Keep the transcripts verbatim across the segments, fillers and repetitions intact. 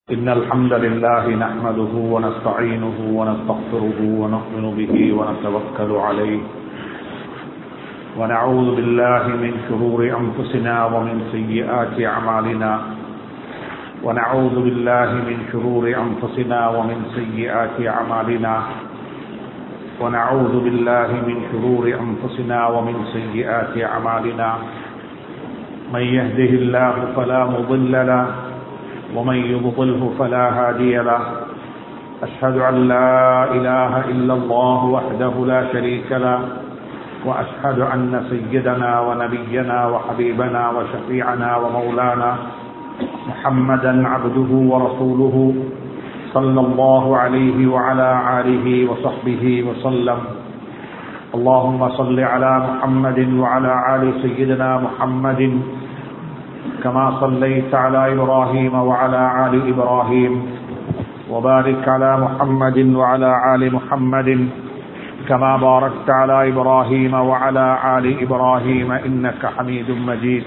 إن الحمد لله نحمده ونستعينه ونستغفره ونؤمن به ونتوكل عليه ونعوذ بالله من شرور أنفسنا ومن سيئات أعمالنا ونعوذ بالله من شرور أنفسنا ومن سيئات أعمالنا ونعوذ بالله من شرور أنفسنا ومن سيئات أعمالنا من يهده الله فلا مضل له ومن يضلله فلا هادي له أشهد أن لا إله إلا الله وحده لا شريك له وأشهد أن سيدنا ونبينا وحبيبنا وشفيعنا ومولانا محمدا عبده ورسوله صلى الله عليه وعلى آله وصحبه وسلم. اللهم صل على محمد وعلى آل سيدنا محمد كما صليت على إبراهيم وعلى آل إبراهيم وبارك على محمد وعلى آل محمد كما باركت على إبراهيم وعلى آل إبراهيم إنك حميد مجيد.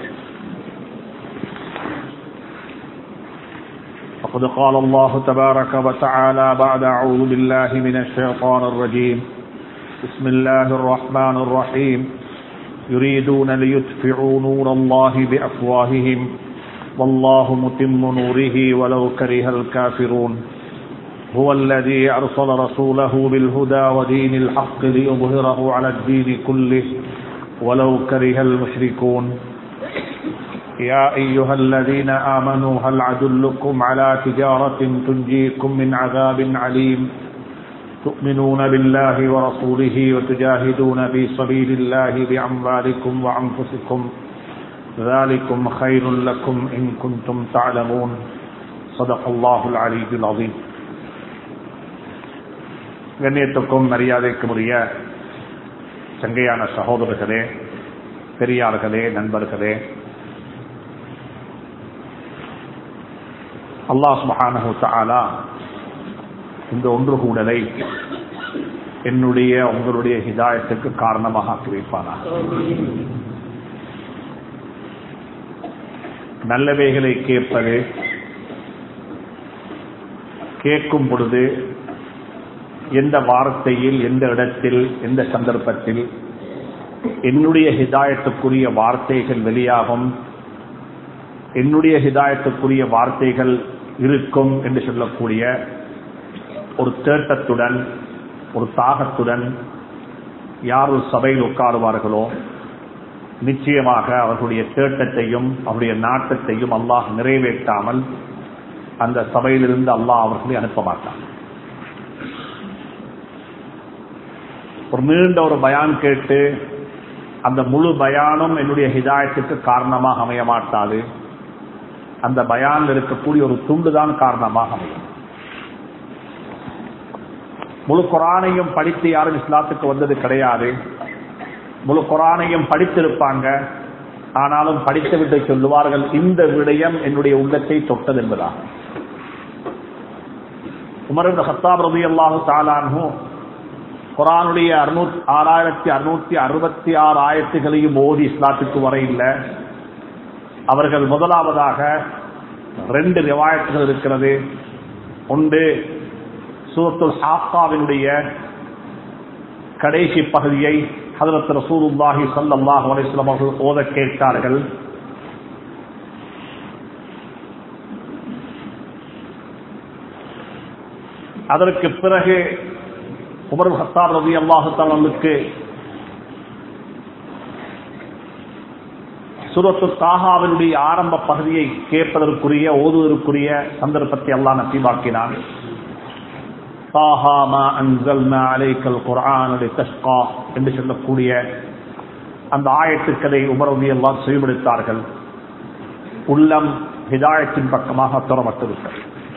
فقد قال الله تبارك وتعالى بعد أعوذ بالله من الشيطان الرجيم بسم الله الرحمن الرحيم يريدون ليطفئوا نور الله بأفواههم والله متم نوره ولو كره الكافرون هو الذي أرسل رسوله بالهدى ودين الحق ليظهره على الدين كله ولو كره المشركون. يا أيها الذين آمنوا هل أدلكم على تجارة تنجيكم من عذاب عليم تؤمنون بالله ورسوله وتجاهدون في سبيل الله بأموالكم وأنفسكم ذلكم خير لكم إن كنتم تعلمون. صدق الله العلي العظيم. கண்ணியத்துக்கும் மரியாதைக்கும் உரிய சங்கையான சகோதரர்களே, பெரியார்களே, நண்பர்களே, அல்லாஹ் சுப்ஹானஹு வ தஆலா இந்த ஒன்று கூடலை என்னுடைய உங்களுடைய ஹிதாயத்துக்கு காரணமாக ஆக்கி வைப்பானா. நல்லவைகளை கேட்பது, கேட்கும் பொழுது எந்த வார்த்தையில், எந்த இடத்தில், எந்த சந்தர்ப்பத்தில் என்னுடைய ஹிதாயத்துக்குரிய வார்த்தைகள் வெளியாகும், என்னுடைய ஹிதாயத்துக்குரிய வார்த்தைகள் இருக்கும் என்று சொல்லக்கூடிய ஒரு தேட்டத்துடன், ஒரு தாகத்துடன் யார் ஒரு சபையில் உட்காருவார்களோ நிச்சயமாக அவர்களுடைய தேட்டத்தையும் அவருடைய நாட்டத்தையும் அல்லாஹ் நிறைவேற்றாமல் அந்த சபையிலிருந்து அல்லாஹ் அவர்களை அனுப்ப மாட்டான். ஒரு நீண்ட ஒரு பயான் கேட்டு அந்த முழு பயானும் என்னுடைய ஹிதாயத்துக்கு காரணமாக அமைய மாட்டாது. அந்த பயானில் இருக்கக்கூடிய ஒரு துண்டுதான் காரணமாக அமையும். முழு குரானையும் படித்து யாரும் இஸ்லாத்துக்கு வந்தது கிடையாது. முழு குரானையும் படித்திருப்பாங்க, ஆனாலும் படித்து விட்டு சொல்லுவார்கள் இந்த விடயம் என்னுடைய உள்ளத்தை தொட்டது என்பதாக. உமர் இப்னு கத்தாப் ரலியல்லாஹு தஆலா அன்ஹு குரானுடைய ஆறாயிரத்தி அறுநூத்தி அறுபத்தி ஆறு ஆயத்துகளையும் ஓதி இஸ்லாத்துக்கு வர இல்லை. அவர்கள் முதலாவதாக ரெண்டு ரிவாயத்துகள் இருக்கிறது. ஒன்று சூரத்துல் ஹாக்காவினுடைய கடைசி பகுதியை ஹஜ்ரத் ரசூலுல்லாஹி ஸல்லல்லாஹு அலைஹி வஸல்லம் அவர்கள் ஓத கேட்டார்கள். அதற்கு பிறகு உமர் இப்னு கத்தாப் ரலியல்லாஹு தஆலா அன்ஹுக்கு சூரத்து தாஹாவினுடைய ஆரம்ப பகுதியை கேட்பதற்குரிய, ஓதுவதற்குரிய சந்தர்ப்பத்தை அல்லாஹ் நசீபாக்கினான். தாஹா மா அன்ஸல்னா அலைக்கல் குர்ஆன லிதஷ்கா என்று சொல்லக்கூடிய அந்த ஆயத்துக்களை உமர் ரலியல்லாஹு அன்ஹு செவிமடுத்தார்கள். உள்ளம் ஹிதாயத்தின் பக்கமாக துறப்பட்டிருக்கிறது.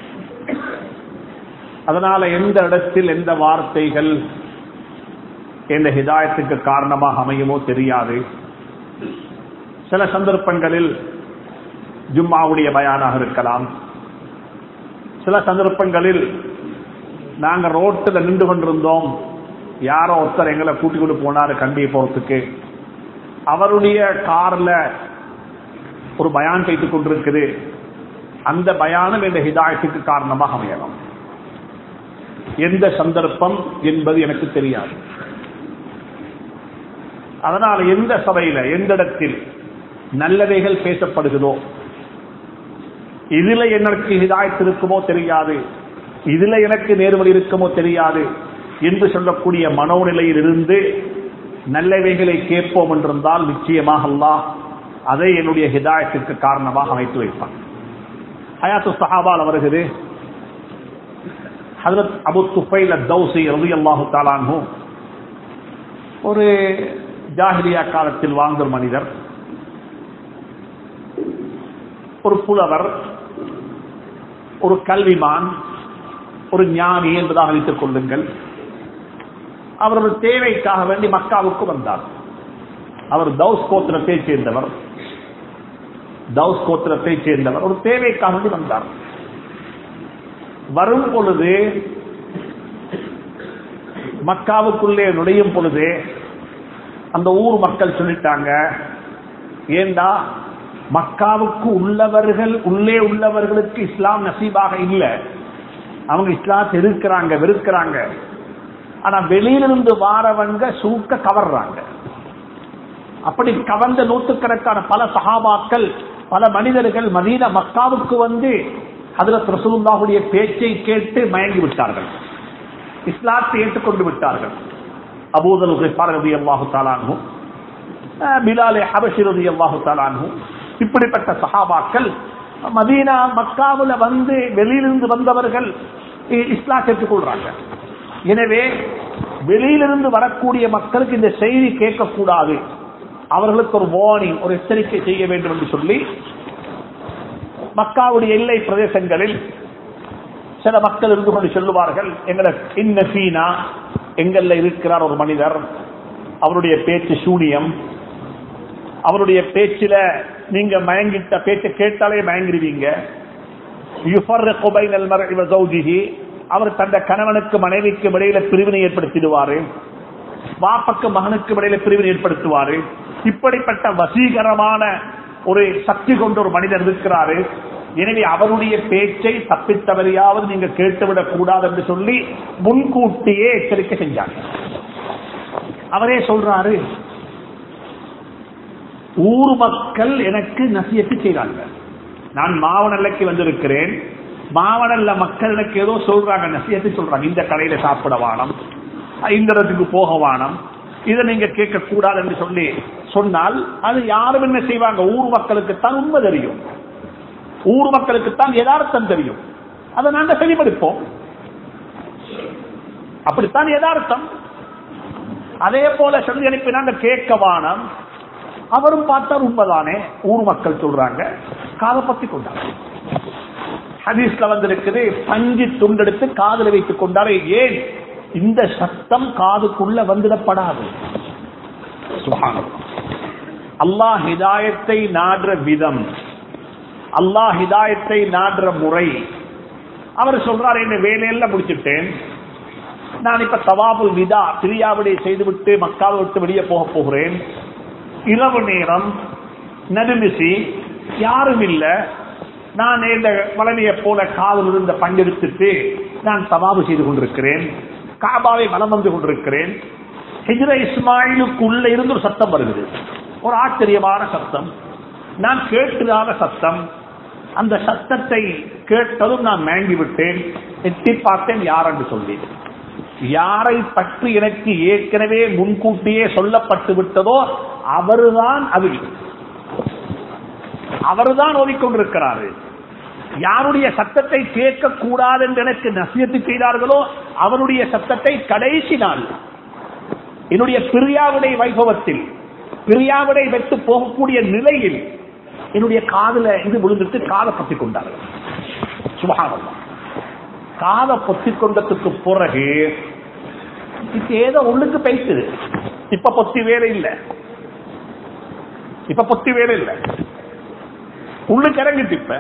அதனால எந்த இடத்தில் எந்த வார்த்தைகள் எந்த ஹிதாயத்துக்கு காரணமாக அமையுமோ தெரியாது. சில சந்தர்ப்பங்களில் ஜும்மாவுடைய பயானாக இருக்கலாம். சில சந்தர்ப்பங்களில் நாங்கள் ரோட்டில் நின்று கொண்டிருந்தோம், யாரோ ஒருத்தர் எங்களை கூட்டிக் கொண்டு போனார் கண்டி போறதுக்கு. அவருடைய கார்ல ஒரு பயான் கைத்துக் கொண்டிருக்குது. அந்த பயானம் என்ற ஹிதாயத்துக்கு காரணமாக அமையலாம். எந்த சந்தர்ப்பம் என்பது எனக்கு தெரியாது. அதனால் எந்த சபையில எந்த இடத்தில் நல்லவைகள் பேசப்படுகிறதோ, இதுல எனக்கு ஹிதாயத் இருக்குமோ தெரியாது, இதுல எனக்கு நேர்வழி இருக்குமோ தெரியாது என்று சொல்லக்கூடிய மனோநிலையில் இருந்து நல்லவைகளை கேட்போம் என்றிருந்தால் நிச்சயமாக அல்லாஹ் அதை என்னுடைய ஹிதாயத்திற்கு காரணமாக அமைத்து வைப்பான். ஹயாத்து ஸஹாபால் வருகிறது. ஹஜ்ரத் அபூ துஃபைல் அத்-தௌஸி ரலியல்லாஹு தஆலா அன்ஹு ஒரு ஜாஹிலியா காலத்தில் வாழ்ந்த மனிதர், ஒரு புலவர், ஒரு கல்விமான், ஒரு ஞானி என்பதாக வைத்துக் கொள்ளுங்கள். அவர் ஒரு தேவைக்காக வேண்டி மக்காவுக்கு வந்தார். அவர் தௌஸ் கோத்திரத்தை சேர்ந்தவர் தௌஸ் கோத்திரத்தை சேர்ந்தவர் ஒரு தேவைக்காக வேண்டி வந்தார். வரும் பொழுது, மக்காவுக்குள்ளே நுழையும் பொழுது அந்த ஊர் மக்கள் சொல்லிட்டாங்க, ஏண்டா மக்காவுக்கு உள்ளவர்கள் உள்ளே உள்ளவர்களுக்கு இஸ்லாம் நசீபாக இல்லை, அவங்க இஸ்லாத்தை எதிர்க்கிறாங்க, வெறுக்கிறாங்க. ஆனா வெளியிலிருந்து வாரவங்க சூக்க கவர்றாங்க. அப்படி கவர்ந்த நூற்றுக்கணக்கான பல சஹாபாக்கள், பல மனிதர்கள் மதீனா மக்காவுக்கு வந்து ஹஜ்ரத் ரசூலுல்லாஹுடைய பேச்சை கேட்டு மயங்கி விட்டார்கள், இஸ்லாத்தை ஏற்றுக்கொண்டு விட்டார்கள். அபூ தர் கிஃபாரி ரலியல்லாஹு தஆலா அன்ஹு, பிலால் ஹபஷி ரலியல்லாஹு தஆலா அன்ஹு, இப்படிப்பட்ட சஹாபாக்கள் மதீனா மக்காவுல வந்து வெளியிலிருந்து வந்தவர்கள் இஸ்லாம் ஏற்றுக்கொள்றாங்க. எனவே வெளியிலிருந்து வரக்கூடிய மக்களுக்கு இந்த செய்தி கேட்கக்கூடாது, அவர்களுக்கு ஒரு வார்னிங், ஒரு எச்சரிக்கை செய்ய வேண்டும் என்று சொல்லி மக்காவுடைய எல்லை பிரதேசங்களில் சில மக்கள் இருந்து கொண்டு சொல்லுவார்கள், எங்களை இன்ன ஃபீனா, எங்கள்ல இருக்கிறார் ஒரு மனிதர், அவருடைய பேச்சு சூனியம், அவருடைய பேச்சில நீங்க மயங்கிட்ட பேச்சை கேட்டாலே மயங்கிடுவீங்க. யுஃபர்ரிகு பைனல் மர்இ வ ஸௌஜிஹி, அவர் தந்த கணவனுக்கு மனைவிக்கு இடையில பிரிவினை ஏற்படுத்திடுவாரு, வாப்பக்கு மகனுக்கு இடையில பிரிவினை ஏற்படுத்துவாரு. இப்படிப்பட்ட வசீகரமான ஒரு சக்தி கொண்ட ஒரு மனிதர் இருக்கிறாரு. எனவே அவருடைய பேச்சை தப்பித்தவரையாவது நீங்க கேட்டுவிடக் கூடாது என்று சொல்லி முன்கூட்டியே எச்சரிக்கை செஞ்சாங்க. அவரே சொல்றாரு, ஊர் மக்கள் எனக்கு நசியத்து செய்றாங்க, நான் மாவனல்லைக்கு வந்திருக்கிறேன், மாவனல்ல மக்கள் எனக்கு ஏதோ சொல்றாங்க, நசியத்து சொல்றாங்க, இந்த கடையில சாப்பிட வானம், இந்த இடத்துக்கு போக வானம், இதை நீங்க கேட்க கூடாது என்று சொல்லி சொன்னால் அது யாரும் என்ன செய்வாங்க, ஊர் மக்களுக்கு தான் உண்மை தெரியும், ஊர் மக்களுக்கு தான் யதார்த்தம் தெரியும், அதை நாங்க செவிமடுப்போம். அப்படித்தான் யதார்த்தம். அதே போல சொல்லி அனுப்பி நாங்க கேட்க வானம், அவரும் பார்த்தார் உண்மைதானே, ஊர் மக்கள் சொல்றாங்க, காதை பத்தி கொண்டாங்க. ஹதீஸ்ல வந்திருக்குது, பஞ்சு துண்டெடுத்து காதல வைத்துக் கொண்டாரு. ஏன்? இந்த சத்தம் காதுக்குள்ள வந்துடப்படாது. சுப்ஹானல்லாஹ். அல்லாஹ் ஹிதாயத்தை நாடுற விதம், அல்லாஹ் ஹிதாயத்தை நாடுற முறை. அவர் சொல்றாரு, என்ன வேலையெல்லாம் முடிச்சுட்டேன், நான் இப்ப தவாபுல் விதா பிரியாவிடை செய்துவிட்டு மக்காவை விட்டு வெளியே போக போகிறேன். இரவு நேரம், நடுநிசி, யாரும் இல்ல, நான் இந்த வளமையை போல காதல் இருந்த பங்கெடுத்துட்டு நான் தவாபு செய்து கொண்டிருக்கிறேன், காபாவை வலம் வந்து கொண்டிருக்கிறேன். ஹிஜ்ர இஸ்மாயிலுக்குள்ள இருந்து ஒரு சத்தம் வருகிறது, ஒரு ஆச்சரியமான சத்தம், நான் கேட்டதான சத்தம். அந்த சத்தத்தை கேட்டதும் நான் மயங்கி விட்டேன், எட்டி பார்த்தேன், யார் என்று சொல்லி. யாரை பற்றி எனக்கு ஏற்கனவே முன்கூட்டியே சொல்லப்பட்டு விட்டதோ அவருதான் அது, அவருதான் ஓதிக்கொண்டிருக்கிறாரு. யாருடைய சத்தத்தை கேட்க கூடாது என்று எனக்கு நசியத்து செய்தார்களோ அவருடைய சத்தத்தை கடைசி நாள் என்னுடைய பிரியாவுடைய வைபவத்தில், பிரியாவுடை வெட்டு போகக்கூடிய நிலையில் என்னுடைய காதுல இது விழுந்துட்டு காதை பற்றிக் கொண்டார்கள். சுப்ஹானல்லாஹ். காதை பொத்திக் கொண்டதுக்கு பிறகு இப்ப ஏதோ உள்ளுக்கு பேசுது, இப்ப பொத்தி வேலை இல்லை, இப்ப பொத்தி வேலை இல்லை, உள்ளுக்கு இறங்கிட்டு இப்ப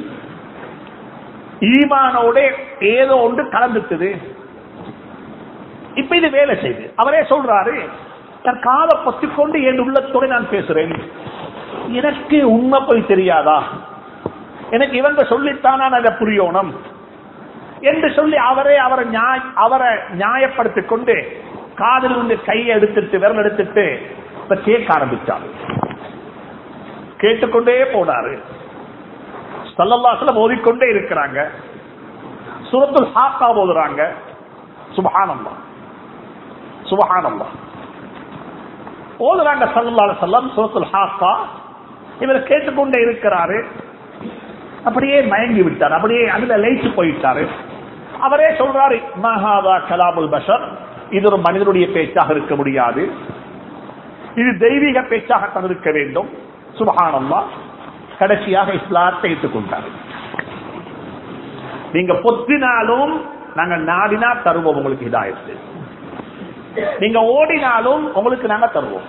ஈமானோட ஏதோ ஒன்று கலந்துட்டுது, இப்ப இது வேலை செய்து. அவரே சொல்றாரு, தன் காதை பொத்திக் கொண்டு என் உள்ளத்தோட நான் பேசுறேன், எனக்கு உண்மை போய் தெரியாதா, எனக்கு இவங்க சொல்லித்தானா அதை புரியணும் என்று சொல்லி அவரே அவரை அவரை நியாயப்படுத்திக் கொண்டு காதில் வந்து கையை எடுத்துட்டு விரல் எடுத்துட்டு இப்ப கேட்க ஆரம்பிச்சாரு. கேட்டுக்கொண்டே போனாரு. ஸல்லல்லாஹு அலைஹி வஸல்லம் ஓதிக்கொண்டே இருக்கிறாங்க. சூரத்துல் ஹாக்கா ஓதுறாங்க. சுப்ஹானல்லாஹ் சுப்ஹானல்லாஹ் ஓதுறாங்க ஸல்லல்லாஹு அலைஹி வஸல்லம் சூரத்துல் ஹாக்கா. இவர் கேட்டுக்கொண்டே இருக்கிறாரு. அப்படியே மயங்கி விட்டார். அப்படியே அதுல லயிச்சு போயிட்டாரு. அவரே சொல்றாரு, மஹாதா கலாமுல் பஷர், இது ஒரு மனிதனுடைய பேச்சாக இருக்க முடியாது, இது தெய்வீக பேச்சாகத்தான் இருக்க வேண்டும். சுப்ஹானல்லாஹ். கடைசியாக இஸ்லாத்தை ஏற்றுக்கொண்டார். நீங்க பொத்தினாலும் நாங்க நாடினா தருவோம் உங்களுக்கு ஹிதாயத்து, நீங்க ஓடினாலும் உங்களுக்கு நாங்க தருவோம்.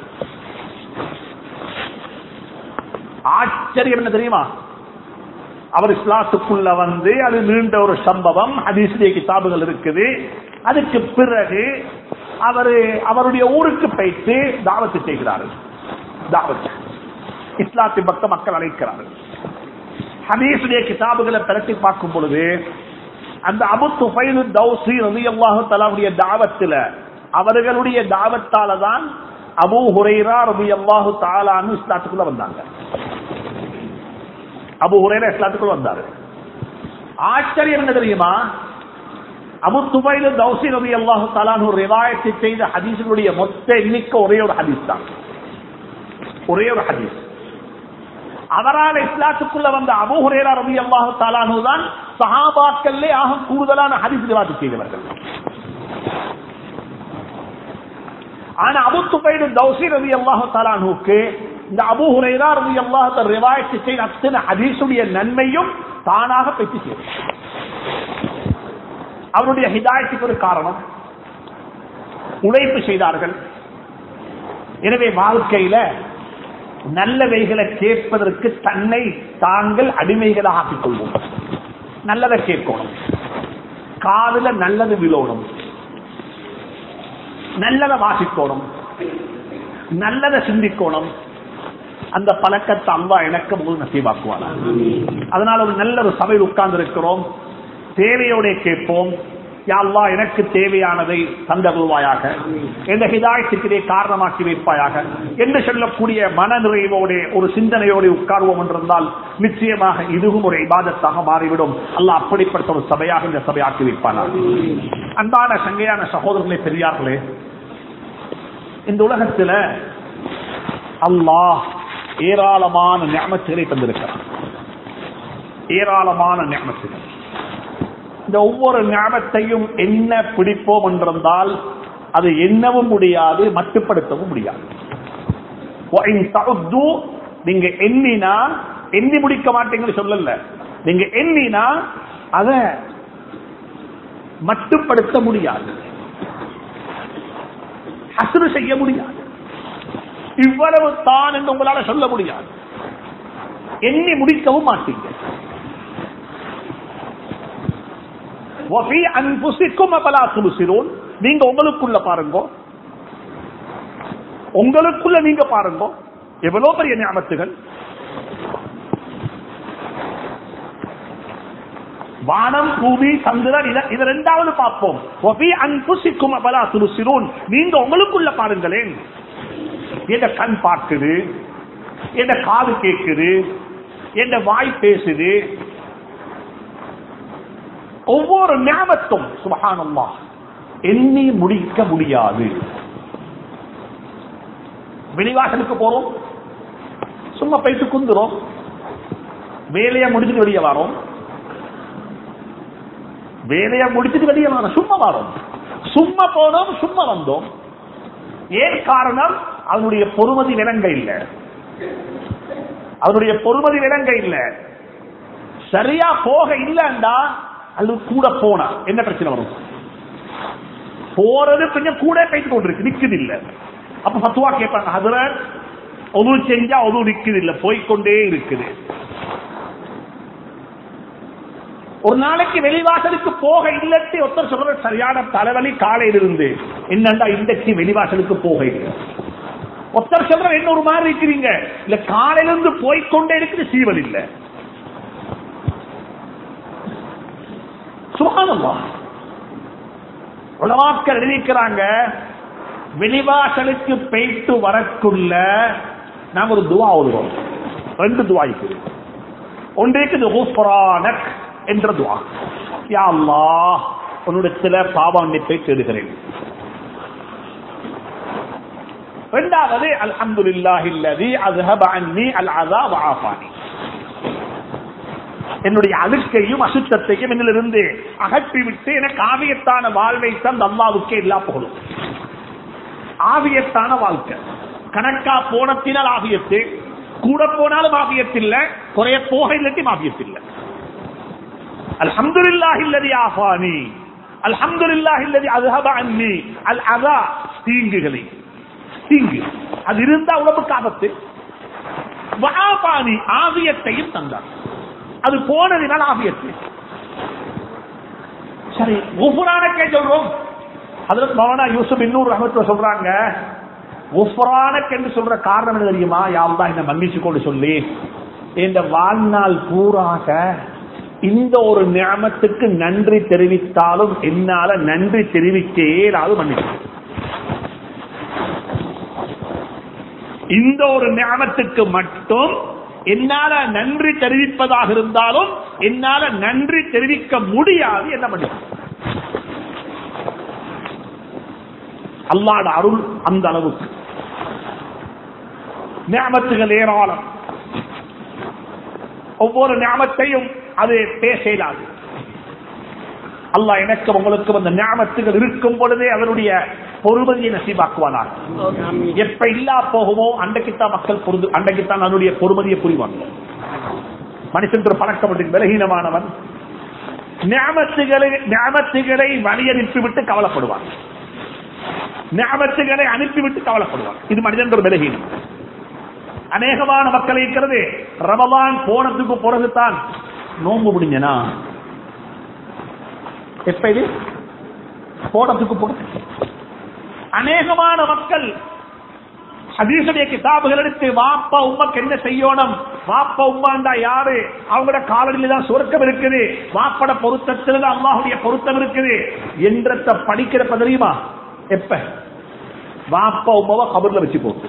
ஆச்சரியம் என்ன தெரியுமா? அவர் இஸ்லாத்துக்குள்ள வந்து அது நீண்ட ஒரு சம்பவம், ஹதீஸ்ல கிதாபுகள் இருக்குது. அதுக்கு பிறகு அவரு அவருடைய ஊருக்கு போயிட்டு தாவத்து செய்கிறார்கள். தாவத் இஸ்லாத்தின் பக்கம் மக்கள் அழைக்கிறார்கள். ஹதீஸ்ல கிதாபுகளை பிரட்டி பார்க்கும் பொழுது அந்த அபு துஃபைல் தௌசி ரலியல்லாஹு தஆலாவுடைய தாவத்துல அவர்களுடைய தாவத்தால தான் அபூ ஹுரைரா ரலியல்லாஹு தஆலா அன்ஹு இஸ்லாத்துக்குள்ள வந்தாங்க. அபூ ஹுரைரா இஸ்லாத்துக்குள்ள வந்தாரு. ஆச்சரியம் என்ன தெரியுமா? அபு துஃபைல் தௌசி ரலியல்லாஹு தஆலா அன்ஹு ரிவாயத் செய்த ஹதீஸ்களுடைய மொத்த எண்ணிக்கை ஒரே ஒரு ஹதீஸ் தான். ஒரே ஒரு ஹதீஸ். அவரால் இஸ்லாத்துக்குள்ள வந்த அபூ ஹுரைரா ரலியல்லாஹு தஆலா அன்ஹு தான் சஹாபாக்களே ஆக கூடுதலான ஹதீஸ் ரிவாயத் செய்தவர்கள். ஆனா அபு துஃபைல் தௌசி ரலியல்லாஹு தஆலா அன்ஹுக்கு இந்த அபூ ஹுரைரா ரலியல்லாஹு தஆலா ரிவாயத் செய்த அத்தனை ஹதீஸுடைய நன்மையும் தானாக பெற்று சேரும். அவருடைய ஹிதாயத்துக்கு ஒரு காரணம், உழைப்பு செய்தார்கள். எனவே வாழ்க்கையில நல்லவைகளை கேட்பதற்கு தன்னை தாங்கள் அடிமைகளாக ஆக்கிக் கொள்வோம். நல்லதை கேட்கணும், காதுல நல்லது விழணும், நல்லதை வாசிக்கணும், நல்லதை சிந்திக்கணும். அந்த பழக்கத்தை அல்லாஹ் எனக்கு முதல் நசீபாக்குவானா. அதனால ஒரு நல்ல ஒரு சபையில் உட்கார்ந்து இருக்கிறோம், தேவையோட கேட்போம். யா அல்லாஹ் எனக்கு தேவையானதை தந்தருள்வாயாக, எந்த ஹிதாயத்துக்கு காரணமாக்கி வைப்பாயாக என்று சொல்லக்கூடிய மன நிறைவோடு ஒரு சிந்தனையோடு உட்கார்வோம் என்றிருந்தால் நிச்சயமாக இதுவும் ஒரு இபாதத்தாக மாறிவிடும். அல்லாஹ் அப்படிப்பட்ட ஒரு சபையாக இந்த சபையாக்கி வைப்பானாக. அன்பான சங்கையான சகோதரர்களே, பெரியார்களே, இந்த உலகத்துல அல்லாஹ் ஏராளமான நிஅமத்துகளை தந்திருக்கிறார். ஏராளமான நிஅமத்துகள். இந்த ஒவ்வொரு ஞாபகத்தையும் என்ன பிடிப்போம் என்றிருந்தால் அது என்னவும் முடியாது, மட்டுப்படுத்தவும் முடியாது. நீங்க எண்ணினா எண்ணி முடிக்க மாட்டீங்கன்னு சொல்லல, நீங்க எண்ணினா அதை மட்டுப்படுத்த முடியாது, ஹஸ்ரு செய்ய முடியாது. இவ்வளவு தான் என்று உங்களால சொல்ல முடியாது, எண்ணி முடிக்கவும் மாட்டீங்க. நீங்க உங்களுக்குள்ள பாருங்க, உங்களுக்குள்ள நீங்க பாருங்க எவ்வளவு பெரிய நியமத்துகள். வானம், பூமி, சந்திரன், இதை இரண்டாவது பார்ப்போம். நீங்க உங்களுக்குள்ள பாருங்களேன். எந்த கண் பார்க்குது, எந்த காது கேட்குது, எந்த வாய் பேசுது, ஒவ்வொரு நியமத்தும் சுப்ஹானல்லாஹ் எண்ணி முடிக்க முடியாது. வெளிவாசலுக்கு போறோம், சும்மா போயிட்டு குந்துறோம், வேலையை முடிச்சுட்டு வெளியே வரோம், வேலையை முடிச்சுட்டு வெளியே வரோம், சும்மா வரோம், சும்மா போனோம், சும்மா வந்தோம். ஏன் காரணம்? அவனுடைய பொறுமதி விளங்க இல்லை, அவனுடைய பொறுமதி விளங்க இல்லை. சரியா போக இல்லைண்டா அல்லது கூட போனா என்ன பிரச்சனை வரும்? போறது கொஞ்சம் கூட பேசிக் கொண்டிருக்கு, நிக்குது இல்ல. அப்ப ஃபத்வா கேட்பாங்க, ஹஜ்ரத் ஒது செஞ்சா ஒது நிக்குது இல்ல, போய்கொண்டே இருக்குது. ஒரு நாளைக்கு வெளிவாசலுக்கு போக இல்லத்தை ஒருத்தர் சொல்ற சரியான தலைவலி காலையில இருந்து என்னண்டா இன்றைக்கு வெளிவாசலுக்கு போக இல்லை. ஒருத்தர் சொல்ற என்ன ஒரு மாதிரி இருக்கிறீங்க இல்ல, காலையில இருந்து போய்கொண்டே இருக்குது, சீவல் இல்ல. சுப்ஹானல்லாஹ். உலமாக்கள் எழுதிக்கிறாங்க, வெளிவாசலுக்கு போயிட்டு வரக்குள்ள நாங்க ஒரு துவா ஓதுவோம். ரெண்டு துவா இருக்குது. ஒன்றைக்கு குஃப்ரானக் என்ற துவா, யா அல்லாஹ் உன்னிடத்துல பாவ மன்னிப்பை தேடுகிறேன். இரண்டாவது அல்ஹம்துலில்லாஹில்லதி அஸ்ஹப அன்னி அல்அஸா வ ஆஃபானி, என்னுடைய அழுக்கையும் அசுத்தத்தையும் என்னிலிருந்து அகற்றிவிட்டு எனக்கு ஆவியத்தான வாழ்வை தந்த அல்லாஹ்வுக்கே எல்லா புகழும். ஆவியத்தான வாழ்க்கை, கணக்கா போனத்தினால் ஆவியத்து, கூட போனாலும் ஆவியத்தில்ல, குறைய போக இல்லாட்டி ஆவியத்தில்லை. அல்ஹம்துலில்லாஹில்லதி ஆஃபானி, அல்ஹம்துலில்லாஹில்லதி அஸ்ஹப அன்னி அல்அஸா, தீங்குகளை, தீங்கு அது இருந்தா உடம்புக்கு ஆபத்து, வ ஆஃபானி ஆவியத்தையும் தந்தார், அது போனதினால் ஆவியத்து. சரி, குஃப்ரானக்கே சொல்றோம். ஹஜ்ரத் மௌலானா யூசுப் இன்னூர் ரஹ்மத்துல்லாஹி சொல்றாங்க, குஃப்ரானக் என்று சொல்ற காரணம் என்ன தெரியுமா? யா அல்லாஹ் என்னை மன்னிச்சு கொண்டு சொல்லி இந்த வாழ்நாள் பூராக இந்த ஒரு நிஅமத்துக்கு நன்றி தெரிவித்தாலும் என்னால நன்றி தெரிவிக்கே இல்லாத மன்னிச்சு, இந்த ஒரு நிஅமத்துக்கு மட்டும் என்னால நன்றி தெரிவிப்பதாக இருந்தாலும் என்னால நன்றி தெரிவிக்க முடியாது என்ன மன்னிச்சு. அல்லாஹ்வுடைய அருள் அந்த அளவுக்கு, நிஅமத்துகள் ஏராளம். ஒவ்வொரு நிஅமத்தையும் அது பேசலாது. அல்லாஹ் எனக்கு உங்களுக்கு அந்த நிஅமத்துகள் இருக்கும் பொழுதே அதனுடைய பொறுமதியை நசீபாக்குவானார். எப்ப இல்லா போகுமோ அன்றைக்குத்தான் மக்கள் பொருது, அன்றைக்குத்தான் அதனுடைய பொறுமதியை புரிவாங்க. மனுஷன் பழக்கம் பலகீனமானவன் நிஅமத்துகளை நிஅமத்துகளை வழியனுப்பிவிட்டு கவலைப்படுவான், நிஅமத்துகளை அனுப்பிவிட்டு கவலைப்படுவான். இது மனிதன் ஒரு பலகீனம். அநேகமான மக்கள் இருக்கிறது, ரமலான் போனதுக்கு பிறகுதான் நோன்பு முடிஞ்சனா, எப்ப இது போனதுக்கு பிறகு. அநேகமான மக்கள் ஹதீஸுடைய கிதாபுகள் எடுத்து வாப்பா உம்மாக்கு என்ன செய்யணும், வாப்பா உம்மாண்டா யாரு, அவங்களோட காலடியில தான் சொர்க்கம் இருக்குது, வாப்பட பொருத்தத்தில் தான் அல்லாஹ்வுடைய பொருத்தம் இருக்குது என்றத படிக்கிறப்ப தெரியுமா? எப்ப வாப்பா உம்மாவை கபர்ல வச்சு போட்டு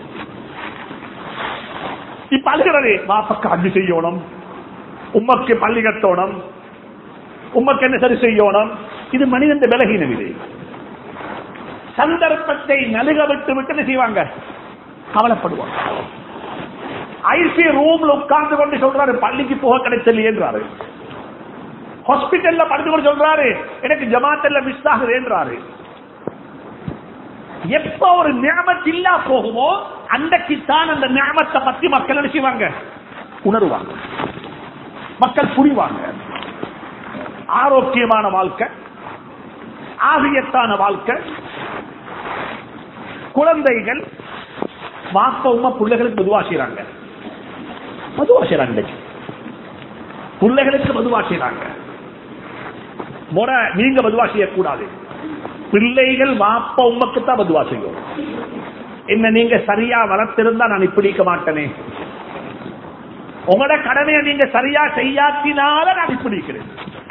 இப்ப அழுகிறது, வாப்பாக்கு ஹஜ் செய்யணும், உம்மக்கு பள்ளி கட்டணும், உம்மக்கு என்ன சரி செய்யணும். இது மனிதன் பலகீனம். இது சந்தர்ப்பத்தை நலுக விட்டு விட்டு என்ன செய்வாங்க, கவலைப்படுவாங்க. ஐசி ரூம்ல உட்கார்ந்து கொண்டு சொல்றாரு பள்ளிக்கு போக கிடைச்சல என்றாரு, ஹாஸ்பிட்டல்ல படுத்து கொண்டு சொல்றாரு எனக்கு ஜமாத்தல்ல மிஸ் ஆகுது என்றாரு. எப்ப ஒரு நிஅமத் இல்லா போகுமோ அன்றைக்குத்தான் அந்த நிஅமத்தை பத்தி மக்கள் என்ன செய்வாங்க, உணர்வாங்க, மக்கள் புரிவாங்க. ஆரோக்கியமான வாழ்க்கை, ஆவியத்தான வாழ்க்கை, குழந்தைகள் வாப்ப உம்மா பிள்ளைகளுக்கு மதுவா செய்றாங்க, மதுவா செய்றாங்க, பிள்ளைகளுக்கு மதுவா செய்றாங்க. முறை நீங்க மதுவா செய்யக்கூடாது, பிள்ளைகள் வாப்ப உம்மக்கு தான் மதுவா செய்யும். என்ன நீங்க சரியா வளர்த்திருந்தா நான் இப்படி இருக்க மாட்டேனே, உங்களோட கடமையை நீங்க சரியா செய்யாத்தினால நான் இப்படி இருக்கிறேன்.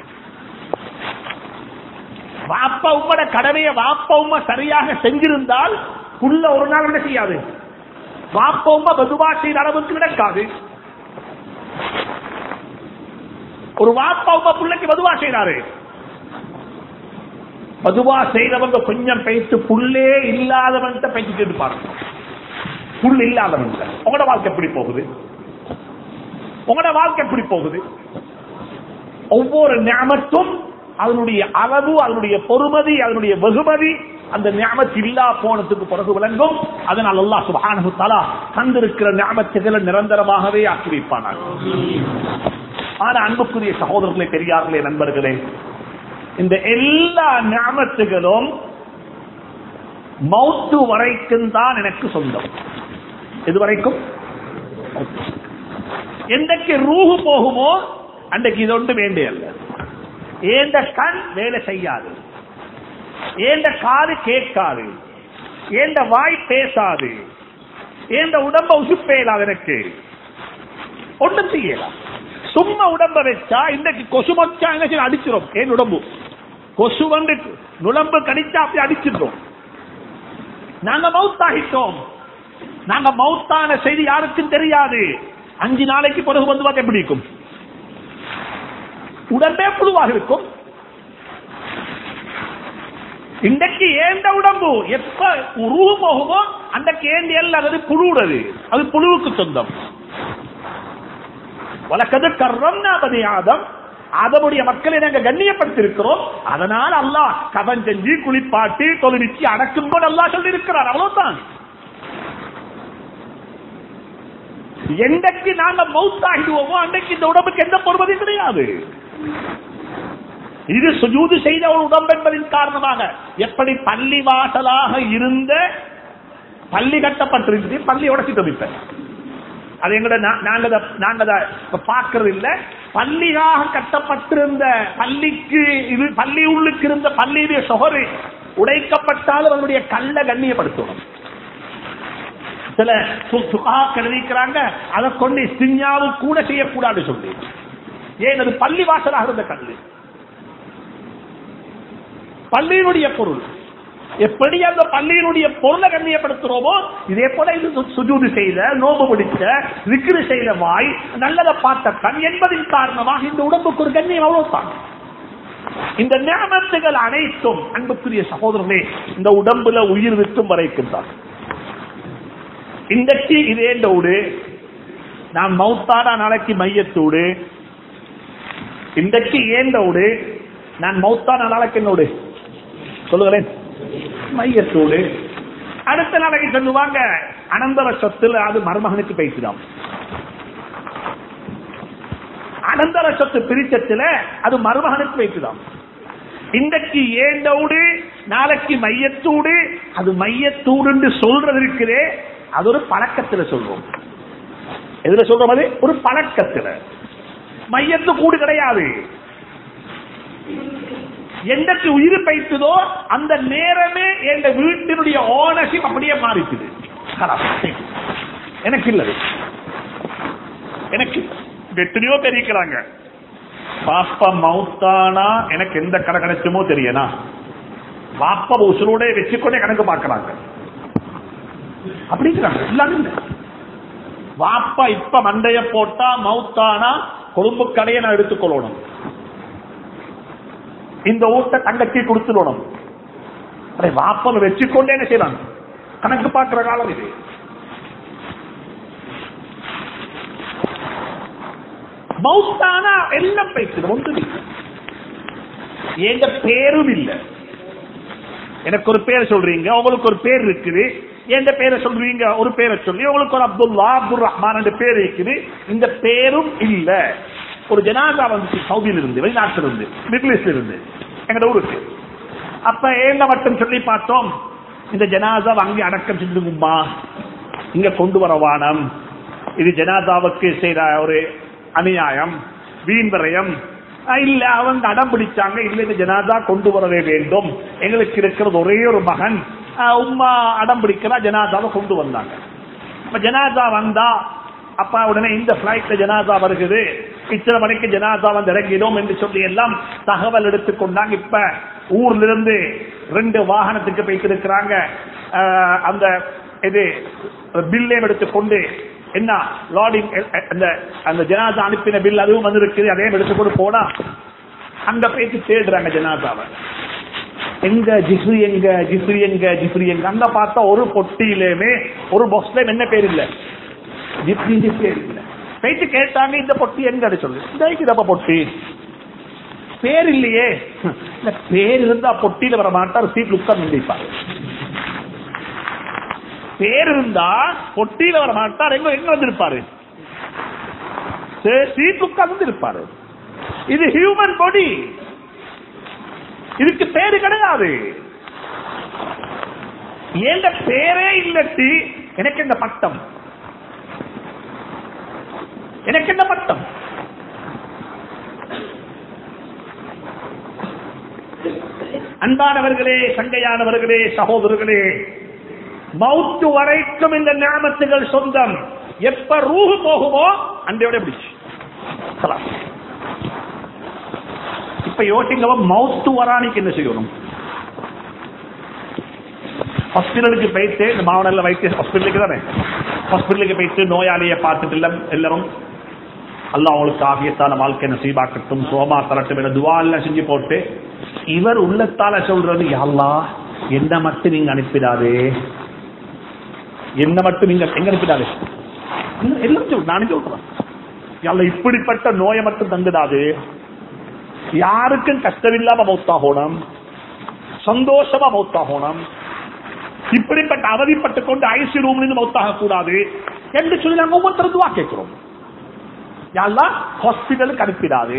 வாப்பா உம்மோட கடமையை வாப்பா உம்மா சரியாக செஞ்சிருந்தால் புள்ள ஒரு நாள் என்ன செய்யாது, வாப்பா உம்மா மதுவா செய்த அளவுக்கு நடக்காது. ஒரு வாப்பா உம்மா பிள்ளைக்கு மதுவா செய்யறாரு, மதுவா செய்தவங்க கொஞ்சம் பேச்சு புள்ளே இல்லாதவன் பேசிட்டு இருப்பாங்க. புல் இல்லாதவன் உங்களோட வாழ்க்கை எப்படி போகுது, உங்களோட வாழ்க்கை எப்படி போகுது? ஒவ்வொரு நிஅமத்தும் அதனுடைய அளவு, அதனுடைய பொறுமதி, அதனுடைய வெகுமதி அந்த நிஅமத் இல்லா போனதுக்கு பிறகு விளங்கும். அதனால் அல்லாஹ் சுப்ஹானஹு வ தஆலா தந்திருக்கிற நிஅமத்துகளை நிரந்தரமாகவே ஆக்கி வைப்பானார். ஆனா அன்புக்குரிய சகோதரர்களே, பெரியார்களே, நண்பர்களே, இந்த எல்லா நிஅமத்துகளும் மௌத்து வரைக்கும் தான் எனக்கு சொந்தம். இது வரைக்கும் எந்தக்கு ரூஹு போகுமோ அன்றைக்கு இது ஒன்று வேண்டிய அல்ல. ஏந்த கண் வேலை செய்யாது, ஏந்த காது கேட்காது, ஏந்த வாய் பேசாது, ஏந்த உடம்ப உசுப்பேலாது, எனக்கு ஒன்றும் செய்யலாம். சும்மா உடம்ப வச்சா இன்றைக்கு கொசு மச்சா என்ன அடிச்சிடும். ஏன் உடம்பு கொசு வந்து நுழம்பு கடிச்சா அப்படி அடிச்சிருந்தோம். நாங்க மௌத்தாகிட்டோம். நாங்க மௌத்தான செய்தி யாருக்கும் தெரியாது. அஞ்சு நாளைக்கு பிறகு வந்து பார்க்க எப்படி இருக்கும்? உடம்பே புழுவாக இருக்கும். இன்றைக்கு ஏந்த உடம்பு எப்ப உருவு போகுமோ அன்றைக்கு ஏந்தி அல்லது புழுவுறது. அது புழுவுக்கு சொந்தம். வழக்கது கர்ரம்னா பனி ஆதம், ஆதமுடைய மக்களை நாங்க கண்ணியப்படுத்திருக்கிறோம். அதனால் அல்லாஹ் கவன் செஞ்சு குளிப்பாட்டி தொழுவிச்சு அடக்கும் போது அல்லாஹ் சொல்லி இருக்கிறார். அவ்வளவுதான். என்றைக்கு நாங்க மௌத்தாகிடுவோமோ அன்றைக்கு இந்த உடம்புக்கு எந்த பொறுமதியும் கிடையாது. இது சுஜூது செய்த ஒரு உடம்பு என்பதின் காரணமாக எப்படி பள்ளி வாசலாக இருந்த பள்ளி கட்டப்பட்டிருந்து பள்ளி உடச்சி தவிப்பேன். அது எங்கட நாங்க பார்க்கறது இல்ல. பள்ளியாக கட்டப்பட்டிருந்த பள்ளிக்கு இது பள்ளி உள்ளுக்கு இருந்த பள்ளியுடைய சொகரு உடைக்கப்பட்டாலும் அதனுடைய கல்லை கண்ணியப்படுத்தணும். சில எழுதிக்கிறாங்க அதை கொண்டு சிஞ்ஞாவும் கூட செய்யக்கூடாது சொல்லி. ஏன் அது பள்ளி வாசலாக இருந்த கல்லு, பள்ளியினுடைய பொருள். எப்படி அந்த பள்ளியினுடைய பொருளை கண்ணியப்படுத்துறோமோ இதே போல இது சுஜூது செய்த, நோம்பு பிடிச்ச, விக்ரு செய்த வாய், நல்லதை பார்த்த கண் என்பதின் காரணமாக இந்த உடம்புக்கு ஒரு கண்ணியம். அவ்வளவுதான். இந்த நியமத்துகள் அனைத்தும் அன்புக்குரிய சகோதரர்களே இந்த உடம்புல உயிர் விட்டும் வரைக்கும் தான். இன்றைக்கு இதேண்டோடு நான் மௌத்தான நாளைக்கு மையத்தோடு, இன்றைக்கு ஏண்டோடு நான் மௌத்தான நாளைக்கு என்னோடு சொல்லுங்களேன் மையத்தோடு. அடுத்த நாளைக்கு சொல்லுவாங்க அனந்தர சொத்துல அது மருமகனுக்கு பேசிடும். அனந்தர சொத்து பிரிச்சத்துல அது மருமகனுக்கு பேசிடும். இன்றைக்கு ஏண்டோடு நாளைக்கு மையத்தோடு, அது மையத்தோடு சொல்றது இருக்குதே அது ஒரு பழக்கத்துல சொல்றோம். எதுல சொல்றோம்? அது ஒரு பழக்கத்துல. மையத்து கூடு கிடையாது. எந்தக்கு உயிர் பைத்ததோ அந்த நேரமே என் வீட்டினுடைய ஓனர்ஷிப் அப்படியே மாறிக்குது. எனக்கு இல்லது, எனக்கு எத்தனையோ பேர் இருக்கிறாங்க. பாப்பா மௌத்தானா எனக்கு எந்த கடை கிடைச்சுமோ தெரியனா, பாப்பா உசுரோட வச்சுக்கொண்டே கணக்கு பார்க்கிறாங்க. அப்படிங்கிறாங்க. இல்ல வாப்பா இப்ப மண்டைய போட்டா மௌத்தானா கொழும்பு கடையை நான் எடுத்துக்கொள்ளணும், இந்த ஊட்ட தங்கச்சி கொடுத்துடணும். வாப்பனை வச்சுக்கொண்டே என்ன செய்யறாங்க கணக்கு பார்க்கிற காலம் இது. மௌத்தானா எல்லாம் பேசுது. ஒன்று எந்த பேரும் இல்லை. எனக்கு ஒரு பேர் சொல்றீங்க, உங்களுக்கு ஒரு பேர் இருக்குது. எந்த பேரை சொல்றீங்க, ஒரு பேரை சொல்லி உங்களுக்கு ஒரு அப்துல்லா அப்துல் ரஹ்மான் என்ற பேர் இருக்குது. இந்த பேரும் இல்ல. ஒரு ஜனாதா வந்து சவுதியில இருந்து, வெளிநாட்டில இருந்து, மிடில் ஈஸ்ட்ல இருந்து எங்க ஊருக்கு. அப்ப ஏந்த மட்டும் சொல்லி பார்த்தோம், இந்த ஜனாதா அங்கே அடக்கம் செஞ்சுமா, இங்க கொண்டு வர வானம், இது ஜனாதாவுக்கு செய்த ஒரு அநியாயம், வீண் விரயம். இல்ல அவங்க அடம் பிடிச்சாங்க, இல்ல இந்த ஜனாதா கொண்டு வரவே வேண்டும், எங்களுக்கு இருக்கிறது ஒரே ஒரு மகன், உம்மா அடம் பிடிக்கிறா, ஜனாதாவை கொண்டு வந்தாங்க. அப்ப ஜனாதா வந்தா அப்பா உடனே இந்த பிளைட்ல ஜனாதா வருகிறது, இத்தனை மணிக்கு ஜனாதா வந்து இறங்கிடும் என்று சொல்லி எல்லாம் தகவல் எடுத்துக்கொண்டாங்க. இப்ப ஊர்ல இருந்து ரெண்டு வாகனத்துக்கு போயிட்டு இருக்கிறாங்க. அந்த இது பில்லே எடுத்துக்கொண்டு என்ன லாடிங் அந்த ஜனாதா அனுப்பின பில் அதுவும் வந்து இருக்குது, அதையும் எடுத்துக்கொண்டு போனா அங்க போயிட்டு தேடுறாங்க ஜனாதாவை. எங்க ஜிஃப்ரி எங்க ஜிஃப்ரி எங்க ஜிஃப்ரி எங்க அங்க பார்த்தா ஒரு பொட்டியிலுமே ஒரு பாக்ஸ்ல என்ன பேர் இல்ல, ஜிஃப்ரி பேர் இல்ல. போயிட்டு கேட்டாங்க இந்த பொட்டி எங்க சொல்லு, இந்த பொட்டி பேர் இல்லையே. பேர் இருந்தா பொட்டியில வர மாட்டார், சீட்ல உட்கார்ந்து நினைப்பாரு. பேர் இருந்தா பொட்டியில வர மாட்டார், எங்க எங்க வந்திருப்பாரு, சீட்ல உட்கார்ந்து இருப்பாரு. இது ஹியூமன் பாடி, இதுக்கு பேரு கிடையாது. எந்த பேரே இல்லட்டி எனக்கு இந்த பட்டம், எனக்கு என்ன பட்டம்? அன்பானவர்களே, சங்கையானவர்களே, சகோதரர்களே, மௌத்து வரைக்கும் இந்த நியமத்துகள் சொந்தம். எப்ப ரூஹ் போகுமோ அன்றையோட பிடிச்சு. இப்ப அப்ப யோசிங்க, மவுத்து வரானிக்கு என்ன செய்யணும்? ஹாஸ்பிட்டலுக்கு போயிட்டு, இந்த மாவனல்ல வைத்திய ஹாஸ்பிட்டலுக்கு தானே, ஹாஸ்பிட்டலுக்கு போயிட்டு நோயாளியை பார்த்துட்டு எல்லாரும் அல்லாஹ் அவங்களுக்கு ஆகியத்தான வாழ்க்கை நசீபாக்கட்டும், சோமா தரட்டும் என துவா எல்லாம் செஞ்சு போட்டு, இவர் உள்ளத்தால சொல்றது, யா அல்லாஹ் என்ன மட்டும் நீங்க அனுப்பிடாதே, என்ன மட்டும் நீங்க எங்க அனுப்பிடாதே, எல்லாம் சொல் நானே சொல்றேன், யா அல்லாஹ் இப்படிப்பட்ட நோயை மட்டும் தந்துடாது, யாருக்கும் கஷ்டமில்லாம மௌத்தாகணும், சந்தோஷமா மௌத்தாகணும், இப்படிப்பட்ட அவதிப்பட்டுக் கொண்டு ஐசி ரூம்ல இருந்து மௌத்தாக கூடாது என்று சொல்லி நாங்கள் ஒவ்வொருத்தரும் துவா கேட்கிறோம். யாரெல்லாம் ஹாஸ்பிட்டலுக்கு அனுப்பிடாது.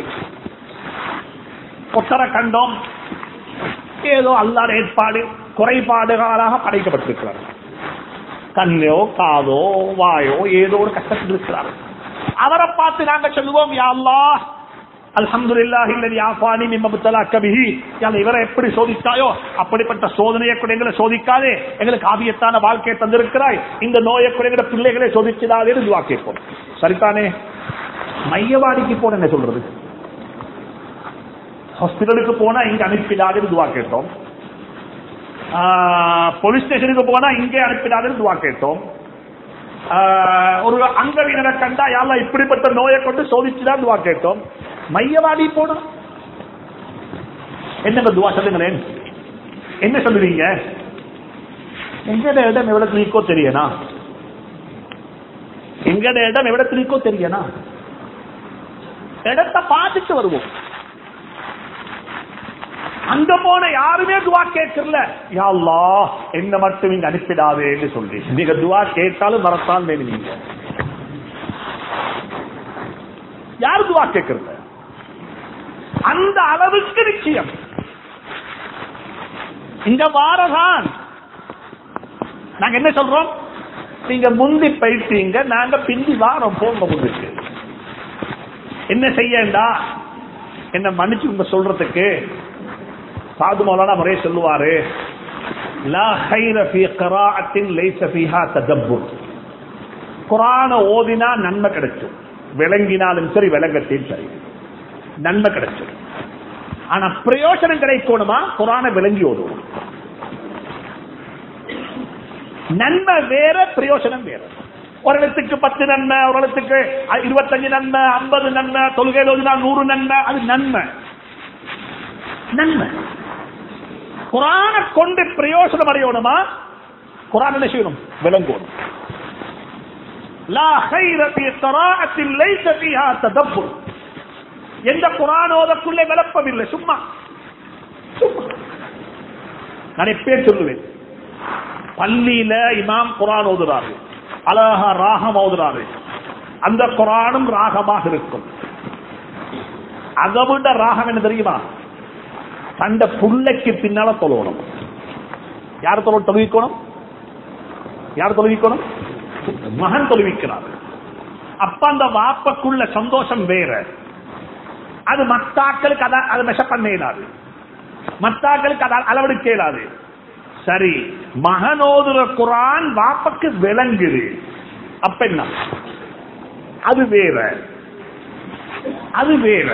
ஒத்தர கண்டோம், ஏதோ அல்லாஹ் ஏற்பாடு குறைபாடுகளாக படைக்கப்பட்டிருக்கிறார், கண்ணோ காதோ வாயோ ஏதோ ஒரு கஷ்டத்தில் இருக்கிறார். அவரை பார்த்து நாங்க சொல்லுவோம், யா அல்லாஹ் அல்ஹம்துலில்லாஹி அல்லதி ஆஃபானி மிம்ம பத்தலாக பிஹி, இவரை எப்படி சோதித்தாயோ அப்படிப்பட்ட சோதனையை கூட எங்களை சோதிக்காதே, எங்களுக்கு ஆபியத்தான வாழ்க்கையை தந்திருக்கிறாய், இந்த நோயை கூட எங்களை பிள்ளைகளை சோதிச்சிடாதே துவா கேட்போம். சரிதானே? மையவாடிக்கு போன என்ன சொல்றது? ஹாஸ்பிட்டலுக்கு போனா இங்க அனுப்பிடாதே துவா கேட்டோம், போலீஸ் ஸ்டேஷனுக்கு போனா இங்கே அனுப்பிடாதே துவா கேட்டோம், ஒரு அங்கவீனரை கண்டா யாரெல்லாம் இப்படிப்பட்ட நோயை கொண்டு சோதிச்சுதான் துவா கேட்டோம். மையவாடி போனோம் என்ன துவா சொல்லுங்களேன், என்ன சொல்லுவீங்க? எங்கட இடம் எவ்வளவு நீக்கோ தெரியனா, எங்கட இடம் எவ்வளவு நீக்கோ தெரியனா, இடத்தை பார்த்துட்டு வருவோம். அங்க போன யாருமே துவா கேட்கல, யா அல்லாஹ் என்ன மட்டும் இங்க அனுப்பிடாதேன்னு சொல்லி நீங்க துவா கேட்டாலும் வரத்தான் வேணும். நீங்க யாரு துவா கேட்கறது? அந்த அளவுக்கு நிச்சயம் இந்த வாரதான் நாங்க என்ன சொல்றோம், நீங்க முந்தி போயிட்டீங்க, நாங்க பிந்தி வாரம் போங்க. முன்னுக்கு என்ன செய்யண்டா என்ன மன்னிச்சு உங்க சொல்றதுக்கு சாது மௌலானா முறையை சொல்லுவாரு, லா கைர ஃபீ கிராஅத்தின் லைஸ ஃபீஹா ததப்புர். குர்ஆனை ஓதினா நன்மை கிடைக்கும், விளங்கினாலும் சரி விளங்கத்தையும் சரி நன்மை கிடைக்கும். ஆனா பிரயோஜனம் கிடைக்கணுமா? குர்ஆனை விளங்கி ஓதுவோம். நன்மை வேற, பிரயோஜனம் வேற. ஒரு இடத்துக்கு பத்து நன்மை, ஒரு இடத்துக்கு இருபத்தஞ்சு நன்மை, ஐம்பது நன்மை, தொழுகையில் ஓதினா நூறு நன்மை, அது நன்மை நன்மை. குர்ஆனை கொண்டு பிரயோஜனம் அடையணுமா? குர்ஆன் என்ன செய்யணும்? விளங்கணும். லா கைர ஃபீ கிராஅத்தின் லைஸ ஃபீஹா ததப்புர். எந்த குர்ஆன் ஓதக்குள்ளே விளப்பமில்லை, சும்மா சும்மா. நான் எப்பே சொல்லுவேன், பள்ளியில இமாம் குர்ஆன் ஓதுறாரு, அழகா ராகம் ஓதுறாரு, அந்த குர்ஆனும் ராகமாக இருக்கும். அதை விட ராகம் என்ன தெரியுமா? தந்த புள்ளைக்கு பின்னால தொழுவணும். யார் தொழ தொழுவிக்கணும்? யார் தொழுவிக்கணும்? மகன் தொழுவிக்கிறார். அப்ப அந்த வாப்பக்குள்ள சந்தோஷம் வேற. அது மத்தாக்களுக்கு அதை மெஷ பண்ண இயலாது, மத்தாக்களுக்கு அதை அளவெடுக்க இயலாது. சரி, மகனோதுற குர்ஆன் வாப்பக்கு விளங்குது, அப்ப என்ன? அது வேற, அது வேற.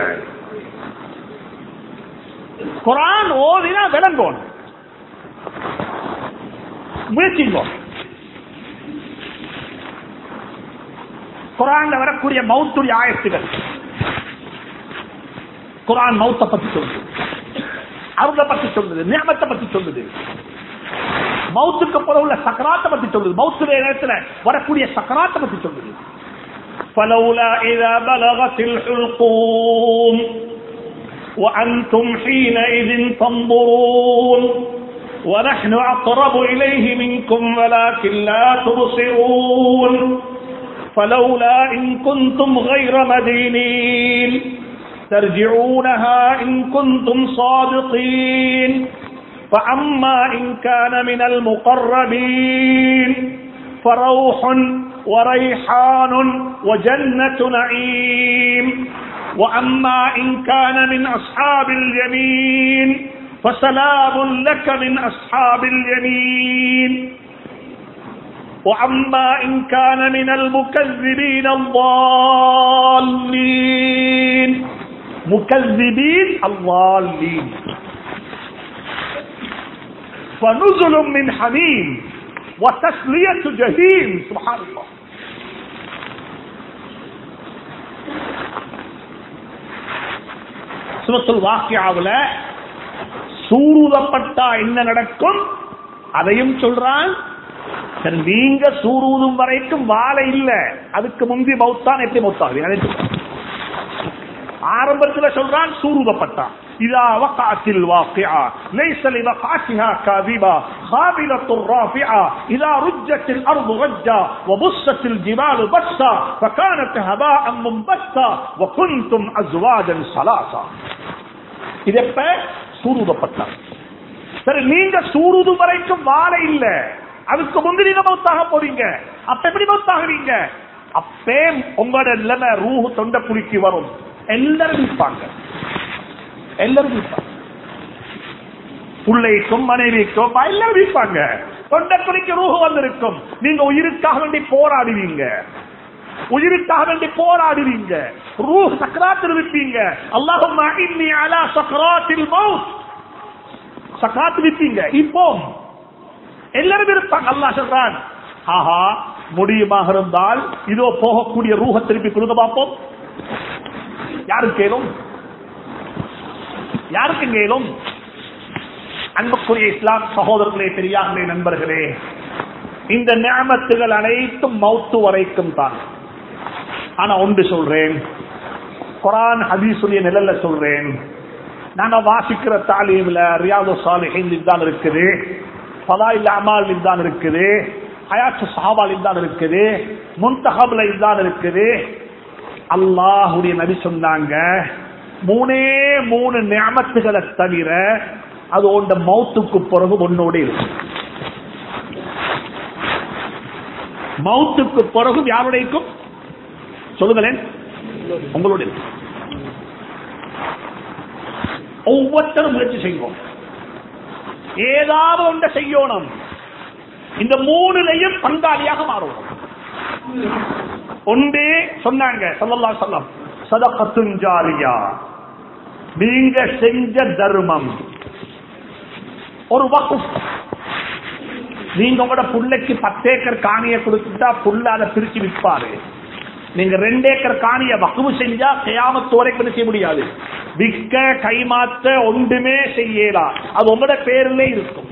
குர்ஆன் ஓதினா விளங்கும், முயற்சிங்க. குர்ஆன்ல வரக்கூடிய மௌத்துடைய ஆயத்துகள், குர்ஆன் மௌத்தை பத்தி சொல்லுது, அருளை பத்தி சொல்லுது, நிஅமத்தை பத்தி சொல்லுது, மௌத்துக்கு பிறகு உள்ள சக்கராத்தை பத்தி சொல்லுது, மௌத்து நேரத்தில் வரக்கூடிய சக்கராத்தை பத்தி சொல்லுது. فلولا إذا بلغت الحلقوم وأنتم حينئذ تنظرون ونحن أقرب إليه منكم ولكن لا تبصرون فلولا إن كنتم غير مدينين ترجعونها إن كنتم صادقين فأما إن كان من المقربين فروح وريحان وجنة نعيم وأما إن كان من أصحاب اليمين فسلام لك من أصحاب اليمين وأما إن كان من المكذبين الضالين முகல்லிபீன் அல்லாலீன் ஃபனுஸுலும் மின் ஹமீம் வதஸ்லியத்து ஜஹீம். சுப்ஹானல்லாஹ். சூரத்துல் வாக்கியாவுல சூரூதப்பட்டா என்ன நடக்கும் அதையும் சொல்றான். நீங்க சூரூதும் வரைக்கும் வாழை இல்ல, அதுக்கு முந்தி மௌத்தான் எப்படி மௌத்தாகுது ஆரம்பத்தில் சொல்றான். சூரூதப்பட்டா இதா வகாத்தில் வாக்கியா லைஸ லிவகாத்திஹா காதிபா காபிலத்துர் ராஃபிஆ இதா ருஜ்ஜத்தில் அர்து ரஜ்ஜா வபுஸ்ஸத்தில் ஜிபாலு பஸ்ஸா ஃபகானத் ஹபாஅன் முன்பஸ்ஸா வகுன்தும் அஸ்வாஜன் ஸலாஸா. இதெப்ப சூரூதப்பட்டா. சரி, நீங்க சூரூது வரைக்கும் வாழை இல்ல, அதுக்கு முந்தி நீங்க மௌத்தாக போறீங்க. அப்ப எப்படி மௌத்தாகுவீங்க? அப்பே உங்களோட நிலைமை ரூஹு தொண்டை குளிக்கு வரும். எல்லாரும் இருப்பாங்க, எல்லாரும் இருப்பாங்க. பிள்ளைக்கும் மனைவிக்கும் எல்லாரும் இருப்பாங்க. தொண்டை குளிக்கு ரூஹு வந்திருக்கும். நீங்க உயிருக்காக வேண்டி போராடுவீங்க, உயிருக்காக வேண்டி போராடுவீங்க. ரூஹ் சக்ராத்தில் இருப்பீங்க. அல்லாஹும்ம இன்னி அலா சக்ராத்தில் மௌத், சக்ராத்தில் இருப்பீங்க. இப்போ எல்லாரும் இருப்பாங்க. அல்லாஹ் சொல்றான், ஆஹா முடியுமாக இருந்தால் இதோ போகக்கூடிய ரூஹ திருப்பி கொடுக்க பார்ப்போம். யாருக்கு கேளும்? யாருக்கு கேளும்? அன்புக்குரிய இஸ்லாம் சகோதரர்களே, பெரியார்களே, நண்பர்களே, இந்த நிஅமத்துகள் அனைத்தும் மௌத்து வரைக்கும் தான். ஆனா ஒன்று சொல்றேன், குர்ஆன் ஹதீஸுடைய நிழல்ல சொல்றேன். நாங்க வாசிக்கிற தாலீம்ல ரியாது ஸாலிஹீன் தான் இருக்குது, ஃபதாயில் அமால் தான் இருக்குது, ஹயாத்து ஸஹாபால் தான் இருக்குது, முன்தஹப்ல தான் இருக்குது. அல்லாஹ்வுடைய நபி சொன்னாங்க, மூணே மூணு நிஅமத்துகளை தவிர அது உண்ட மௌத்துக்கு பிறகு உன்னோட இருக்கு. மௌத்துக்கு பிறகு யாருடையும் சொல்லுங்களேன், உங்களுடைய. ஒவ்வொருத்தரும் முயற்சி செய்வோம், ஏதாவது ஒன்றை செய்யணும். இந்த மூணுலையும் பங்காளியாக மாறுவோம். ஒன்றே சொன்னாங்க ஸல்லல்லாஹு அலைஹி வஸல்லம், சதகத்துன் ஜாரியா, நீங்க செஞ்ச தர்மம். ஒரு வக்ஃப், நீங்க உங்களோட புள்ளைக்கு பத்து ஏக்கர் காணியை கொடுத்துட்டா புள்ள அதை பிரிச்சு விற்பாரு. நீங்க ரெண்டு ஏக்கர் காணியை வக்ஃப் செஞ்சா கியாமத் வரைக்கும் செய்ய முடியாது. விற்க கைமாத்த ஒன்றுமே செய்யலாம், அது உங்களோட பேரிலே இருக்கும்.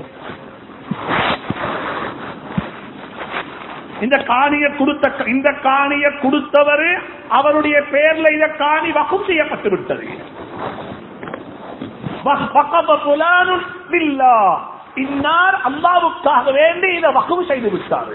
இந்த காணியை கொடுத்த இந்த காணியை கொடுத்தவர் அவருடைய பேர்ல இந்த காணி வக்ஃப் செய்யப்பட்டு விட்டது. இன்னார் அல்லாஹ்வுக்காக வேண்டி இதை வக்ஃப் செய்து விட்டார்.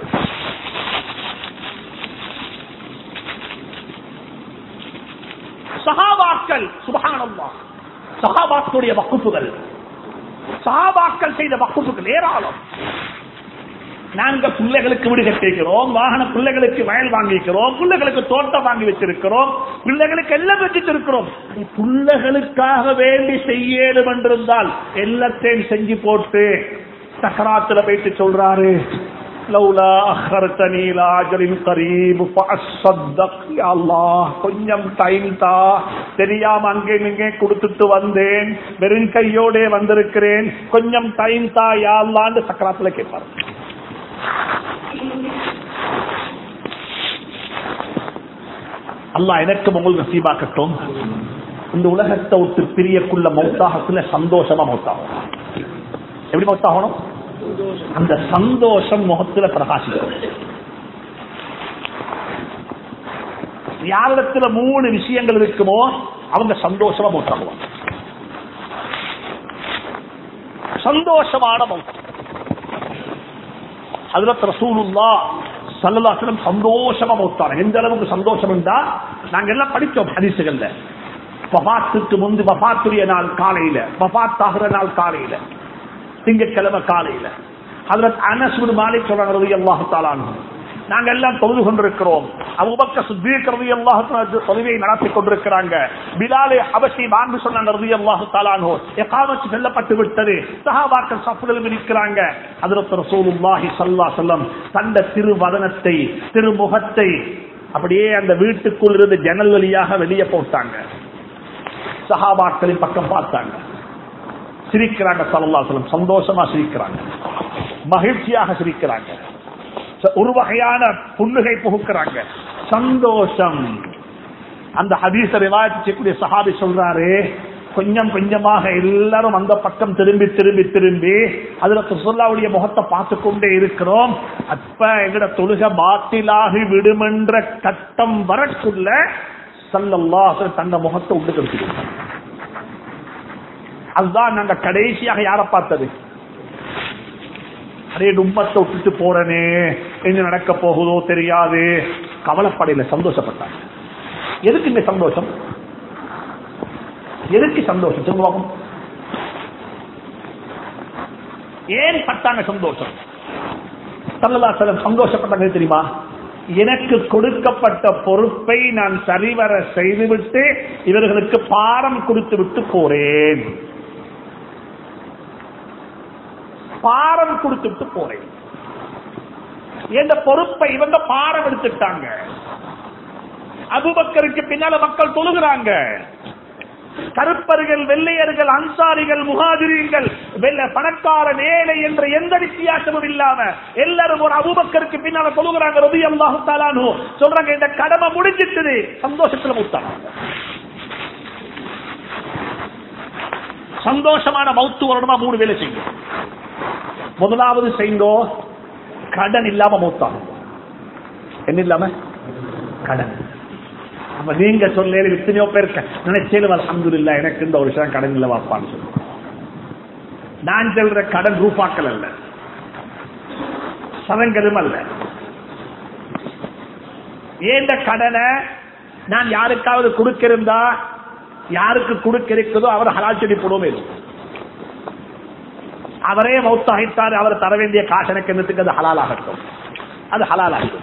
சஹாபாக்கள், சுப்ஹானல்லாஹ், சஹாபாக்களுடைய வக்ஃபுகள், சஹாபாக்கள் செய்த வக்ஃபுகள் ஏராளம். நாங்க பிள்ளைகளுக்கு வீடு கட்டிக்கிறோம், வாகன பிள்ளைகளுக்கு வயல் வாங்கிக்கிறோம், பிள்ளைகளுக்கு தோட்டம் வாங்கி வச்சிருக்கிறோம், பிள்ளைகளுக்கு எல்லாம் வச்சிருக்கிறோம். பிள்ளைகளுக்காக வேண்டி செய்யணும் என்றிருந்தால் எல்லாத்தையும் செஞ்சு போட்டு சக்கராத்துல போயிட்டு சொல்றாரு, லௌலா அஹ்ரதனி இலா அஜலின் கரீப் ஃபஅஸ்ஸதக், யா அல்லாஹ் கொஞ்சம் டைம் தா, தெரியாம அங்கே நீங்க கொடுத்துட்டு வந்தேன், வெறும் கையோட வந்திருக்கிறேன், கொஞ்சம் டைம் தா யா அல்லாஹ்னு சக்கராத்துல கேட்பாரு. அல்லாஹ் எனக்கும் உங்களுக்கு நசீபாக்கட்டும். இந்த உலகத்தை விட்டு பிரியக்குள்ள மௌத்தாகத்துல சந்தோஷமா மௌத்தாகும். எப்படி மௌத்தாகணும்? அந்த சந்தோஷம் முகத்துல பிரகாசிக்கும். யாரிடத்துல மூணு விஷயங்கள் இருக்குமோ அவங்க சந்தோஷமா மௌத்தாகுவாங்க. சந்தோஷமான மௌத். ஹஜ்ரத் ரசூலுல்லாஹ் ஸல்லல்லாஹு அலைஹி வஸல்லம் சந்தோஷமா மௌத்தானாங்க. எந்த அளவுக்கு சந்தோஷம் என்றா, நாங்க எல்லாம் படிச்சோம் ஹதீஸ்கள்ல, வஃபாத்துக்கு முன்பு வஃபாத்துடைய நாள் காலையில, வஃபாத் ஆகிற நாள் காலையில, திங்கட்கிழமை காலையில ஹஜ்ரத் அனஸ் பின் மாலிக் சொல்றாங்க ரலியல்லாஹு தஆலா அன்ஹு, நாங்க எல்லாம் தொழுது கொண்டிருக்கிறோம். அபூபக்கர் சித்தீக் ரலியல்லாஹு தஆலா தொழுகையை நடத்தி கொண்டிருக்கிறாங்க. பிலால் ஹபஷி பாங்கு சொன்னாங்க ரலியல்லாஹு தஆலா அன்ஹு, இகாமத் சொல்லப்பட்டு விட்டது. சஹாபாக்கள் சஃப்களில் நிற்கிறாங்க. ஹஜ்ரத் ரசூலுல்லாஹி ஸல்லல்லாஹு அலைஹி வஸல்லம் தந்த திருவதனத்தை, திருமுகத்தை அப்படியே அந்த வீட்டுக்குள் இருந்து ஜன்னல் வழியாக வெளியே போட்டாங்க. சஹாபாக்களின் பக்கம் பார்த்தாங்க, சிரிக்கிறாங்க. ஸல்லல்லாஹு அலைஹி வஸல்லம் சந்தோஷமா சிரிக்கிறாங்க, மகிழ்ச்சியாக சிரிக்கிறாங்க, ஒரு வகையான புன்னகை புகுக்கிறாங்க, சந்தோஷம். அந்த ஹதீஸை ரிவாயத் செய்யக்கூடிய சஹாபி சொல்றாரு, கொஞ்சம் கொஞ்சமாக எல்லாரும் அந்த பக்கம் திரும்பி திரும்பி திரும்பி ஹஜ்ரத் ரசூலுல்லாஹ்வுடைய முகத்தை பார்த்து கொண்டே இருக்கிறோம். அப்ப எங்கட தொழுகை பாத்திலாகி விடுமென்ற கட்டம் வரக்குள்ள ஸல்லல்லாஹு அலைஹி வஸல்லம் தங்க முகத்தை உள்ளுக்கு எடுத்துக்கிட்டாங்க. அதுதான் நாங்க கடைசியாக யாரை பார்த்தது? அதே உம்மத்தை விட்டுட்டு போறனே, என்ன நடக்க போகுதோ தெரியாது, கவலைப்படையில, சந்தோஷப்பட்டாங்க. எதுக்கு இந்த சந்தோஷம்? எதுக்கு சந்தோஷம் சொல்லுவாங்க? ஏன் பட்டாங்க சந்தோஷம்? ஸல்லல்லாஹு அலைஹி வஸல்லம் சந்தோஷப்பட்டாங்க தெரியுமா? எனக்கு கொடுக்கப்பட்ட பொறுப்பை நான் சரிவர செய்துவிட்டு இவர்களுக்கு பாரம் கொடுத்து விட்டு போறேன், பாரம் கொடுத்துட்டு போறேன். இந்த பொறுப்பை இவங்க பாரம் எடுத்துட்டாங்க. அபூபக்கருக்கு பின்னால மக்கள் தொழுகிறாங்க. கருப்பர்கள், வெள்ளையர்கள், அன்சாரிகள், முஹாஜிர்கள், பணக்காரன், ஏழை என்ற எந்த வித்தியாசமும் இல்லாம எல்லாரும் ஒரு அபூபக்கருக்கு பின்னால தொழுகிறாங்க. ரலியல்லாஹு தஆலா அன்ஹு சொல்றாங்க, இந்த கடமை முடிஞ்சிட்டு சந்தோஷத்துல மூத்தாங்க. சந்தோஷமான மௌத்து வரணுமா? மூணு வேலை செய்யும். முதலாவது செய்தோ கடன் இல்லாம மூத்தாங்க. என்ன இல்லாம? கடன். நீங்க சொல்ல எத்தனையோ பேர் நினைச்சேன் அல்ஹம்துலில்லாஹ் எனக்கு இந்த ஒரு விஷயம் கடன் இல்ல வாப்பான்னு சொல்லு. நான் சொல்ற கடன் ரூபாக்கள் அல்ல, சதங்களும் அல்ல. ஏந்த கடனை நான் யாருக்காவது கொடுக்க இருந்தா, யாருக்கு கொடுக்க இருக்குதோ அவர் ஹலால் செடி போடுவோமே. அவரே மௌத்தாகித்தார், அவர் தர வேண்டிய காசு எனக்கு என்னத்துக்கு அது ஹலால் ஆகட்டும், அது ஹலால் ஆகட்டும்.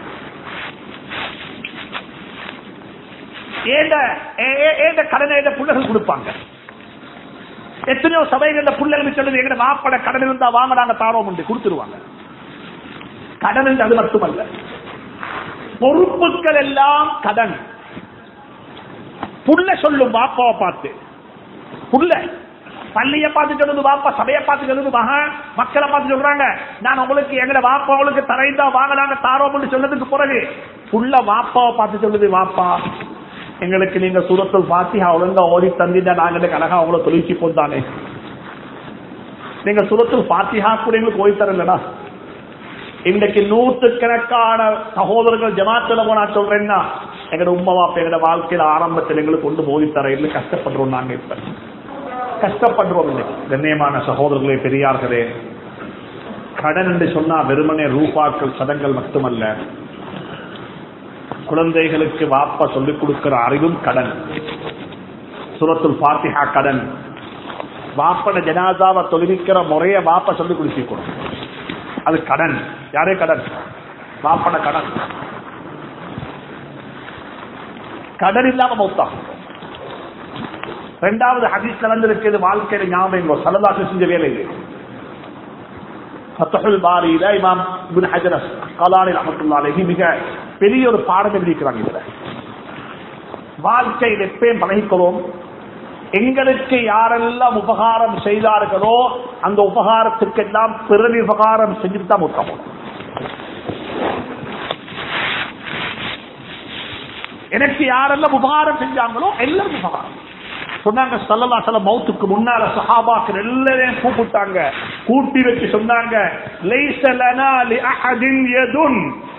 கடனை பிள்ளைகள் கொடுப்பாங்க. எத்தனையோ சபைகள் பிள்ளைகள் சொல்லுது, எங்க மாப்பட கடன் இருந்தா வாங்க நாங்க தாரோம் என்று கொடுத்துருவாங்க. கடன் அது மட்டுமல்ல, பொறுப்புகள் எல்லாம் கடன். புள்ள சொல்லும் வாப்பாவை பார்த்து, புள்ள பள்ளியை பார்த்து சொல்லுது வாப்பா, சபையை பார்த்து சொல்லுது மகன், மக்களை பார்த்து சொல்றாங்க நான் உங்களுக்கு எங்க வாப்பா உங்களுக்கு தரைந்தா வாங்க நாங்க தாரோம் என்று சொன்னதுக்கு பிறகு புள்ள வாப்பாவை பார்த்து சொல்லுது, வாப்பா எங்களுக்கு நீங்க சூரத்துல் ஃபாத்திஹா ஒழுங்கா ஓடி தந்திட்டா நாங்க அழகா அவங்கள தொழிற்சி போந்தானே, நீங்க சூரத்துல் ஃபாத்திஹா கூட எங்களுக்கு ஓடி தரலடா. இன்றைக்கு நூற்றுக்கணக்கான சகோதரர்கள் ஜமாத்துல போனா சொல்றேன்னா, எங்கட உம்மா வாப்பா எங்கட வாழ்க்கையில ஆரம்பத்தில் எங்களுக்கு கொண்டு போதி தர இல்லை, கஷ்டப்படுறோம். நாங்க இப்ப கஷ்டப்படுறோம். இன்னைக்கு கண்ணியமான சகோதரர்களே, பெரியார்களே, கடன் என்று சொன்னா வெறுமனே ரூபாக்கள் சதங்கள் மட்டுமல்ல, குழந்தைகளுக்கு வாப்பா சொல்லிக் கொடுக்கிற அறிவும் கடன். சூரத்துல் ஃபாத்திஹா கடன். வாப்பட ஜனாசாவை தொழுவிக்கிற முறைய வாப்பா சொல்லிக் கொடுக்கணும், அது கடன். யாரே கடன்? வாப்பட கடன். கடன் இல்லாம மௌத்தாகும். இரண்டாவது ஹதீஸ்ல வந்திருக்கிறது, வாழ்க்கையில ஞாபகம் ஸல்லல்லாஹு செஞ்ச வேலை. ஃபத்ஹுல் பாரியில இமாம் இப்னு ஹஜர் அஸ்கலானி ரஹ்மத்துல்லாஹி அலைஹி மிக பெரிய ஒரு பாடம் எழுதியிருக்கிறாங்க. இதுல வாழ்க்கையில் எப்பயும் பழகிக்கிறோம், எங்களுக்கு யாரெல்லாம் உபகாரம் செய்தார்களோ அந்த உபகாரத்துக்கெல்லாம் பிறகு உபகாரம் செஞ்சுட்டு தான் முத்தம். எனக்கு யாரெல்லாம் உபகாரம் செஞ்சாங்களோ எல்லாரும் உபகாரம் சொன்னாங்க. ஸல்லல்லாஹு அலைஹி வஸல்லம் மௌத்துக்கு முன்னால சஹாபாக்கள் எல்லாரையும் கூப்பிட்டாங்க, கூட்டி வச்சு சொன்னாங்க, லைஸ லனா லிஅஹதின் யதுன்,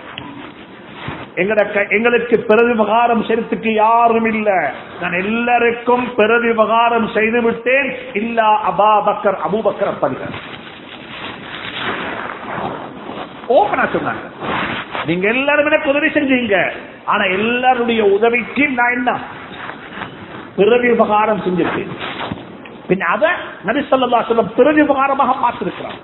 எங்களுக்கு பிரதிபகாரம் செய்யறதுக்கு யாரும் இல்ல, நான் எல்லாருக்கும் பிரதிபகாரம் செய்து விட்டேன், இல்லா அபூபக்கர் அபூபக்கர் அப்படி ஓபனா சொன்னாங்க. நீங்க எல்லாரும் எனக்கு உதவி செஞ்சீங்க, ஆனா எல்லாருடைய உதவிக்கு நான் என்ன பிறவி உபகாரம் செஞ்சிருக்கேன். பின் அத நபி ஸல்லல்லாஹு அலைஹி வஸல்லம் பிறவி உபகாரமாக பார்த்திருக்கிறார்.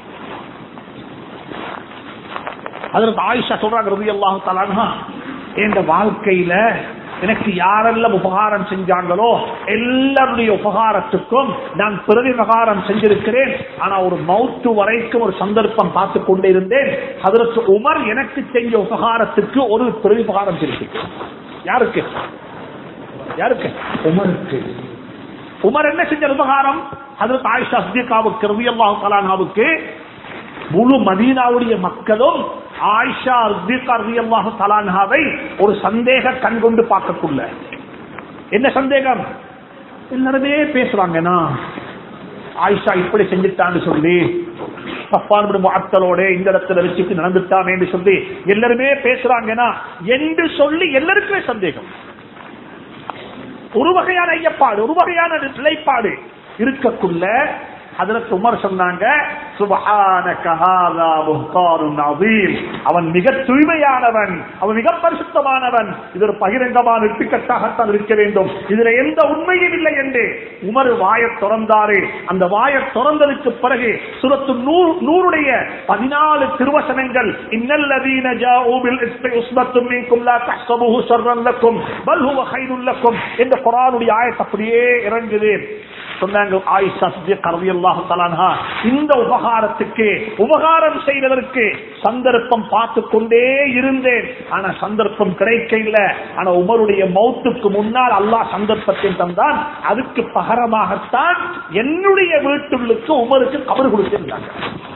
ஹஜ்ரத் ஆயிஷா சொல்றாங்க ரலியல்லாஹு தஆலா அன்ஹா, இந்த வாழ்க்கையில எனக்கு யாரெல்லாம் உபகாரம் செஞ்சாங்களோ எல்லாருடைய உபகாரத்துக்கும் நான் பிறவி உபகாரம் செஞ்சிருக்கிறேன். ஆனா ஒரு மௌத்து வரைக்கும் ஒரு சந்தர்ப்பம் பார்த்து கொண்டே இருந்தேன், ஹஜ்ரத் உமர் எனக்கு செஞ்ச உபகாரத்துக்கு ஒரு பிறவி உபகாரம் செஞ்சிருக்கேன். யாருக்கு? யாருக்கு? உமருக்கு. உமர் என்ன செஞ்ச உபகாரம்? ஹஜ்ரத் ஆயிஷா சித்திகாவுக்கு ரலியல்லாஹு தஆலா அன்ஹாவுக்கு முழு மதீனாவுடைய மக்களும் ஆயிஷா சித்திகா ரலியல்லாஹு தஆலா அன்ஹாவை ஒரு சந்தேக கண் கொண்டு பார்க்கக்குள்ள. என்ன சந்தேகம்? எல்லாருமே பேசுறாங்கன்னா ஆயிஷா இப்படி செஞ்சுட்டான்னு சொல்லி சஃப்வான் இப்னு முஅத்தலோட இந்த இடத்துல வச்சுட்டு நடந்துட்டானே என்று சொல்லி எல்லாருமே பேசுறாங்கன்னா என்று சொல்லி எல்லாருக்குமே சந்தேகம். ஒரு வகையான ஐயப்பாடு, ஒரு வகையான நிலைப்பாடு இருக்கக்குள்ள ஹஜ்ரத் உமர் சொன்னாங்க, சுப்ஹானக ஹாதா புஹ்தானுன் அதீம். அவன் மிக தூய்மையானவன், அவன் மிக பரிசுத்தமானவன். இது ஒரு பகிரங்கமான இட்டுக்கட்டாகத்தான் இருக்க வேண்டும், இதுல எந்த உண்மையும் இல்லை என்று உமர் வாயை திறந்தாரு. அந்த வாயை திறந்ததுக்கு பிறகு சூரத்து நூறுடைய பதினாலு திருவசனங்கள், இன்னல்லதீன ஜாஊ பில் இஸ்மி உஸ்பத்தும் மின்கும் லா தஹ்ஸபூஹு ஷர்ரன் லக்கும் பல் ஹுவ கைருல் லக்கும் என்ற குர்ஆனுடைய ஆயத் அப்படியே இறங்குது. சொன்னாங்க ஆயிஷா சித்திகா ரலியல்லாஹு தஆலா அன்ஹா, இந்த உபகாரத்துக்கு உபகாரம் செய்வதற்கு சந்தர்ப்பம் பார்த்து கொண்டே இருந்தேன், ஆனா சந்தர்ப்பம் கிடைக்க இல்லை. ஆனா உமருடைய மௌத்துக்கு முன்னால் அல்லாஹ் சந்தர்ப்பத்தை தந்தான். அதுக்கு பகரமாகத்தான் என்னுடைய வீட்டுக்கு உமருக்கு கபர் கொடுத்திருந்தாங்க.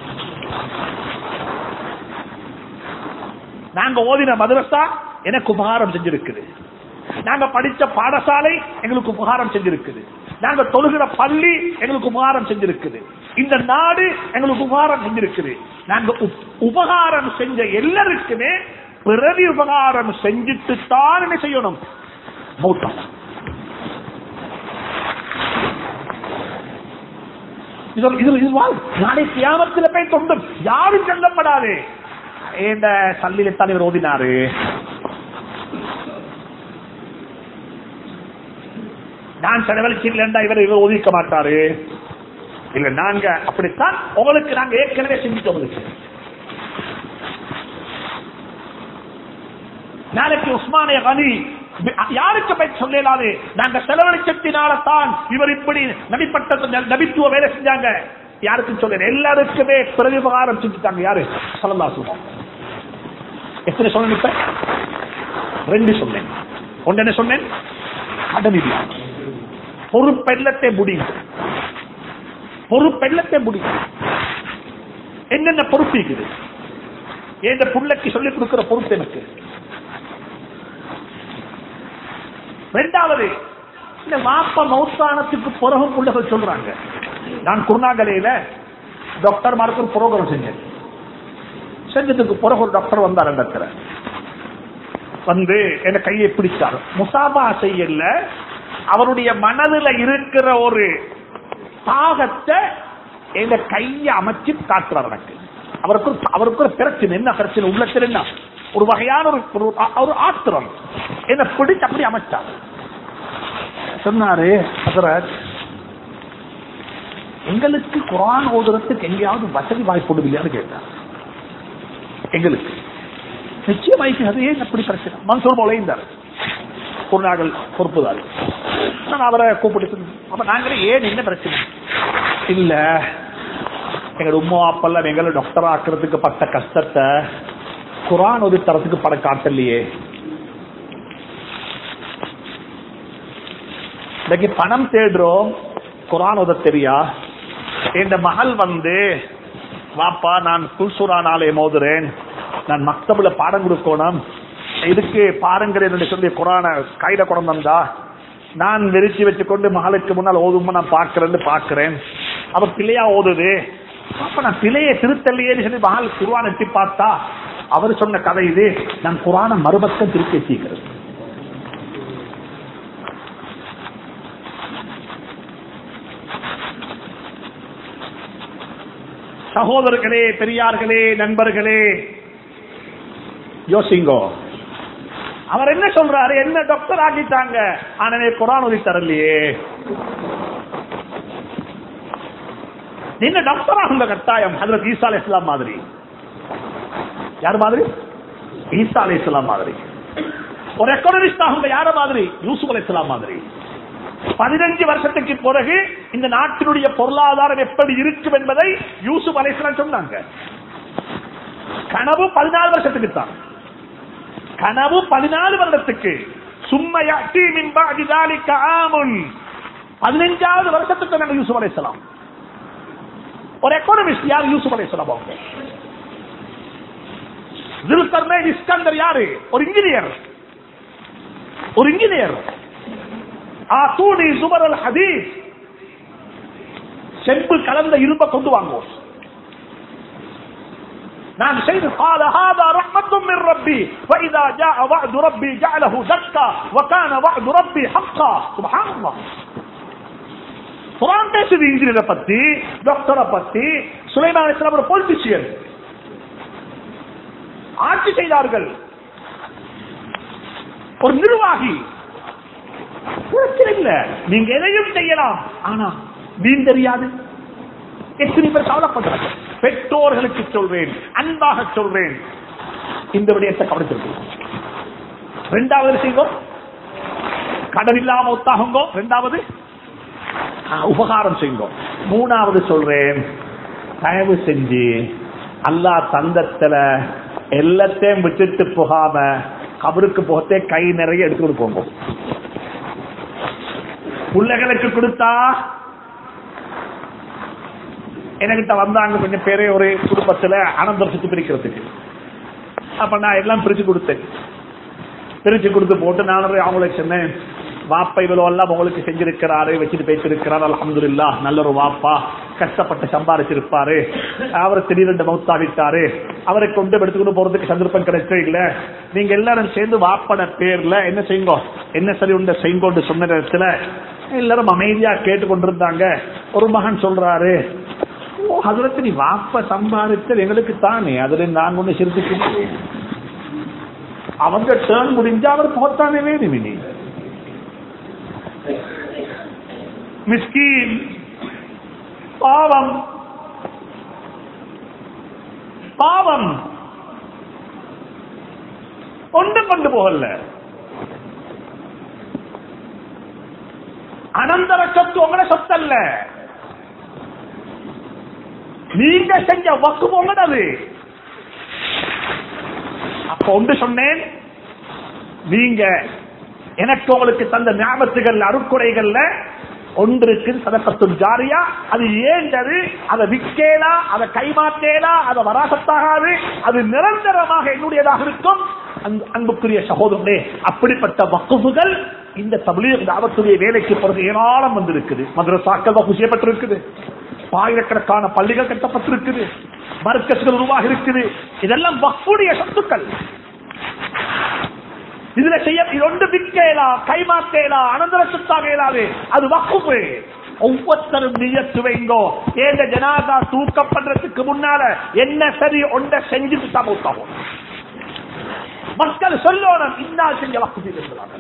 நாங்க ஓதின மதரசா எனக்கு உபகாரம் செஞ்சிருக்குது, நாங்க படிச்ச பாடசாலை எங்களுக்கு உபகாரம் செஞ்சிருக்குது, நாங்க தொழுகிற பள்ளி எங்களுக்கு உபகாரம் செஞ்சிருக்குது, இந்த நாடு எங்களுக்கு உபகாரம் செஞ்சிருக்குது. நாங்க உபகாரம் செஞ்ச எல்லாருக்குமே பிறவி உபகாரம் செஞ்சுட்டு தான் என்ன செய்யணும்? மௌத்தம். நாளை கியாமத்தில் போய் தொண்டும் யாரும் செல்லப்படாது. இந்த சல்லில்தான் இவர் ஓதினாரு, நான் செலவழிச்சிருந்தா இவர் இவர் ஒதுக்க மாட்டாரு. இல்ல நாங்க அப்படித்தான் உங்களுக்கு நாங்க ஏற்கனவே செஞ்சுட்டோம். நாளைக்கு உஸ்மானிய கனி யாருக்கு போய் சொல்லலாது, நாங்க செலவழிச்சத்தினால்தான் இவர் இப்படி நபிப்பட்ட நபித்துவ வேலை செஞ்சாங்க. யாருக்கும் சொல்ல, எல்லாருக்குமே பிரதிபகாரம் செஞ்சுட்டாங்க. யாரு? ஸல்லல்லாஹு அலைஹி வஸல்லம். எத்தனை சொன்னேன்? இப்ப ரெண்டு சொன்னேன். ஒன்று என்ன சொன்னேன்? கடமையா பொறுப்பெல்லத்தை முடியும், பொறுப்பெல்லத்தை முடியும். என்னென்ன பொறுப்பு இருக்குது? எந்த புள்ளைக்கு சொல்லிக் கொடுக்கிற பொறுப்பு எனக்கு. இரண்டாவது, இந்த வாப்ப மௌத்தானத்துக்கு பிறகு புள்ளைகள் சொல்றாங்க, நான் குருநாகலையில டாக்டர் மார்க்கு ஒரு ப்ரோக்ராம் செஞ்சேன். செஞ்சதுக்கு பிறகு ஒரு டாக்டர் வந்தார், அந்த இடத்துல வந்து என்ன கையை பிடிச்சார். முசாபா செய்யல, அவருடைய மனதில் இருக்கிற ஒரு தாகத்தை எங்க கையை அமைச்சு காட்டுறார் எனக்கு. அவருக்கு அவருக்கு ஒரு பிரச்சனை. என்ன பிரச்சனை? உள்ளத்தில் என்ன ஒரு வகையான ஒரு ஆத்திரம் என்ன பிடிச்சு அப்படி அமைச்சார். சொன்னாரு, எங்களுக்கு குர்ஆன் ஓதுறதுக்கு எங்கேயாவது வசதி வாய்ப்பு இல்லையான்னு கேட்டார். எங்களுக்கு நிச்சயமாயிருக்கு. அது ஏன் அப்படி பிரச்சனை? மன்சூர் மௌலைந்தார் குருநாகல் பொறுப்புதாரு. நான் அவரை கூப்பிட்டு, அப்ப நாங்களே ஏன் என்ன பிரச்சனை? இல்ல, எங்க உம்மா அப்பெல்லாம் எங்களை டாக்டர் ஆக்குறதுக்கு பட்ட கஷ்டத்தை குர்ஆன் ஓதி தரத்துக்கு பட காட்டலையே. இன்னைக்கு பணம் தேடுறோம், குர்ஆன் ஓத தெரியா? என் மகள் வந்து, வாப்பா நான் குல்சூரா நாளே மோதுறேன், நான் மக்தபுல பாடம் கொடுக்கணும், இதுக்கு பாருங்கிறேன் சொல்லி குர்ஆனை கையில கொண்டு வந்தா நான் வெறிச்சி வச்சுக்கொண்டு மகளுக்கு முன்னால் ஓதுமா நான் பாக்குறேன்னு பாக்குறேன். அவ பிள்ளையா ஓதுது, அப்ப நான் பிள்ளையை திருத்தல்லையேன்னு சொல்லி மகள் குர்ஆனை எட்டி பார்த்தா அவர் சொன்ன கதை இது, நான் குர்ஆனை மறுபக்கம் திருப்பி எத்திக்கிறது. சகோதரர்களே, பெரியார்களே, நண்பர்களே, யோசிங்கோ. அவர் என்ன சொல்றாரு? என்ன டாக்டர் ஆகிட்டாங்க, ஆனா குர்ஆன் ஓதி தரலையே. நீங்க டாக்டர் ஆகுங்க கட்டாயம். ஹஜ்ரத் ஈசா அலைஹிஸ்ஸலாம் மாதிரி. யார் மாதிரி? ஈசா அலைஹிஸ்ஸலாம் மாதிரி. ஒரு எக்கனாமிஸ்ட் ஆகுங்க. யார மாதிரி? யூசுப் அலைஹிஸ்ஸலாம் மாதிரி. பதினஞ்சு வருஷத்துக்கு பிறகு இந்த நாட்டினுடைய பொருளாதாரம் எப்படி இருக்கும் என்பதை யூசுப் அலைஹிஸ்ஸலாம் சொன்னாங்க. கனவு பதினாலு வருஷத்துக்கு தான். கனவு பதினாலு வருடத்துக்கு. சும்மா யஅதி மின் பஅதி ذلك ஆமுன், பதினஞ்சாவது வருஷத்துக்கு நாங்கள் யூசுப் அலைஹிஸ்ஸலாம். ஒரு எக்கானமிஸ்ட் யார்? யூசுப் அலைஹிஸ்ஸலாம். அவங்க ஜுல்கர்னைன் இஸ்கந்தர் யாரு? ஒரு இன்ஜினியர். ஒரு இன்ஜினியர். ஆதூனி ஜுபரல் ஹதீஸ், செம்பு கலந்த இரும்ப கொண்டு வாங்குவோம். நான் செய்து قال هذا رحمة من ربي فإذا جاء وعد ربي جعله دكا وكان وعد ربي حقا. سبحان الله. குர்ஆன் பேசுது இன்ஜினியரை பத்தி, டாக்டரை பத்தி. சுலைமான் அலைஹிஸ்ஸலாம் ஒரு பொலிட்டிஷியன், ஆட்சி செய்தார்கள், ஒரு நிர்வாகி. பிரச்சனை இல்ல, நீங்க எதையும் செய்யலாம், ஆனா வீண் தெரியாது. எத்தனை பேர் கவலைப்படுறாங்க. பெற்றோர்களுக்கு சொல்வேன், அன்பாக சொல்வேன், இந்த விடயத்தை கவனித்திருக்கோம். இரண்டாவது செய்வோம், கடன் இல்லாம ஒத்தாகுங்கோ. இரண்டாவது உபகாரம் செய்வோம். மூணாவது சொல்றேன், தயவு செஞ்சு அல்லாஹ் தந்தத்துல எல்லாத்தையும் விட்டுட்டு போகாம கபருக்கு போகத்தே கை நிறைய எடுத்துட்டு போங்க. பிள்ளைகளுக்கு கொடுத்தா என்கிட்ட வந்தாங்க கொஞ்சம் பேரே ஒரு குடும்பத்துல அனந்தரத்துக்கு பிரிக்கிறதுக்கு. அப்ப நான் எல்லாம் பிரிச்சு கொடுத்தேன். பிரிச்சு கொடுத்து போட்டு நான் அவங்களுக்கு சொன்னேன், வாப்பா இவ்வளவு எல்லாம் உங்களுக்கு செஞ்சிருக்கிறாரு, வச்சுட்டு பேசிருக்கிறாரு, அல்ஹம்துலில்லாஹ், நல்ல ஒரு வாப்பா, கஷ்டப்பட்டு சம்பாதிச்சிருப்பாரு, அவர் திடீரென்று மௌத்தாவிட்டாரு, அவரை கொண்டு எடுத்துக்கொண்டு போறதுக்கு சந்தர்ப்பம் கிடைச்சே இல்ல. நீங்க எல்லாரும் சேர்ந்து வாப்பட பேர்ல என்ன செய்யுங்க, என்ன சரி உண்ட செய்யுங்கோன்னு சொன்ன நேரத்துல எல்லாரும் அமைதியா கேட்டுக்கொண்டிருந்தாங்க. ஒரு மகன் சொல்றாரு, அதுல நீ வாப்ப சம்பாதித்தது எங்களுக்கு தானே, அதுல நான் ஒண்ணு சிரித்து அவங்க டேர்ன் முடிஞ்சா அவர் போத்தானே வேணும். இனி மிஸ்கீன், பாவம், பாவம் ஒன்று கொண்டு போகல. அனந்தர சொத்து உங்கள சொத்து அல்ல, நீங்க செஞ்ச வக்கு உங்களது. அப்ப ஒன்று சொன்னேன், நீங்க எனக்கு உங்களுக்கு தந்த ஞாபகத்துகள் அருட்கொடைகள்ல ஒன்றுக்கு சதகத்துல் ஜாரியா, அது ஏண்டது, அதை விற்கலா, அதை கைமாற்றேலா, அதை வராசத்தாகாது, அது நிரந்தரமாக என்னுடையதாக இருக்கும். அன்புக்குரிய சகோதரர்களே, அப்படிப்பட்ட வக்குஃபுகள் இந்த தப்லீக் தாவத்துடைய வேலைக்கு பிறகு ஏராளம் வந்திருக்குது. மதரசாக்கள் வக்ஃப் செய்யப்பட்டிருக்குது, ஆயிரக்கணக்கான பள்ளிகள் கட்டப்பட்டிருக்குது, மர்கஸ்கள் உருவாகி இருக்குது. இதெல்லாம் வக்ஃபுடைய சொத்துக்கள். இதுல செய்ய ஒன்று விற்கலா, கைமாற்றேலா, அனந்தர சொத்தாக இயலாது, அது வக்ஃப். ஒவ்வொருத்தரும் நியத்து வைங்கோ, ஏந்த ஜனாதா தூக்கப்படுறதுக்கு முன்னால என்ன சரி ஒன்றை செஞ்சுட்டு தான் மௌத்தாகும். மக்கள் சொல்லணும், இன்னால் செஞ்ச வக்ஃப் செய்திருக்கிறார்கள்.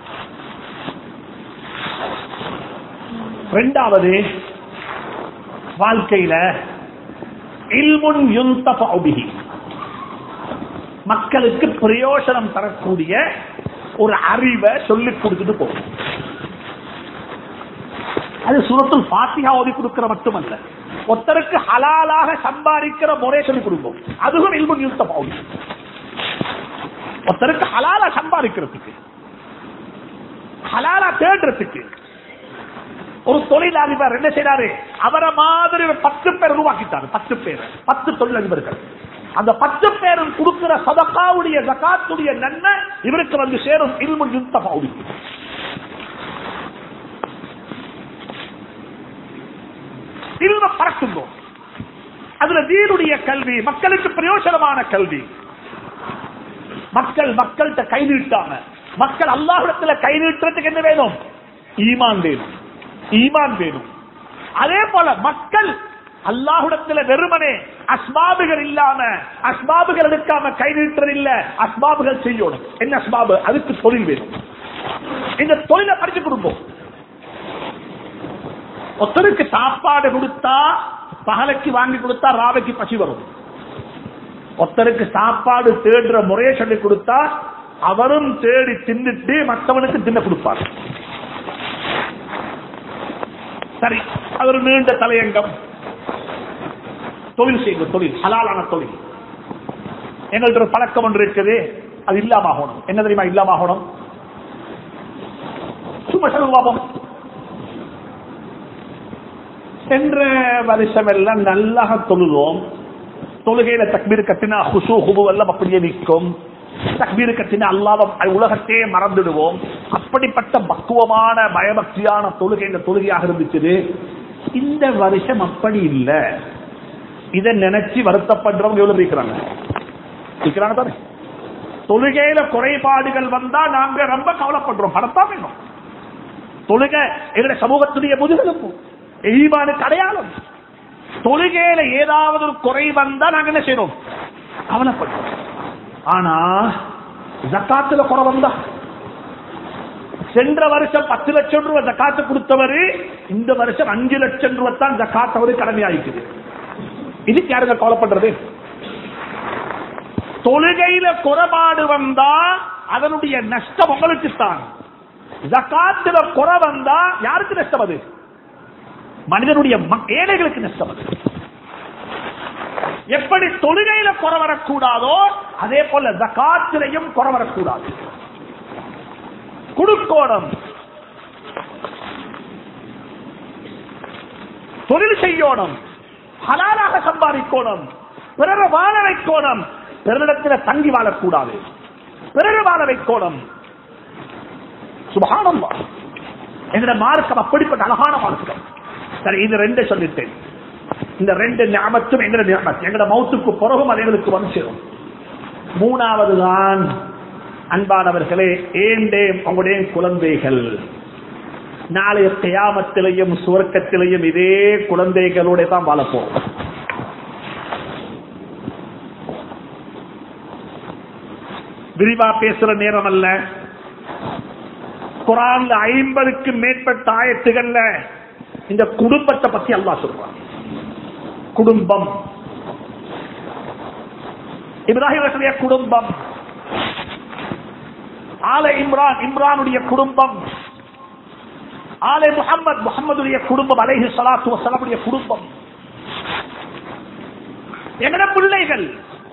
இரண்டாவது, வாழ்க்கையில இல்முன் யுன்தஃபஉ பிஹி, மக்களுக்கு பிரயோஜனம் தரக்கூடிய ஒரு அறிவை சொல்லிக் கொடுத்துட்டு போகும். அது சூரத்துல் ஃபாத்திஹா ஓதி கொடுக்கிற மட்டுமல்ல, ஒருத்தருக்கு ஹலாலாக சம்பாதிக்கிற முறை சொல்லிக் கொடுக்கும். அதுவும் இல்முன் யுன்தஃபஉ பிஹி. ஒருத்தருக்கு ஹலாலா சம்பாதிக்கிறதுக்கு, ஹலாலா தேடுறதுக்கு ஒரு தொழிலதிபர் என்ன செய்யறாரு, அவரை மாதிரி பத்து பேர் உருவாக்கிட்டாரு. பத்து பேர், பத்து தொழிலதிபர்கள். அந்த பத்து பேரும் கொடுக்கிற சதகாவுடைய ஜகாத்துடைய நன்மை இவருக்கு வந்து சேரும். இல்முன் யுன்தஃபஉ பிஹி. இல்ம பறக்குங்க. அதுல தீனுடைய கல்வி, மக்களுக்கு பிரயோஜனமான கல்வி. மக்கள் மக்கள்கிட்ட கை நீட்டாம, மக்கள் அல்லாஹ்விடத்துல கை நீட்டுறதுக்கு என்ன வேணும்? ஈமான் வேணும், ஈமான் வேணும். அதே போல மக்கள் அல்லாஹ்விடத்துல வெறுமனே அஸ்பாபுகள் இல்லாம, அஸ்பாபுகள் எடுக்காம கை நீட்டுறது இல்ல, அஸ்பாபுகள் செய்யணும். என்ன அஸ்பாபு? அதுக்கு தொழில் வேணும். இந்த தொழிலை படிச்சு கொடுப்போம். ஒருத்தருக்கு சாப்பாடு கொடுத்தா, பகலைக்கு வாங்கி கொடுத்தா ராவைக்கு பசி வரும். ஒருத்தருக்கு சாப்பாடு தேடுற முறையை சொல்லி கொடுத்தா அவரும் தேடி தின்னுட்டு மற்றவனுக்கு தின்ன கொடுப்பார். சரி, அவர் நீண்ட தலையங்கம். தொழில் செய்யுங்க, தொழில் ஹலாலான தொழில். எங்கள்ட்ட ஒரு பழக்கம் ஒன்று இருக்குது, அது இல்லாம ஆகணும். என்ன தெரியுமா இல்லாம ஆகணும்? சும்மா சொல்லுவாங்க, சென்ற வருஷம் எல்லாம் நல்லா தொழுதோம். தொழுகையில தக்பீர் கட்டினா ஹுசு ஹுபு எல்லாம் அப்படியே நிற்கும். தக்பீர் கட்டினா அல்லாஹ் உலகத்தையே மறந்துடுவோம். அப்படிப்பட்ட பக்குவமான பயபக்தியான தொழுகை இந்த தொழுகையாக இருந்துச்சு. இந்த வருஷம் அப்படி இல்லை. இதை நினைச்சு வருத்தப்படுறவங்க எவ்வளவு இருக்கிறாங்க இருக்கிறாங்க தானே. தொழுகையில குறைபாடுகள் வந்தா நாங்க ரொம்ப கவலைப்படுறோம். படத்தான் வேணும். தொழுகை எங்களுடைய சமூகத்துடைய முதுகெலும்பு, ஈமானுக்கு அடையாளம். தொழுகையில ஏதாவது ஒரு குறை வந்தா நாங்க என்ன செய்யறோம்? கவலைப்படுறோம். ஆனா ஜக்காத்துல குறை வந்தா, சென்ற வருஷம் பத்து லட்சம் ரூபாய் ஜக்காத்து கொடுத்தவரு இந்த வருஷம் அஞ்சு லட்சம் ரூபாய் தான் ஜக்காத் அவரு கடமையாயிக்குது. இதுக்கு யாருங்க கவலைப்படுறது? தொழுகையில குறைபாடு வந்தா அதனுடைய நஷ்டம் உங்களுக்கு தான். ஜக்காத்துல குறை வந்தா யாருக்கு நஷ்டம்? அது மனிதனுடைய ஏழைகளுக்கு நஷ்டம். அது எப்படி தொழுகையில குறை வரக்கூடாதோ அதே போல ஜக்காத்திலையும் குறை வரக்கூடாது. குடுக்கோணம், தொழில் செய்யணும், ஹலாலாக சம்பாதிக்கணும், பிறரை வாழ வைக்கணும், பிறரிடத்தில் தங்கி வாழக்கூடாது, பிறரை வாழ வைக்கணும். சுப்ஹானல்லாஹ், என்ற மார்க்கம் அப்படிப்பட்ட அழகான மார்க்கம். சரி, இது ரெண்டு சொல்லிட்டேன். இந்த ரெண்டு நியமத்தும் எங்கட நியமத், எங்கட மௌத்துக்கு பிறகும் அது எங்களுக்கு வந்து சேரும். மூணாவது தான் அன்பானவர்களே, ஏண்டே உங்களுடைய குழந்தைகள் நாளைய கியாமத்திலையும் சுவர்க்கத்திலையும் இதே குழந்தைகளோட தான் வாழப்போம். விரிவா பேசுற நேரம் அல்ல. குர்ஆன்ல ஐம்பதுக்கு மேற்பட்ட ஆயத்துகள்ல இந்த குடும்பத்தை பத்தி அல்லாஹ் சொல்றான். குடும்பம், இப்ராஹிம் குடும்பம், ஆல இம்ரான் இம்ரானுடைய குடும்பம், ஆலே முஹம்மது முஹம்மதுடைய குடும்பம், அலைஹி ஸலாத்து வஸலாமுடைய குடும்பம், எங்கட பிள்ளைகள்.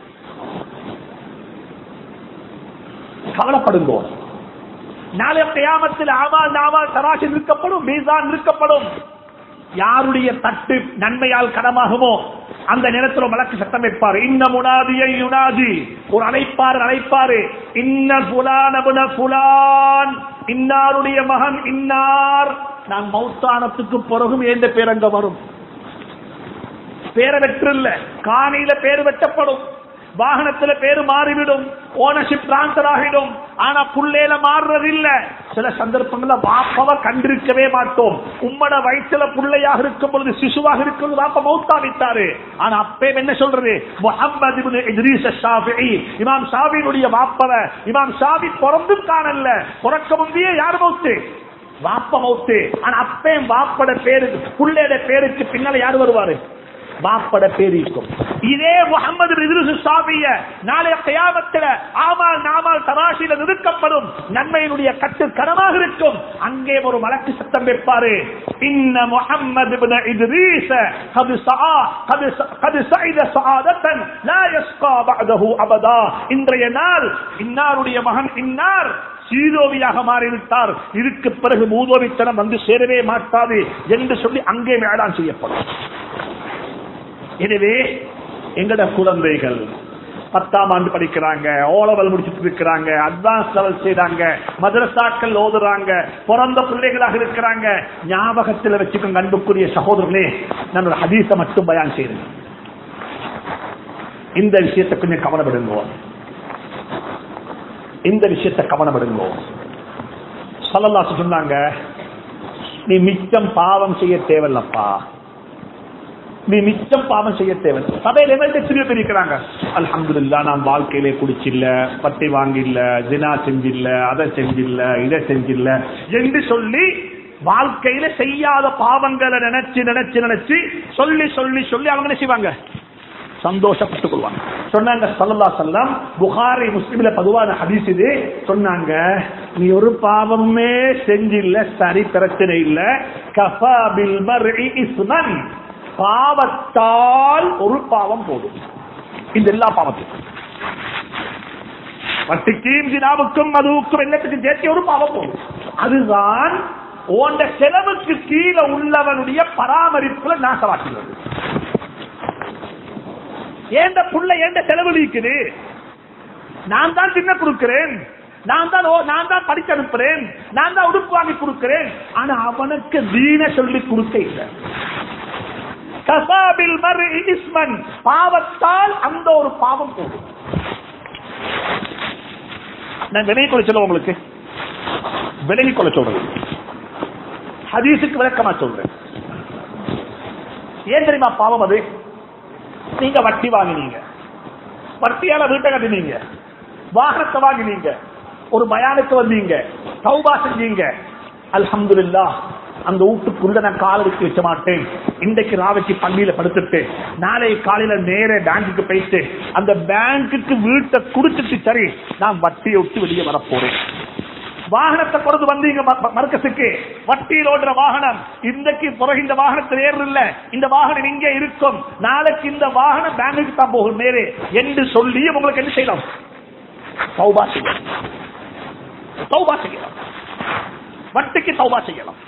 கவலைப்படுங்கோ. நாளைய கியாமத்தில் ஆமால் நாமால் தராசி நிற்கப்படும், மீசான் நிற்கப்படும். யாருடைய தட்டு நன்மையால் கடமாகுமோ அந்த நேரத்தில் மலக்கு சத்தம் வைப்பார். இன்ன முனாதியை யுனாதி, ஒரு அழைப்பார் அழைப்பாரு. இன்ன புலான் அபுன புலான், இன்னாருடைய மகன் இன்னார். நான் மௌத்தானத்துக்கு பிறகும் எந்த பேர் அங்க வரும்? பேரை வெற்றில்ல, காணியில பேரு வெட்டப்படும், வாகனத்துல பேரு மாறிவிடும், ஓனர்ஷிப் டிரான்ஸ்பர் ஆகிடும். ஆனா புள்ளேல மாறுறது இல்ல. சில சந்தர்ப்பங்கள்ல வாப்பவ கண்டிருக்கவே மாட்டோம். உம்மட வயிற்றுல புள்ளையாக இருக்கும் பொழுது, சிசுவாக இருக்கும் வாப்ப மௌத்தாவித்தாரு. ஆனா அப்பே என்ன சொல்றது? முஹம்மது இப்னு இத்ரீஸ் ஷாஃபிஈ, இமாம் ஷாஃபிஈனுடைய வாப்பவ இமாம் ஷாஃபி பிறந்தும் காணல. பிறக்க முந்தையே யார் மௌத்து? வாப்ப மௌத்து. ஆனா அப்பே வாப்பட பேருக்கு, புள்ளையோட பேருக்கு பின்னால யார் வருவாரு? வாப்பட பேரிக்கும். இதே முஹம்மது இத்ரீஸ் ஷாஃபிய நாளைய கியாமத்தில ஆமால் நாமால் தராசில நிறுக்கப்படும். நன்மையினுடைய கட்டு கனமாக இருக்கும். அங்கே ஒரு மலக்கு சத்தம் வைப்பாரு. இன்ன முஹம்மது இப்னு இத்ரீஸ் கத் சஆ கத் சஇத சஆதத்தன் லா யஸ்கா பஅதஹு அபதா. இன்றைய நாள் இன்னாருடைய மகன் இன்னார் சீதோவியாக மாறிவிட்டார், இதுக்கு பிறகு மூதோவித்தனம் வந்து சேரவே மாட்டாது என்று சொல்லி அங்கே மேலான் செய்யப்படும். எனவே எங்கட குழந்தைகள் பத்தாம் ஆண்டு படிக்கிறாங்க, ஓலவல் முடிச்சுட்டு இருக்கிறாங்க, அட்வான்ஸ் லெவல் செய்றாங்க, மதரசாக்கள் ஓதுறாங்க, பிறந்த பிள்ளைகளாக இருக்கிறாங்க. ஞாபகத்தில் வச்சுக்கோங்க அன்புக்குரிய சகோதரர்களே, நான் ஒரு ஹதீஸை மட்டும் பயான் செய்றேன். இந்த விஷயத்தை கொஞ்சம் கவனப்படுங்க. இந்த விஷயத்தை கவனப்படுங்க. ஸல்லல்லாஹு சொன்னாங்க, நீ மிச்சம் பாவம் செய்ய தேவையில்லப்பா, நீ மிச்சம் பாவம் செய்ய தேவை. சபையில எத்தனையோ பேர் இருக்கிறாங்க, அல்ஹம்துலில்லாஹ் நான் வாழ்க்கையிலே குடிச்சில்ல, பட்டி வாங்கில்ல, ஜினா செஞ்சில்ல, அதை செஞ்சில்ல, இதை செஞ்சில்ல என்று சொல்லி வாழ்க்கையில செய்யாத பாவங்களை நினைச்சு நினைச்சு நினைச்சு சொல்லி சொல்லி சொல்லி அவங்க என்ன செய்வாங்க? சந்தோஷப்பட்டுக் கொள்வாங்க. சொன்னாங்க ஸல்லல்லாஹு அலைஹி வஸல்லம், புகாரி முஸ்லிம்ல பதிவான ஹதீஸ் இது. சொன்னாங்க, நீ ஒரு பாவமே செஞ்சில்ல, சரி பிரச்சனை இல்ல, கஃபா பில் மர்இ இஸ்மன், பாவத்தால் ஒரு பாவம் போதும். இந்த எல்லா பாவத்துக்கும், வட்டிக்கும் ஜினாவுக்கும் மதுவுக்கும் எல்லாத்துக்கும் சேர்த்து ஒரு பாவம் போதும். அதுதான் உண்ட செலவுக்கு கீழே உள்ளவனுடைய பராமரிப்புல நாசமாக்குகிறது. ஏண்ட புள்ள ஏண்ட செலவு இருக்குது, நான் தான் தின்ன கொடுக்கிறேன், நான் தான் நான் தான் படிக்க அனுப்புறேன், நான் தான் உடுப்பு வாங்கி கொடுக்கிறேன். ஆனா அவனுக்கு தீன சொல்லி கொடுக்க இல்லை. கசாபில் மர் இஸ்மன், பாவத்தால் அந்த ஒரு பாவம் போகும். நான் விலகி கொள்ள சொல்ல, உங்களுக்கு விலகி கொள்ள சொல்றேன், ஹதீஸுக்கு விளக்கமா சொல்றேன். ஏன் தெரியுமா பாவம் அது? நீங்க வட்டி வாங்கினீங்க, வட்டியால வீட்டை கட்டினீங்க, வாகனத்தை வாங்கினீங்க, ஒரு பயானுக்கு வந்தீங்க, தௌபா செஞ்சீங்க, அல்ஹம்துலில்லாஹ் அந்த வீட்டுக்குள்ள நான் கால் எடுத்து வச்ச மாட்டேன், இன்றைக்கு ராவைக்கு பள்ளியில படுத்துட்டு நாளை காலையில நேர பேங்குக்கு போயிட்டு அந்த பேங்குக்கு வீட்டை கொடுத்துட்டு சரி நான் வட்டியை விட்டு வெளியே வரப்போறேன். வாகனத்தை கொண்டு வந்தீங்க மர்க்கஸுக்கு, வட்டியில் ஓடுற வாகனம், இன்றைக்கு பிறகு இந்த வாகனத்தில் ஏறு இல்ல, இந்த வாகனம் இங்கே இருக்கும், நாளைக்கு இந்த வாகனம் பேங்குக்கு தான் போகும் நேரே என்று சொல்லி உங்களுக்கு என்ன செய்யலாம்? தௌபா செய்யலாம். தௌபா செய்யலாம், வட்டிக்கு தௌபா செய்யலாம்.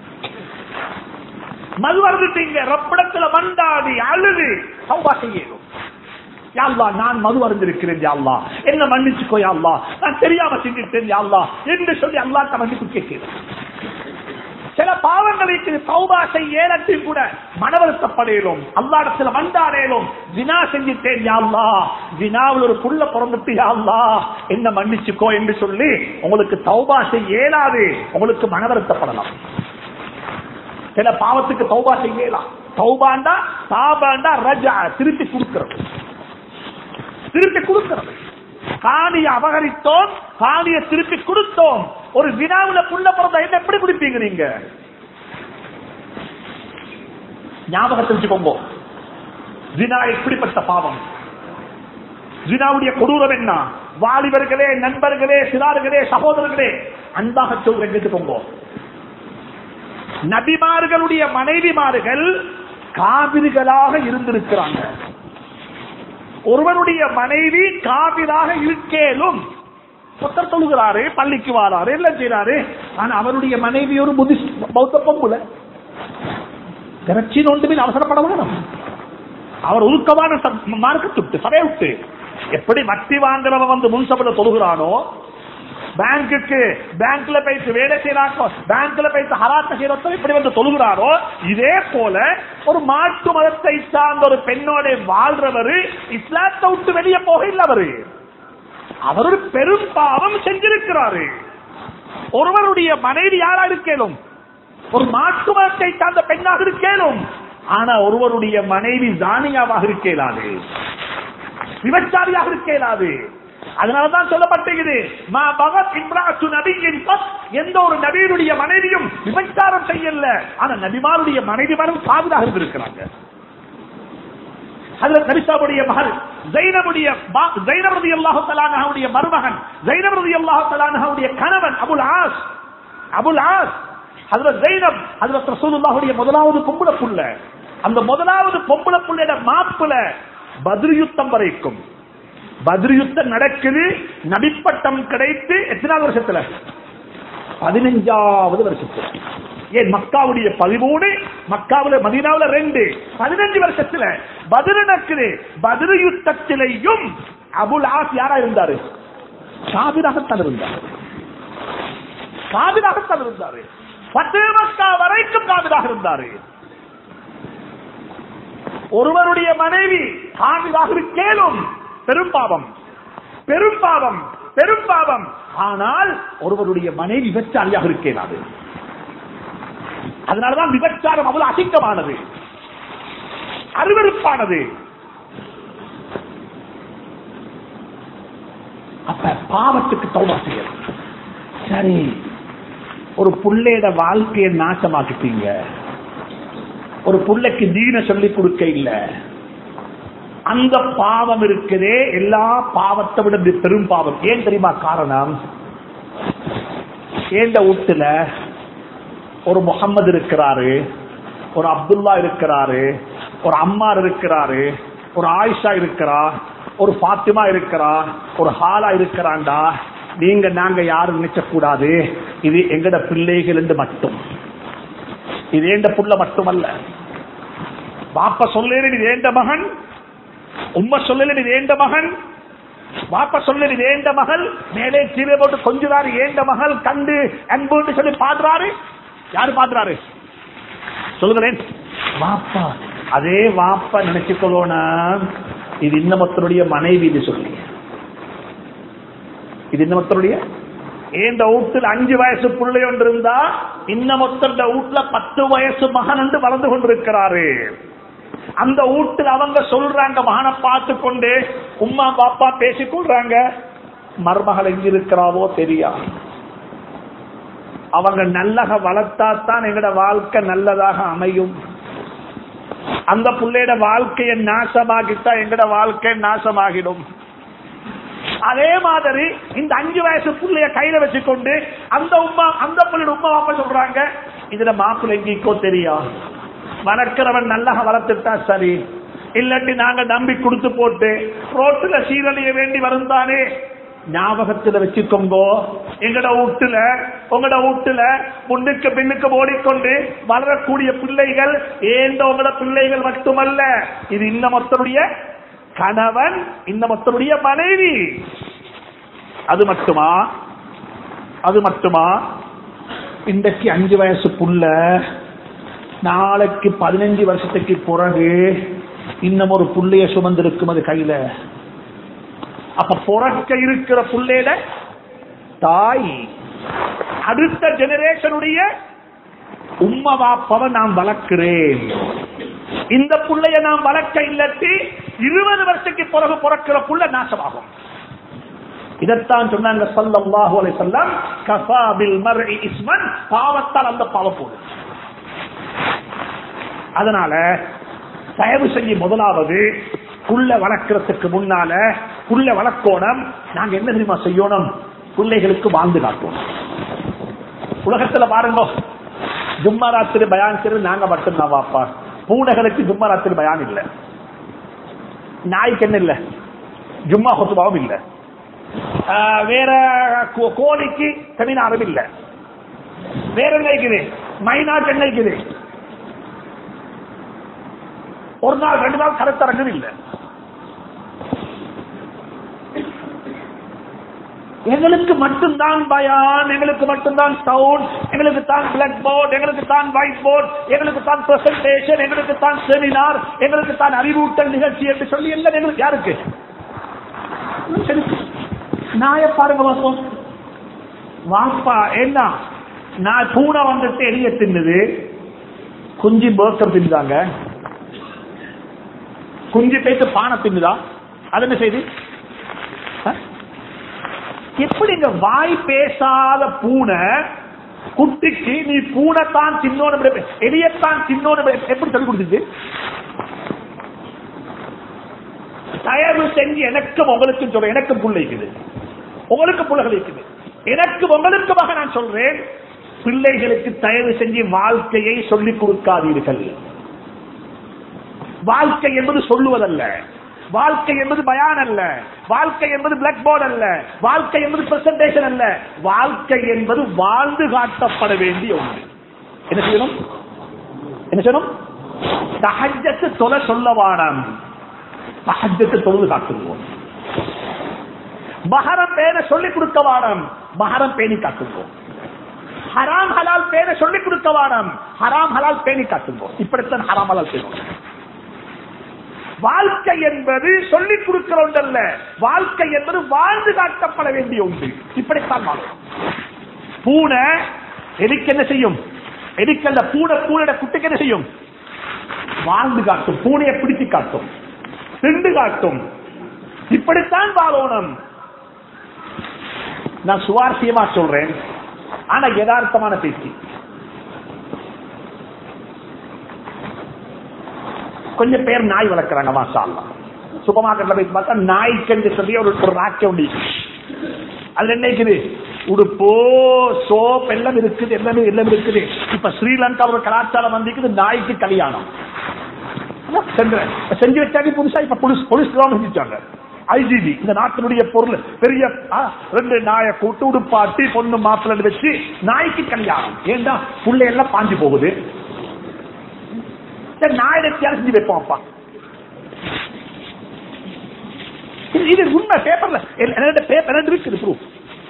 மது வருந்துட்டீங்க, ரப்பிடத்துல வந்தாடி அழுது தௌபா செய்யணும். யா அல்லாஹ் நான் மது அருந்திருக்கிறேன், யா அல்லாஹ் என்ன மன்னிச்சுக்கோ, யா அல்லாஹ் நான் தெரியாம செஞ்சிட்டேன், யா அல்லாஹ் என்று சொல்லி அல்லாஹ்ட்ட மன்னிப்பு கேட்கிறேன். சில பாவங்களுக்கு தௌபா செய்ய ஏலத்தையும் கூட மனவருத்தப்படையிலும் அல்லாஹ்விடத்துல வந்தாடேலும், ஜினா செஞ்சிட்டேன் யா அல்லாஹ், ஜினாவில் ஒரு புள்ள பிறந்துட்டு யா அல்லாஹ் என்ன மன்னிச்சுக்கோ என்று சொல்லி உங்களுக்கு தௌபா செய்ய இயலாது, உங்களுக்கு மனவருத்தப்படலாம். சில பாவத்துக்கு தௌபா செய்யலாம். தௌபாண்டா தாபாண்டா ரஜா, திருப்பி கொடுக்கிறது, திருப்பி கொடுக்கிறது. காணியை அபகரித்தோம், காணியை திருப்பி கொடுத்தோம். ஒரு வினாவுல புள்ள பிறந்த என்ன எப்படி குடிப்பீங்க நீங்க? ஞாபகத்தை வச்சுக்கோங்க, ஜினா எப்படிப்பட்ட பாவம், ஜினாவுடைய கொடூரம் என்ன? வாலிபர்களே, நண்பர்களே, சிறார்களே, சகோதரர்களே, அன்பாக சொல்றேன் கேட்டுக்கோங்க. நபிமார்களுடைய மனைவிமார்கள் காபிர்களாக இருந்திருக்கிறாங்க. ஒருவருடைய மனைவி காபிராக இருக்கேலும் ஒருத்தர் தொழுகிறாரு, பள்ளிக்கு வாராரு, எல்லாம் செய்யறாரு. ஆனா அவருடைய மனைவி ஒரு புத்திஸ்ட் பௌத்த பொம்புல திரட்சி நோண்டு அவசரப்பட வேணும். அவர் உருக்கமான மார்க்கத்துட்டு சபை விட்டு எப்படி வட்டி வாங்குறவன் வந்து முன்சபையில தொழுகிறானோ, பேங்குக்கு பேங்க்ல போயிட்டு வேலை செய்யறாங்க, பேங்க்ல போயிட்டு ஹராத்த செய்யறோம் இப்படி வந்து தொழுகிறாரோ, இதே போல ஒரு மாற்று மதத்தை சார்ந்த ஒரு பெண்ணோட வாழ்றவரு இஸ்லாத்தை விட்டு வெளியே போக இல்லை. அவரு அவர் ஒரு பெரும் பாவம் செஞ்சிருக்கிறாரு. ஒருவருடைய மனைவி யாரா இருக்கேனும், ஒரு மாற்று மதத்தை சார்ந்த பெண்ணாக இருக்கேனும், ஆனா ஒருவருடைய மனைவி தானியாவாக இருக்கேலாது, விபச்சாரியாக இருக்கேலாது. அதனாலதான் சொல்லப்பட்டது, எந்த ஒரு நபியுடைய மனைவியும் விபச்சாரம் செய்யல, ஆனா நபிமாருடைய மனைவிமாரும் பாதுகாக இருந்திருக்கிறாங்க. ஹஜ்ரத் நபிசாவுடைய மகள் ஜைனபுடைய ஜைனப் ரலியல்லாஹு தஆலா அன்ஹாவுடைய மருமகன், ஜைனப் ரலியல்லாஹு தஆலா அன்ஹாவுடைய கணவன் அபுல் ஆஸ், அபுல் ஆஸ் ஹஜ்ரத் ஜைனப் ஹஜ்ரத் ரசூலுல்லாஹுடைய முதலாவது பொம்பளை புள்ள. அந்த முதலாவது பொம்பளை புள்ளையோட மாப்பிள பத்ர் யுத்தம் வரைக்கும், பத்ர் யுத்தம் நடக்குது, நபிப்பட்டம் கிடைத்து எத்தனாவது வருஷத்துல? பதினஞ்சாவது வருஷத்துல. ஏன் மக்காவுடைய பதிமூணு, மக்காவுல மதீனாவுல ரெண்டு, பதினஞ்சு வருஷத்துல பத்ர் நடக்குது. பத்ர் யுத்தத்திலையும் அபுல் ஆஸ் யாரா இருந்தாரு? காபிராகத்தான் இருந்தாரு, காபிராகத்தான் இருந்தாரு. பத்து மக்கா வரைக்கும் காபிராக இருந்தாரு. ஒருவருடைய மனைவி காபிராக இருக்கேனும் பெரும் பாவம், பெரும் பாவம், பெரும் பாவம். ஆனால் ஒருவருடைய மனைவி விபச்சாரியாக இருக்கேனாது. அதனாலதான் விபச்சாரம் அவ்வளவு அசிங்கமானது, அருவருப்பானது. அப்ப பாவத்துக்கு தௌபா செய்யணும். சரி, ஒரு புள்ளையோட வாழ்க்கையை நாசமாக்கிட்டீங்க, ஒரு புள்ளைக்கு தீன சொல்லி கொடுக்க இல்ல, அந்த பாவம் இருக்குதே எல்லா பாவத்தை விட பெரும் பாவம். ஏன் தெரியுமா காரணம்? ஏண்ட வீட்டுல ஒரு முகம்மது இருக்கிறாரு, ஒரு அப்துல்லா இருக்கிறாரு, ஒரு அம்மார் இருக்கிறாரு, ஒரு ஆயிஷா இருக்கிறா, ஒரு பாத்திமா இருக்கிறா, ஒரு ஹாலா இருக்கிறாண்டா. நீங்க நாங்க யாரும் நினைச்ச கூடாது இது எங்கட பிள்ளைகள் என்று மட்டும். இது ஏண்ட புள்ள மட்டுமல்ல. பாப்பா சொல்லேன் இது ஏண்ட மகன், உம்மா சொல்லேன் இது ஏண்ட மகன், பாப்பா சொல்லேன் இது ஏண்ட மகள், மேலே கீழே போட்டு கொஞ்சுறாரு ஏண்ட மகள் கண்டு அன்பு சொல்லி பாடுறாரு. யாரு பாடுறாரு சொல்லுங்களேன்? வாப்பா. அதே வாப்பா நினைச்சுக்கொள்ளோனா இது இன்னமத்தருடைய மனைவி சொல்லி, இது இன்னமத்தருடைய ஏந்த வீட்டுல அஞ்சு வயசு பிள்ளை ஒன்று இருந்தா இன்னமொத்த வீட்டுல பத்து வயசு மகன் என்று வளர்ந்து கொண்டிருக்கிறாரு. அந்த வீட்டுல அவங்க சொல்றாங்க, மகனை பார்த்து கொண்டு உம்மா பாப்பா பேசிக்கொள்றாங்க, மருமகள் எங்க இருக்கிறாவோ தெரியா. அவங்க நல்லக வளர்த்தாத்தான் எங்கட வாழ்க்கை நல்லதாக அமையும். அந்த பிள்ளையோட வாழ்க்கையை நாசமாகிட்டா எங்கட வாழ்க்கை நாசமாகிடும். அதே மாதிரி இந்த அஞ்சு வயசு பிள்ளைய கையில வச்சுக்கொண்டு அந்த உமா அந்த பிள்ளையோட உமா பாப்பா சொல்றாங்க, இதுல மாப்பிள்ளை எங்கேக்கோ தெரியா, வளர்க்கிறவன் நல்லா வளர்த்துட்டா சரி, இல்லாட்டி நாங்க நம்பி கொடுத்து போட்டு ரோட்டுல சீரழிய வேண்டி வருந்தானே. ஞாபகத்துல வச்சுக்கோங்கோ, எங்கட வீட்டுல உங்களோட வீட்டுல முன்னுக்கு பின்னுக்கு ஓடிக்கொண்டு வளரக்கூடிய பிள்ளைகள் ஏந்த உங்களோட பிள்ளைகள் மட்டுமல்ல, இது இன்னமொத்தருடைய கணவன், இன்னமொத்தருடைய மனைவி. அது மட்டுமா அது மட்டுமா இன்றைக்கு அஞ்சு வயசு புள்ள நாளைக்கு பதினஞ்சு வருஷத்துக்கு பிறகு இன்னும் ஒரு புள்ளைய சுமந்திருக்கும் அது கையில. அப்ப பிறக்க இருக்கிற புள்ளையில தாய் அடுத்த ஜெனரேஷனுடைய உம்மா பாப்பாவை நான் வளர்க்கிறேன். இந்த புள்ளைய நான் வளர்க்க இல்லாட்டி இருபது வருஷத்துக்கு பிறகு பிறக்கிற புள்ள நாசமாகும். இதத்தான் சொன்னாங்க ஸல்லல்லாஹு அலைஹி வஸல்லம், கஃபா பில் மர்இ இஸ்மன், பாவத்தால் அந்த பாவம் போடும். அதனால தயவு செஞ்சு முதலாவது புள்ள வளர்க்கறதுக்கு முன்னால புள்ள வளர்க்கணும். நாங்க என்ன தெரியுமா செய்யணும்? பிள்ளைகளுக்கு வாழ்ந்து காட்டணும். உலகத்துல பாருங்க, ஜும்மா ராத்திரி பயான் செய்யறது நாங்க மட்டும்தான் வாப்பா. பூனைகளுக்கு ஜும்மா ராத்திரி பயான் இல்ல, நாய்க்கு என்ன இல்ல, ஜும்மா ஹுத்பாவும் இல்ல, வேற கோழிக்கு செமினாரும் இல்ல, வேற என்ன இருக்குது, மைனாக்கு என்ன இருக்குது, ஒரு நாள் ரெண்டு நாள் கருத்தரங்கு இல்ல. எங்களுக்கு மட்டும்தான் பயான், எங்களுக்கு மட்டும்தான் சவுண்ட், எங்களுக்கு தான் பிளாக் போர்டு, எங்களுக்கு தான் ஒயிட் போர்டு, எங்களுக்கு தான் பிரசன்டேஷன், எங்களுக்கு தான் செமினார், எங்களுக்கு தான் அறிவூட்டல் நிகழ்ச்சி என்று சொல்லி எல்லாம் எங்களுக்கு யாருக்கு? நாய பாருங்க வாப்போம் வாப்பா. என்ன நான் பூனை வந்துட்டு எரிய தின்னுது, குஞ்சு பேர்க்கர் தின்னுதாங்க, குஞ்சு பேச பானை தின்னுதா, அது என்ன செய்து? எப்படி இந்த வாய் பேசாத பூனை குட்டிக்கு நீ பூனை தான் தின்னோன்னு எரியத்தான் தின்னோன்னு எப்படி சொல்லி கொடுத்துச்சு? தயவு செஞ்சு எனக்கும் உங்களுக்கும் சொல்றேன், எனக்கும் புள்ளை இருக்குது, உங்களுக்கு புள்ளைகள் இருக்குது, எனக்கு உங்களுக்குமாக நான் சொல்றேன், பிள்ளைகளுக்கு தயவு செஞ்சு வாழ்க்கையை சொல்லிக் கொடுக்காதீர்கள். வாழ்க்கை என்பது சொல்லுவதல்ல, வாழ்க்கை என்பது பயான் அல்ல, வாழ்க்கை என்பது பிளாக் போர்டு அல்ல, வாழ்க்கை என்பது பிரசன்டேஷன் அல்ல, வாழ்க்கை என்பது வாழ்ந்து காட்டப்பட வேண்டிய ஒன்று. என்ன செய்யணும்? என்ன செய்யணும்? தஹஜ்ஜத் தொலை சொல்ல வானம், தஹஜ்ஜத் தொழுது காட்டுவோம். மஹரம் பேர சொல்லிக் கொடுக்க வானம், மஹரம் பேணி காட்டுவோம். ஹராம் ஹலால் பேர சொல்லிக் கொடுக்க வானம், ஹராம் ஹலால் பேணி காட்டுவோம். இப்படித்தான் ஹராம் ஹலால் செய்வோம். வாழ்க்கை என்பது சொல்லிக் கொடுக்கிற ஒன்றல்ல, வாழ்க்கை என்பது வாழ்ந்து காட்டப்பட வேண்டிய ஒன்று. இப்படித்தான் வாழும். பூனை எதுக்கு என்ன செய்யும்? எதுக்கல்ல பூனை பூனையோட குட்டிக்கு என்ன செய்யும்? வாழ்ந்து காட்டும், பூனையை பிடித்து காட்டும், திண்டு காட்டும். இப்படித்தான் வாழணும். நான் சுவாரஸ்யமா சொல்றேன், ஆனா யதார்த்தமான பேச்சு. கொஞ்சம் பேர் நாய் வளர்க்கிறாங்க, மாஷா அல்லாஹ். சூப்பர் மார்க்கெட்ல போய் பார்த்தா நாய்க்கு சொல்லி ஒரு ராக்கி ஒன்று, அது என்ன இருக்குது? உடுப்போ சோப் எல்லாம் இருக்குது, எல்லாமே எல்லாம் இருக்குது. இப்ப ஸ்ரீலங்கா ஒரு கலாச்சாரம் வந்திருக்குது, நாய்க்கு கல்யாணம் செஞ்சு வச்சாங்க புதுசா. இப்ப போலீஸ் போலீஸ் செஞ்சாங்க, ஐஜிபி இந்த நாட்டினுடைய பொருள் பெரிய ரெண்டு நாயை கூட்டு உடுப்பாட்டி பொண்ணு மாப்பிள்ளை வச்சு நாய்க்கு கல்யாணம். ஏண்டா புள்ளை எல்லாம் பாஞ்சு போகுது, நாயிரத்தியாலும் செஞ்சு வைப்போம் அப்பா. இது உண்மை. பேப்பர்ல பேப்பர் இருக்குது ப்ரூஃப்.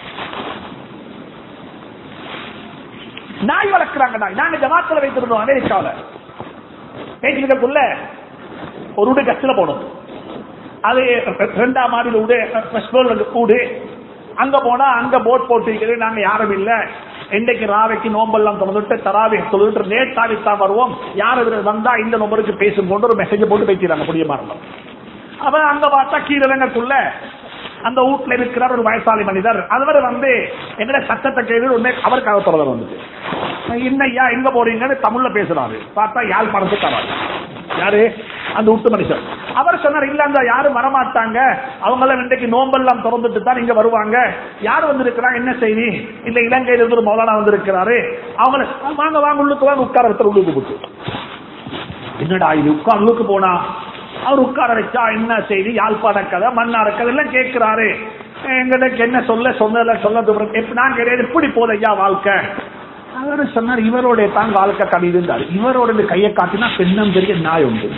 நாய் வளர்க்கிறாங்க. நாய் நாங்க ஜமாத்துல வைத்திருந்தோம் அமெரிக்காவில். பேச்சுக்குள்ள ஒரு வீடு கஷ்டல போனோம். அது ரெண்டாம் மாடியில் வீடு கூடு. அங்க போனா அங்க போட் போட்டு நாங்க யாரும் இல்ல. இன்றைக்கு ராவைக்கு நோம்பெல்லாம் தொழுதுட்டு தராவி தொழுதுட்டு நேட்டாவித்தான் வருவோம். யாரும் வந்தா இந்த நம்பருக்கு பேசும் கொண்டு ஒரு மெசேஜ் போட்டு பேசிடுறாங்க புதிய மாறலாம். அவன் அங்க பார்த்தா கீழக்குள்ள அந்த வீட்டுல இருக்கிறார் ஒரு வயசாளி மனிதர். அவர் வந்து என்ன சத்தத்தை கேள்வி உடனே அவருக்காக தொடர் வந்துட்டு இன்னையா எங்க போறீங்கன்னு தமிழ்ல பேசுறாரு. பார்த்தா யாழ்ப்பாணத்துக்கு தராரு. யாரு அந்த வீட்டு மனுஷன். அவர் சொன்னார் இல்ல அந்த யாரும் வரமாட்டாங்க, அவங்க இன்றைக்கு நோம்பெல்லாம் திறந்துட்டு தான் இங்க வருவாங்க. யார் வந்து இருக்கிறாங்க என்ன செய்தி இல்ல இலங்கையில இருந்து ஒரு மௌலானா வந்து இருக்கிறாரு. அவங்கள வாங்க வாங்க உள்ளுக்கு வாங்க உட்கார ஒருத்தர் உள்ளுக்கு போட்டு என்னடா இது உட்கார் உள்ளுக்கு போனா அவர் உட்கார வச்சா என்ன செய்தி யாழ்ப்பாண கதை மன்னார கதை எல்லாம் கேட்கிறாரு. எங்களுக்கு என்ன சொல்ல சொன்னல சொல்ல நான் கிடையாது எப்படி போத ஐயா வாழ்க்கை. அவரு சொன்னார் இவரோட தான் வாழ்க்கை கதை இருந்தாரு. இவரோட கையை காட்டினா பெண்ணம் பெரிய நாய் உண்டு.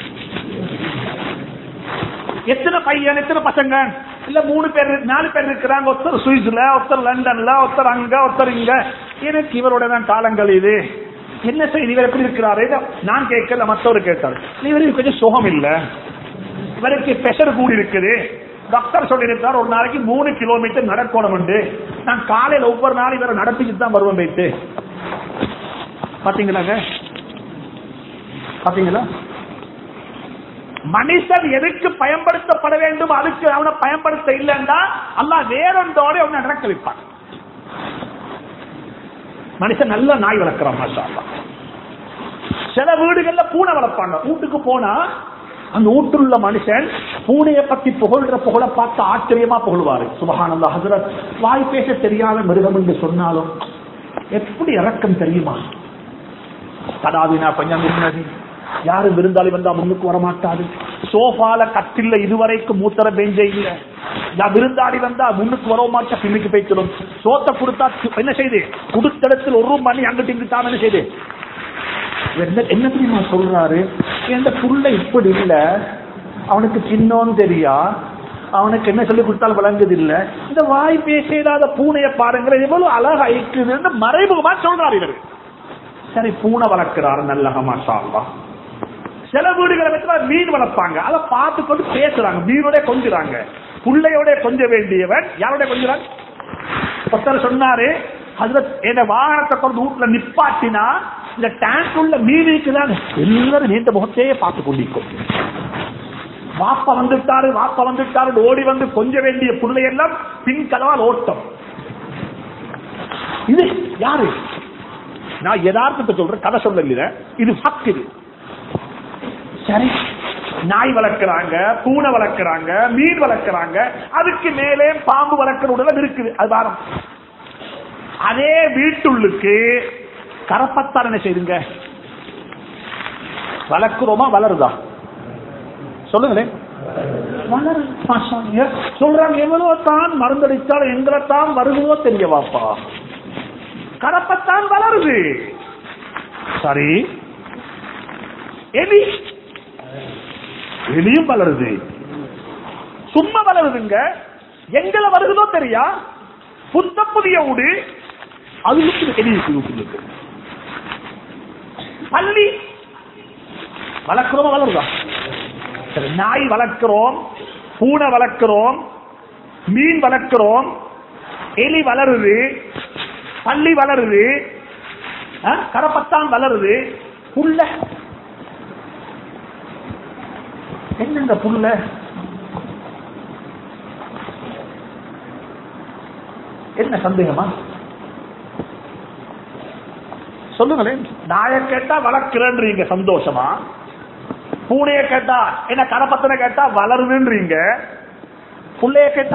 எத்தனை பையன் எத்தனை பசங்க இல்ல மூணு பேர் நாலு பேர் இருக்கிறாங்க. ஒருத்தர் சுவிஸ்ல ஒருத்தர் லண்டன்ல ஒருத்தர் அங்க ஒருத்தர் இங்க. எனக்கு இவரோட தான் காலங்கள் இது என்ன செய்தி இவர் எப்படி இருக்கிறாரு நான் கேட்கல மற்றவர் கேட்டாரு. இவருக்கு கொஞ்சம் சுகம் இல்ல, இவருக்கு பிரஷர் கூடி இருக்குது. டாக்டர் சொல்லியிருக்கார் ஒரு நாளைக்கு மூணு கிலோமீட்டர் நடக்கணும் உண்டு. நான் காலையில் ஒவ்வொரு நாளும் இவரை நடத்திக்கிட்டு தான் வருவேன் போயிட்டு. பாத்தீங்களாங்க பாத்தீங்களா மனுஷன் எதுக்கு பயன்படுத்தப்பட வேண்டும் அதுக்கு அவனை பயன்படுத்த இல்லைன்னா அல்லாஹ் வேறொன்றோட அவனை நடக்க வைப்பான். மனுஷன் நல்ல நாய் வளர்க்கிறான் மாஷா அல்லாஹ். சில வீடுகள்ல பூனை வளர்ப்பாங்க. வீட்டுக்கு போனா அந்த வீட்டுள்ள மனுஷன் பூனையை பத்தி புகழ்ற புகழ பார்த்து ஆச்சரியமா புகழ்வாரு. சுபஹானல்லாஹ். ஹஜ்ரத் வாய் பேச தெரியாத மிருகம் என்று சொன்னாலும் எப்படி இறக்கம் தெரியுமா. தடாவினா கொஞ்சம் இருந்தது. யாரும் விருந்தாளி வந்தா முன்னுக்கு வரமாட்டாது. சோஃபால கட்டில்ல இதுவரைக்கும் மூத்தர பெஞ்சே இல்ல. விருந்தாளி வந்தா முன்னுக்கு வர மாட்டா பின்னுக்கு போய்ச்சிடும். சோத்தை கொடுத்தா என்ன செய்து கொடுத்தடத்தில் ஒரு மணி அங்கிட்டு இங்கிட்டான் என்ன செய்து என்ன தெரியுமா சொல்றாரு. இந்த புள்ள இப்படி இல்ல, அவனுக்கு சின்னோன்னு தெரியா, அவனுக்கு என்ன சொல்லி கொடுத்தாலும் விளங்குது இல்ல. இந்த வாய் பேசாத பூனையை பாருங்க எவ்வளவு அழகா இருக்குதுன்னு மறைமுகமா சொல்றாரு இவரு. சரி பூனை வளர்க்கிறாரு நல்ல மாஷா அல்லாஹ். சில வீடுகளை வச்சு மீன் வளர்ப்பாங்க. அதை பார்த்து கொண்டு பேசுறாங்க. மீனோட கொஞ்சுறாங்க. புள்ளையோட கொஞ்ச வேண்டியவன் யாரோட கொஞ்சுறாங்க. ஒருத்தர் சொன்னாரு என்ன வாகனத்தை கொண்டு வீட்டுல நிப்பாட்டினா இந்த டேங்க் உள்ள மீனுக்கு தான் எல்லாரும் நீண்ட முகத்தையே பார்த்து கொண்டிருக்கும். வாப்பா வந்துட்டாரு வாப்பா வந்துட்டாரு ஓடி வந்து கொஞ்ச வேண்டிய புள்ளையெல்லாம் பின் கதவால் ஓட்டம். இது யாரு நான் யதார்த்தத்தை சொல்றேன், கதை சொல்ல இது ஃபக்ட். இது சரி நாய் வளர்க்கிறாங்க, பூனை வளர்க்கிறாங்க, மீன் வளர்க்கிறாங்க, அதுக்கு மேலே பாம்பு வளர்க்கிற உடல் இருக்குது. அது வாரம் அதே வீட்டுள்ளுக்கு கரப்பத்தான் என்ன செய்யுங்க வளர்க்கிறோமா வளருதா சொல்லுங்களேன். சொல்றாங்க எவ்வளவு தான் மருந்தடித்தாலும் எங்களை தான் வருவதோ தெரியவாப்பா. கரப்பத்தான் வளருது. சரி எலி எலியும் வளருது. சும்மா வளருதுங்க. எங்களை வருகிறதோ தெரியா. புத்த புதிய ஊடு அதுக்கு எலி இருக்கு. பள்ளி வளர்க்கிறோமா வளருதா. நாய் வளர்க்கிறோம், பூனை வளர்க்கிறோம், மீன் வளர்க்கிறோம், எலி வளருது, பள்ளி வளருது, கரப்பத்தான் வளருது. புல்ல என்னங்க புல்ல என்ன சந்தேகமா சொல்லுங்களேன். நாயை கேட்டா வளர்க்கிறேன்றீங்க சந்தோஷமா, பூனைய கேட்டா என்ன கரப்பத்தனை கேட்டா வளருதுன்றீங்க, புள்ளைய கேட்டா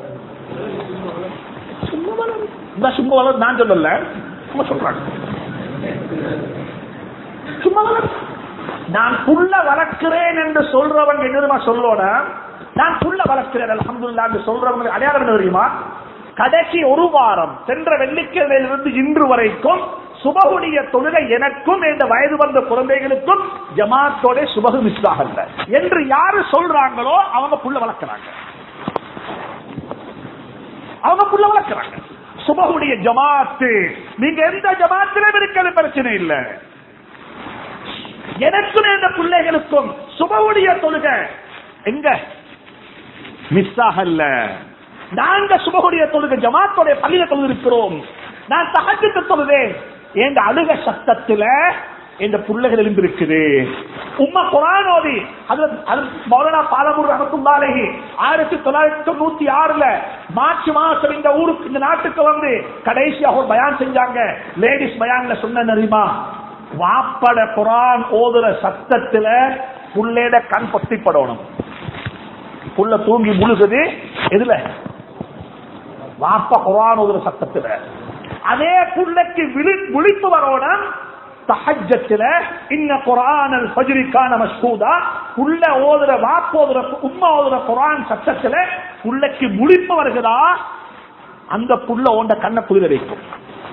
சும்மா வளரு. சும்மா வளரு நான் சொல்லல, சும்மா சொல்றாங்க சும்மா வளரு. நான் புள்ள வளர்க்கிறேன் என்று சொல்றவங்க என்ன சொல்லோட, நான் புள்ள வளர்க்கிறேன் அல்ஹம்துலில்லாஹ் என்று சொல்றவங்க அடையாளம் என்ன தெரியுமா? கடைசி ஒரு வாரம் சென்ற வெள்ளிக்கிழமையிலிருந்து இன்று வரைக்கும் சுபகுடைய தொழுகை எனக்கும் இந்த வயது வந்த குழந்தைகளுக்கும் ஜமாத்தோட சுபகு மிஸ் ஆகல என்று யாரு சொல்றாங்களோ அவங்க புள்ள வளர்க்கிறாங்க. அவங்க புள்ள வளர்க்கிறாங்க. சுபகுடைய ஜமாத்து நீங்க எந்த ஜமாத்திலும் இருக்கிறது பிரச்சனை இல்ல. எனக்கும் இந்த பிள்ளைகளுக்கும் சுபகுடைய தொழுகை எங்க மிஸ் ஆகல. நாங்க சுபகுடைய தொழுகை ஜமாத்தோட பள்ளியில தொழுது இருக்கிறோம். நான் தஹஜ்ஜுத் தொழுதேன். என் அழுக சத்தத்துல இந்த பிள்ளைகள் எழுந்திருக்குது. உம்மா குர்ஆன் ஓதி மௌலானா பாலமூர் ரஹ்மத்துல்லாஹி அலைஹி ஆயிரத்தி தொள்ளாயிரத்தி தொண்ணூத்தி ஆறுல மார்ச் மாசம் இந்த ஊருக்கு இந்த நாட்டுக்கு வந்து கடைசியாக ஒரு பயான் செஞ்சாங்க. லேடிஸ் பயான்ல சொன்ன தெரியுமா, வாப்பட குர்ஆன் ஓதுற சத்தத்துல புள்ளையோட கண் பொத்திப்படணும். புள்ள தூங்கி முழுகுது எதுல? வாப்பா குர்ஆன் ஓதுற சத்தத்துல. அதே புள்ளைக்கு விழிப்பு வரணும் தஹஜ்ஜத்துல. இன்ன குர்ஆனல் ஃபஜ்ரி கான மஷ்ஹூதா. புள்ள ஓதுற வாப்பா ஓதுற உம்மா ஓதுற குர்ஆன் சத்தத்துல புள்ளைக்கு விழிப்பு வருகிறதா, அந்த புள்ள ஓண்ட கண்ணை குளிர வைக்கும்.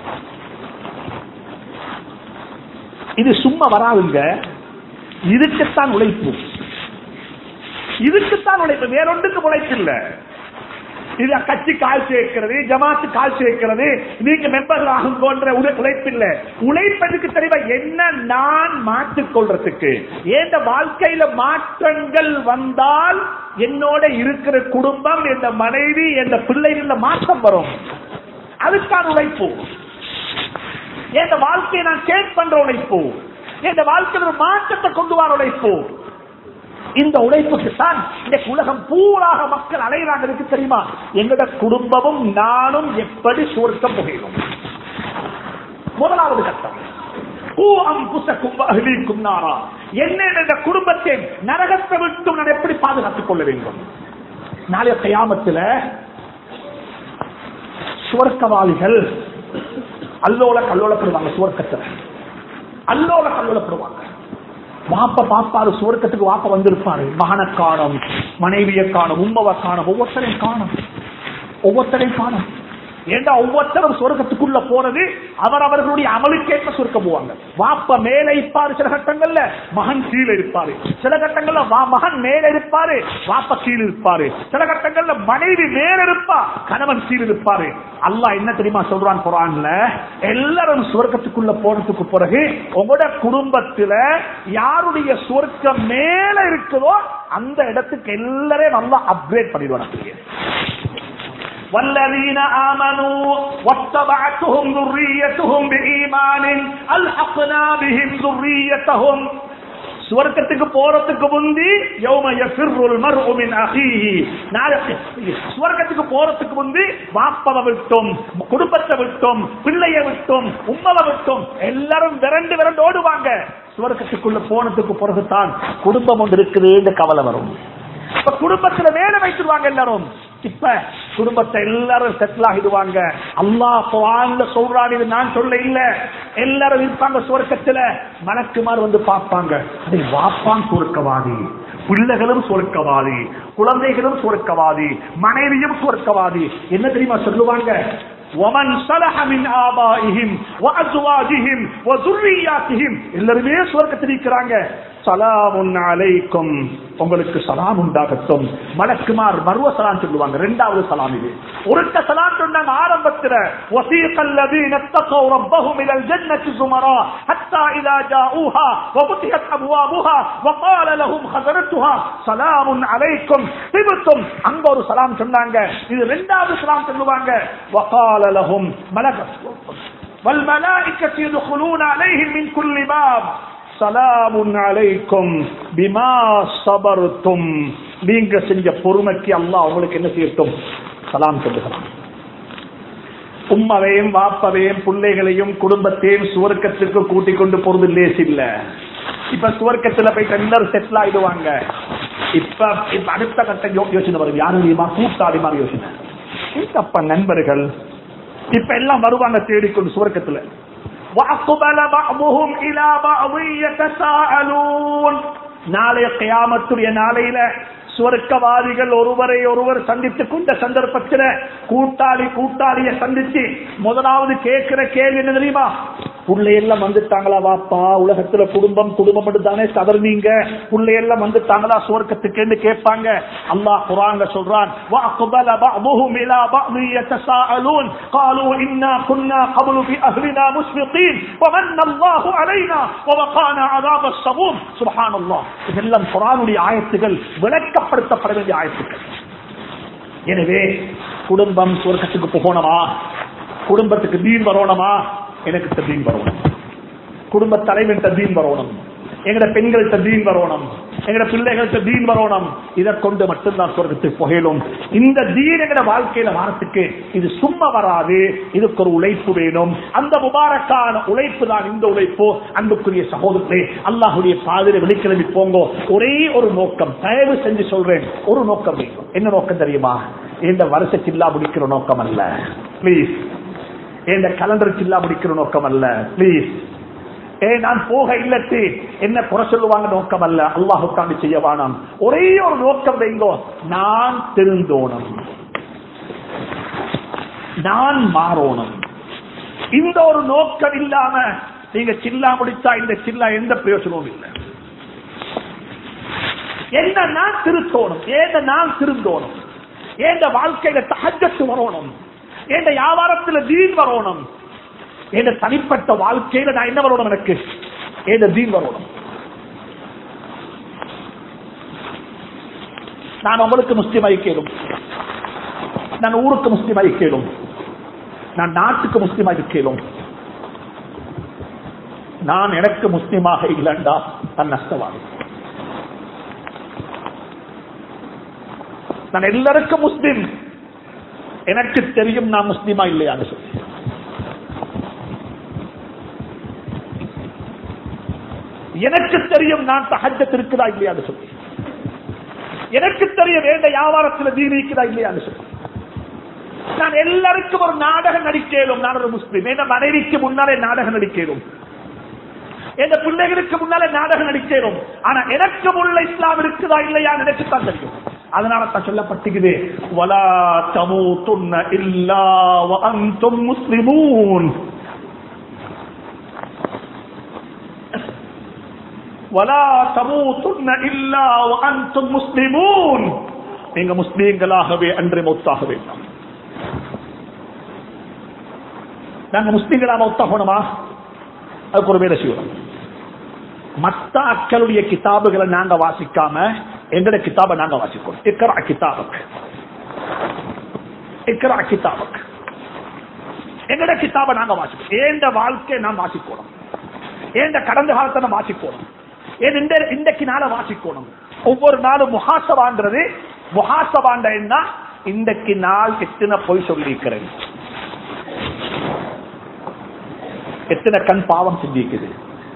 இது சும்மா வராதுங்க. இதுக்குத்தான் உழைப்பு, இதுக்குத்தான் உழைப்பு, வேறொன்றுக்கு உழைப்பு இல்ல. இது கட்சி கால் சேர்க்கிறது, ஜமாத்து கால் சேர்க்கிறது, நீங்க மெம்பர்கள் ஆகும் போன்ற உழைப்பு இல்ல. உழைப்பதுக்கு தெரியுமா என்ன? நான் மாற்றிக் கொள்றதுக்கு, என் வாழ்க்கையில மாற்றங்கள் வந்தால் என்னோட இருக்கிற குடும்பம், என் மனைவி, என் பிள்ளைகள மாற்றம் வரும். அதுக்கான உழைப்பு. என் வாழ்க்கையை நான் சேஞ்ச் பண்ற உழைப்பு, என் வாழ்க்கையில் ஒரு மாற்றத்தை கொண்டு வர உழைப்பு. இந்த உழைப்புக்கு தான் இந்த உலகம் பூராக மக்கள் அலைகிறாங்க. இருக்கு தெரியுமா? எங்கட குடும்பமும் நானும் எப்படி சுவர்க்கம் புகையும். முதலாவது கட்டம் என்ன, குடும்பத்தை நரகத்தை விட்டு நான் எப்படி பாதுகாத்துக் கொள்ள வேண்டும். நாளைய கியாமத்தில் சுவர்க்கவாதிகள் அல்லோல கல்லோலப்படுவாங்க. சுவர்க்கத்தில் அல்லோல கல்லோலப்படுவாங்க. வாப்ப பாப்பாரு சுவர்க்கத்துக்கு வாப்ப வந்திருப்பாரு. மகனை காணும், மனைவியை காணும், உம்மவை காணும், ஒவ்வொருத்தரையும் காணும், ஒவ்வொருத்தரையும் காணும். ஏண்டா ஒவ்வொருத்தரும் சுவர்க்கத்துக்குள்ள போறது அவர் அவர்களுடைய அமலுக்கேற்ற சுருக்க போவாங்க. வாப்ப மேல இருப்பாரு சில கட்டங்கள்ல, மகன் கீழே இருப்பாரு. சில கட்டங்கள்ல மகன் மேல இருப்பாரு, வாப்ப கீழே இருப்பாரு. சில கட்டங்கள்ல மனைவி மேல இருப்பா, கணவன் கீழே இருப்பாரு. அல்லாஹ் என்ன தெரியுமா சொல்றான் குர்ஆன்ல? எல்லாரும் சுவர்க்கத்துக்குள்ள போனதுக்கு பிறகு உங்களோட குடும்பத்துல யாருடைய சுவர்க்கம் மேல இருக்குதோ அந்த இடத்துக்கு எல்லாரையும் நல்லா அப்கிரேட் பண்ணிடுவாங்க. والذين آمنوا واتبعتهم ذريتهم بإيمان ألحقنا بهم ذريتهم. சுவர்க்கத்துக்கு போறதுக்கு முந்தி யௌம யஃபிருல் மர்உ மின் அஹீஹி. சுவர்க்கத்துக்கு போறதுக்கு முந்தி வாப்பவை விட்டும், குடும்பத்தை விட்டும், பிள்ளையை விட்டும், உம்மவை விட்டும் எல்லாரும் விரண்டு விரண்டு ஓடுவாங்க. சுவர்க்கத்துக்குள்ள போனதுக்கு பிறகுதான் குடும்பம் ஒன்று இருக்குது இந்த கவலை வரும். குடும்பத்துல வேலை வைத்துருவாங்க எல்லாரும். இப்ப குடும்பத்தை எல்லாரும் செட்டில் ஆகிடுவாங்க. அல்லாஹ் குர்ஆன்ல சொல்றான், இது நான் சொல்ல இல்ல. எல்லாரும் இருப்பாங்க சுவர்க்கத்துல. மலக்குமார் வந்து பார்ப்பாங்க. அதை வாப்பான் சுவர்க்கவாதி, பிள்ளைகளும் சுவர்க்கவாதி, குழந்தைகளும் சுவர்க்கவாதி, மனைவியும் சுவர்க்கவாதி. என்ன தெரியுமா சொல்லுவாங்க? ومن صلح من آبائهم وأزواجهم وذرياتهم. எல்லாரும் சுவர்க்கத்தில் இருக்கிறாங்க. சலாமுன் அலைக்கும், உங்களுக்கு சலாம் உண்டாகட்டும். மலக்குமார் மர்வ சலாம் சொல்லுவாங்க. இரண்டாவது சலாம் இது. ஒருக்க சலாம் சொன்னாங்க ஆரம்பத்துல. வஸீகல் லதீன தகவ் ரப்பஹும் இலல் ஜன்னத்தி ஸுமரா ஹத்தா இதா ஜாஊஹா வஃபுதிஹத் அப்வாபுஹா வகால லஹும் ஹஸரத்துஹா சலாமுன் அலைக்கும் திப்தும். அங்க ஒரு சலாம் சொன்னாங்க. இது இரண்டாவது சலாம் சொல்லுவாங்க. வகால லஹும் மலக வல் மலாயிகத்து யதுகுலூன அலைஹிம் மின் குல்லி பாப் சலாமுன் அலைக்கும் பிமா ஸபர்தும். நீங்க செஞ்ச பொறுமைக்கு அல்லாஹ் உங்களுக்கு என்ன செய்யட்டும்? சலாம் சொல்லுகிறான். உம்மவையும் வாப்பவையும் பிள்ளைகளையும் குடும்பத்தையும் சுவர்க்கத்திற்கு கூட்டிக் கொண்டு போறது லேஸ் இல்ல. இப்ப சுவர்க்கத்துல போய் எல்லாரும் செட்டில் ஆயிடுவாங்க. இப்ப இப்ப அடுத்த கட்ட யோசனை வரும். யாரும் கூட்டாளி மாதிரி யோசனை. அப்ப நண்பர்கள் இப்ப எல்லாம் வருவாங்க தேடிக்கொண்டு சுவர்க்கத்துல. وَأَقْبَلَ بَعْضُهُمْ إِلَى بَعْضٍ يَتَسَاءَلُونَ நாளைய கியாமத்துடைய நாளையில சுவர்க்கவாதிகள் ஒருவரை ஒருவர் சந்தித்துக் கொண்ட சந்தர்ப்பத்தில் கூட்டாளி கூட்டாளியை சந்திச்சு முதலாவது கேட்கிற கேள்வி என்ன தெரியுமா? புள்ளையெல்லாம் வந்துட்டாங்களா வாப்பா, உலகத்துல குடும்பம் குடும்பம் தானே சதர்னீங்க, புள்ளையெல்லாம் வந்துட்டாங்களா சுவர்க்கத்துக்கு கேட்பாங்க. அல்லாஹ் குர்ஆன்ல சொல்றான், وَأَقْبَلَ بَعْضُهُمْ إِلَى بَعْضٍ يَتَسَاءَلُونَ قَالُوا إِنَّا كُنَّا قَبْلُ بِأَهْلِنَا مُشْفِقِينَ وَمَنَّ اللَّهُ عَلَيْنَا وَوَقَانَا عَذَابَ السَّمُومِ. சுப்ஹானல்லாஹ். இதெல்லாம் குர்ஆனுடைய ஆயத்துகள், விளக்கப்படப்பட வேண்டிய ஆயத்துகள். எனவே குடும்பம் சுவர்க்கத்துக்கு போகணுமா, குடும்பத்துக்கு தீன் வரணுமா? எனக்கு தீன் வரணும், குடும்ப தலைவர்கிட்ட தீன் வரணும், எங்கட பெண்கள்கிட்ட தீன் வரணும், எங்கட பிள்ளைகள்கிட்ட தீன் வரணும். இதை கொண்டு மட்டும்தான் சொர்க்கத்துக்கு புகையிலும். இந்த தீன் எங்கட வாழ்க்கையில வாரத்துக்கு இது சும்மா வராது, இதுக்கு ஒரு உழைப்பு வேணும். அந்த முபாரக்கான உழைப்பு தான் இந்த உழைப்பு. அன்புக்குரிய சகோதரர்களே, அல்லாஹ்வுடைய பாதையில வெளிக்கிளம்பி போங்க. ஒரே ஒரு நோக்கம், தயவு செஞ்சு சொல்றேன், ஒரு நோக்கம் வேணும். என்ன நோக்கம் தெரியுமா? இந்த வருஷ சில்லா முடிக்கிற நோக்கம் அல்ல, பிளீஸ். இந்த கலண்டர் சில்லா முடிக்கிற நோக்கம் அல்ல, பிளீஸ். ஏ நான் போக இல்லட்டு என்ன குறை சொல்லுவாங்க நோக்கம் அல்ல. அல்லாஹுக்காண்டி செய்ய வேணாம். ஒரே ஒரு நோக்கம் வைங்கோ, நான் திருந்தோணும், நான் மாறணும். இந்த ஒரு நோக்கம் இல்லாம நீங்க சில்லா முடிச்சா இந்த சில்லா எந்த பிரயோஜனமும் இல்லை. என்ன நான் திருத்தோணும், ஏன் நான் திருந்தோணும், ஏன் வாழ்க்கையில தஹஜ்ஜத் வரணும், என் வியாபாரத்தில் தீன் வரணும், என் தனிப்பட்ட வாழ்க்கையில நான் என்ன வரணும், எனக்கு என் தீன் வரணும். நான் உங்களுக்கு முஸ்லிம் ஐக்கியம், நான் ஊருக்கு முஸ்லிம் ஐக்கியம், நான் நாட்டுக்கு முஸ்லிம் ஐக்கியம். நான் எனக்கு முஸ்லிமாக இல்லைண்டா நான் நஷ்டவாதி. நான் எல்லாருக்கும் முஸ்லிம், எனக்கு தெரியும் நான் முஸ்லிமா இல்லையான்னு சொல்லி. எனக்கு தெரியும் நான் தஹஜ்ஜத் இருக்குதா இல்லையான்னு சொல்லி. எனக்கு தெரியும் வேண்ட வியாபாரத்தில் தீன் இருக்குதா இல்லையான்னு சொல்லி. நான் எல்லாருக்கும் ஒரு நாடகம் நடிக்கலும். நான் ஒரு முஸ்லிம், என் மனைவிக்கு முன்னாலே நாடகம் நடிக்கலும், என் பிள்ளைகளுக்கு முன்னாலே நாடகம் நடிக்கலும். ஆனா எனக்கு உள்ள இஸ்லாம் இருக்குதா இல்லையா எனக்கு தான் தெரியும். அதனால தான் சொல்லப்பட்டிருக்குது, வலா தமூதுன்ன இல்லா வ அன்தும் முஸ்லிமூன். வலா தமூதுன்ன இல்லா வ அன்தும் முஸ்லிமூன். நீங்க முஸ்லிம்களாகவே அன்று மௌத்தாக வேண்டாம். நாங்க முஸ்லிம்களா மௌத்தாகணுமா? அதுக்கு ஒரு வேலை செய்யணும். மற்ற அக்களுடைய கிதாபுகளை நாங்க வாசிக்காம எங்கட கிதாபை நாங்க வாசிக்கணும். இக்ரா கிதாபக், இக்ரா கிதாபக். எங்கட கிதாபை நாங்க வாசிக்கணும். ஏண்ட வாழ்க்கையை நான் வாசிக்கணும், ஏண்ட கடந்த காலத்தை நான் வாசிக்கணும், ஏன் இன்றைக்கு நாள வாசிக்கணும். ஒவ்வொரு நாளும் முஹாசபான்றது, முஹாசபாண்ட என்ன, இன்றைக்கு நாள் எத்தனை போய் சொல்லியிருக்கிறேன், எத்தனை கண் பாவம் செஞ்சிருக்குது.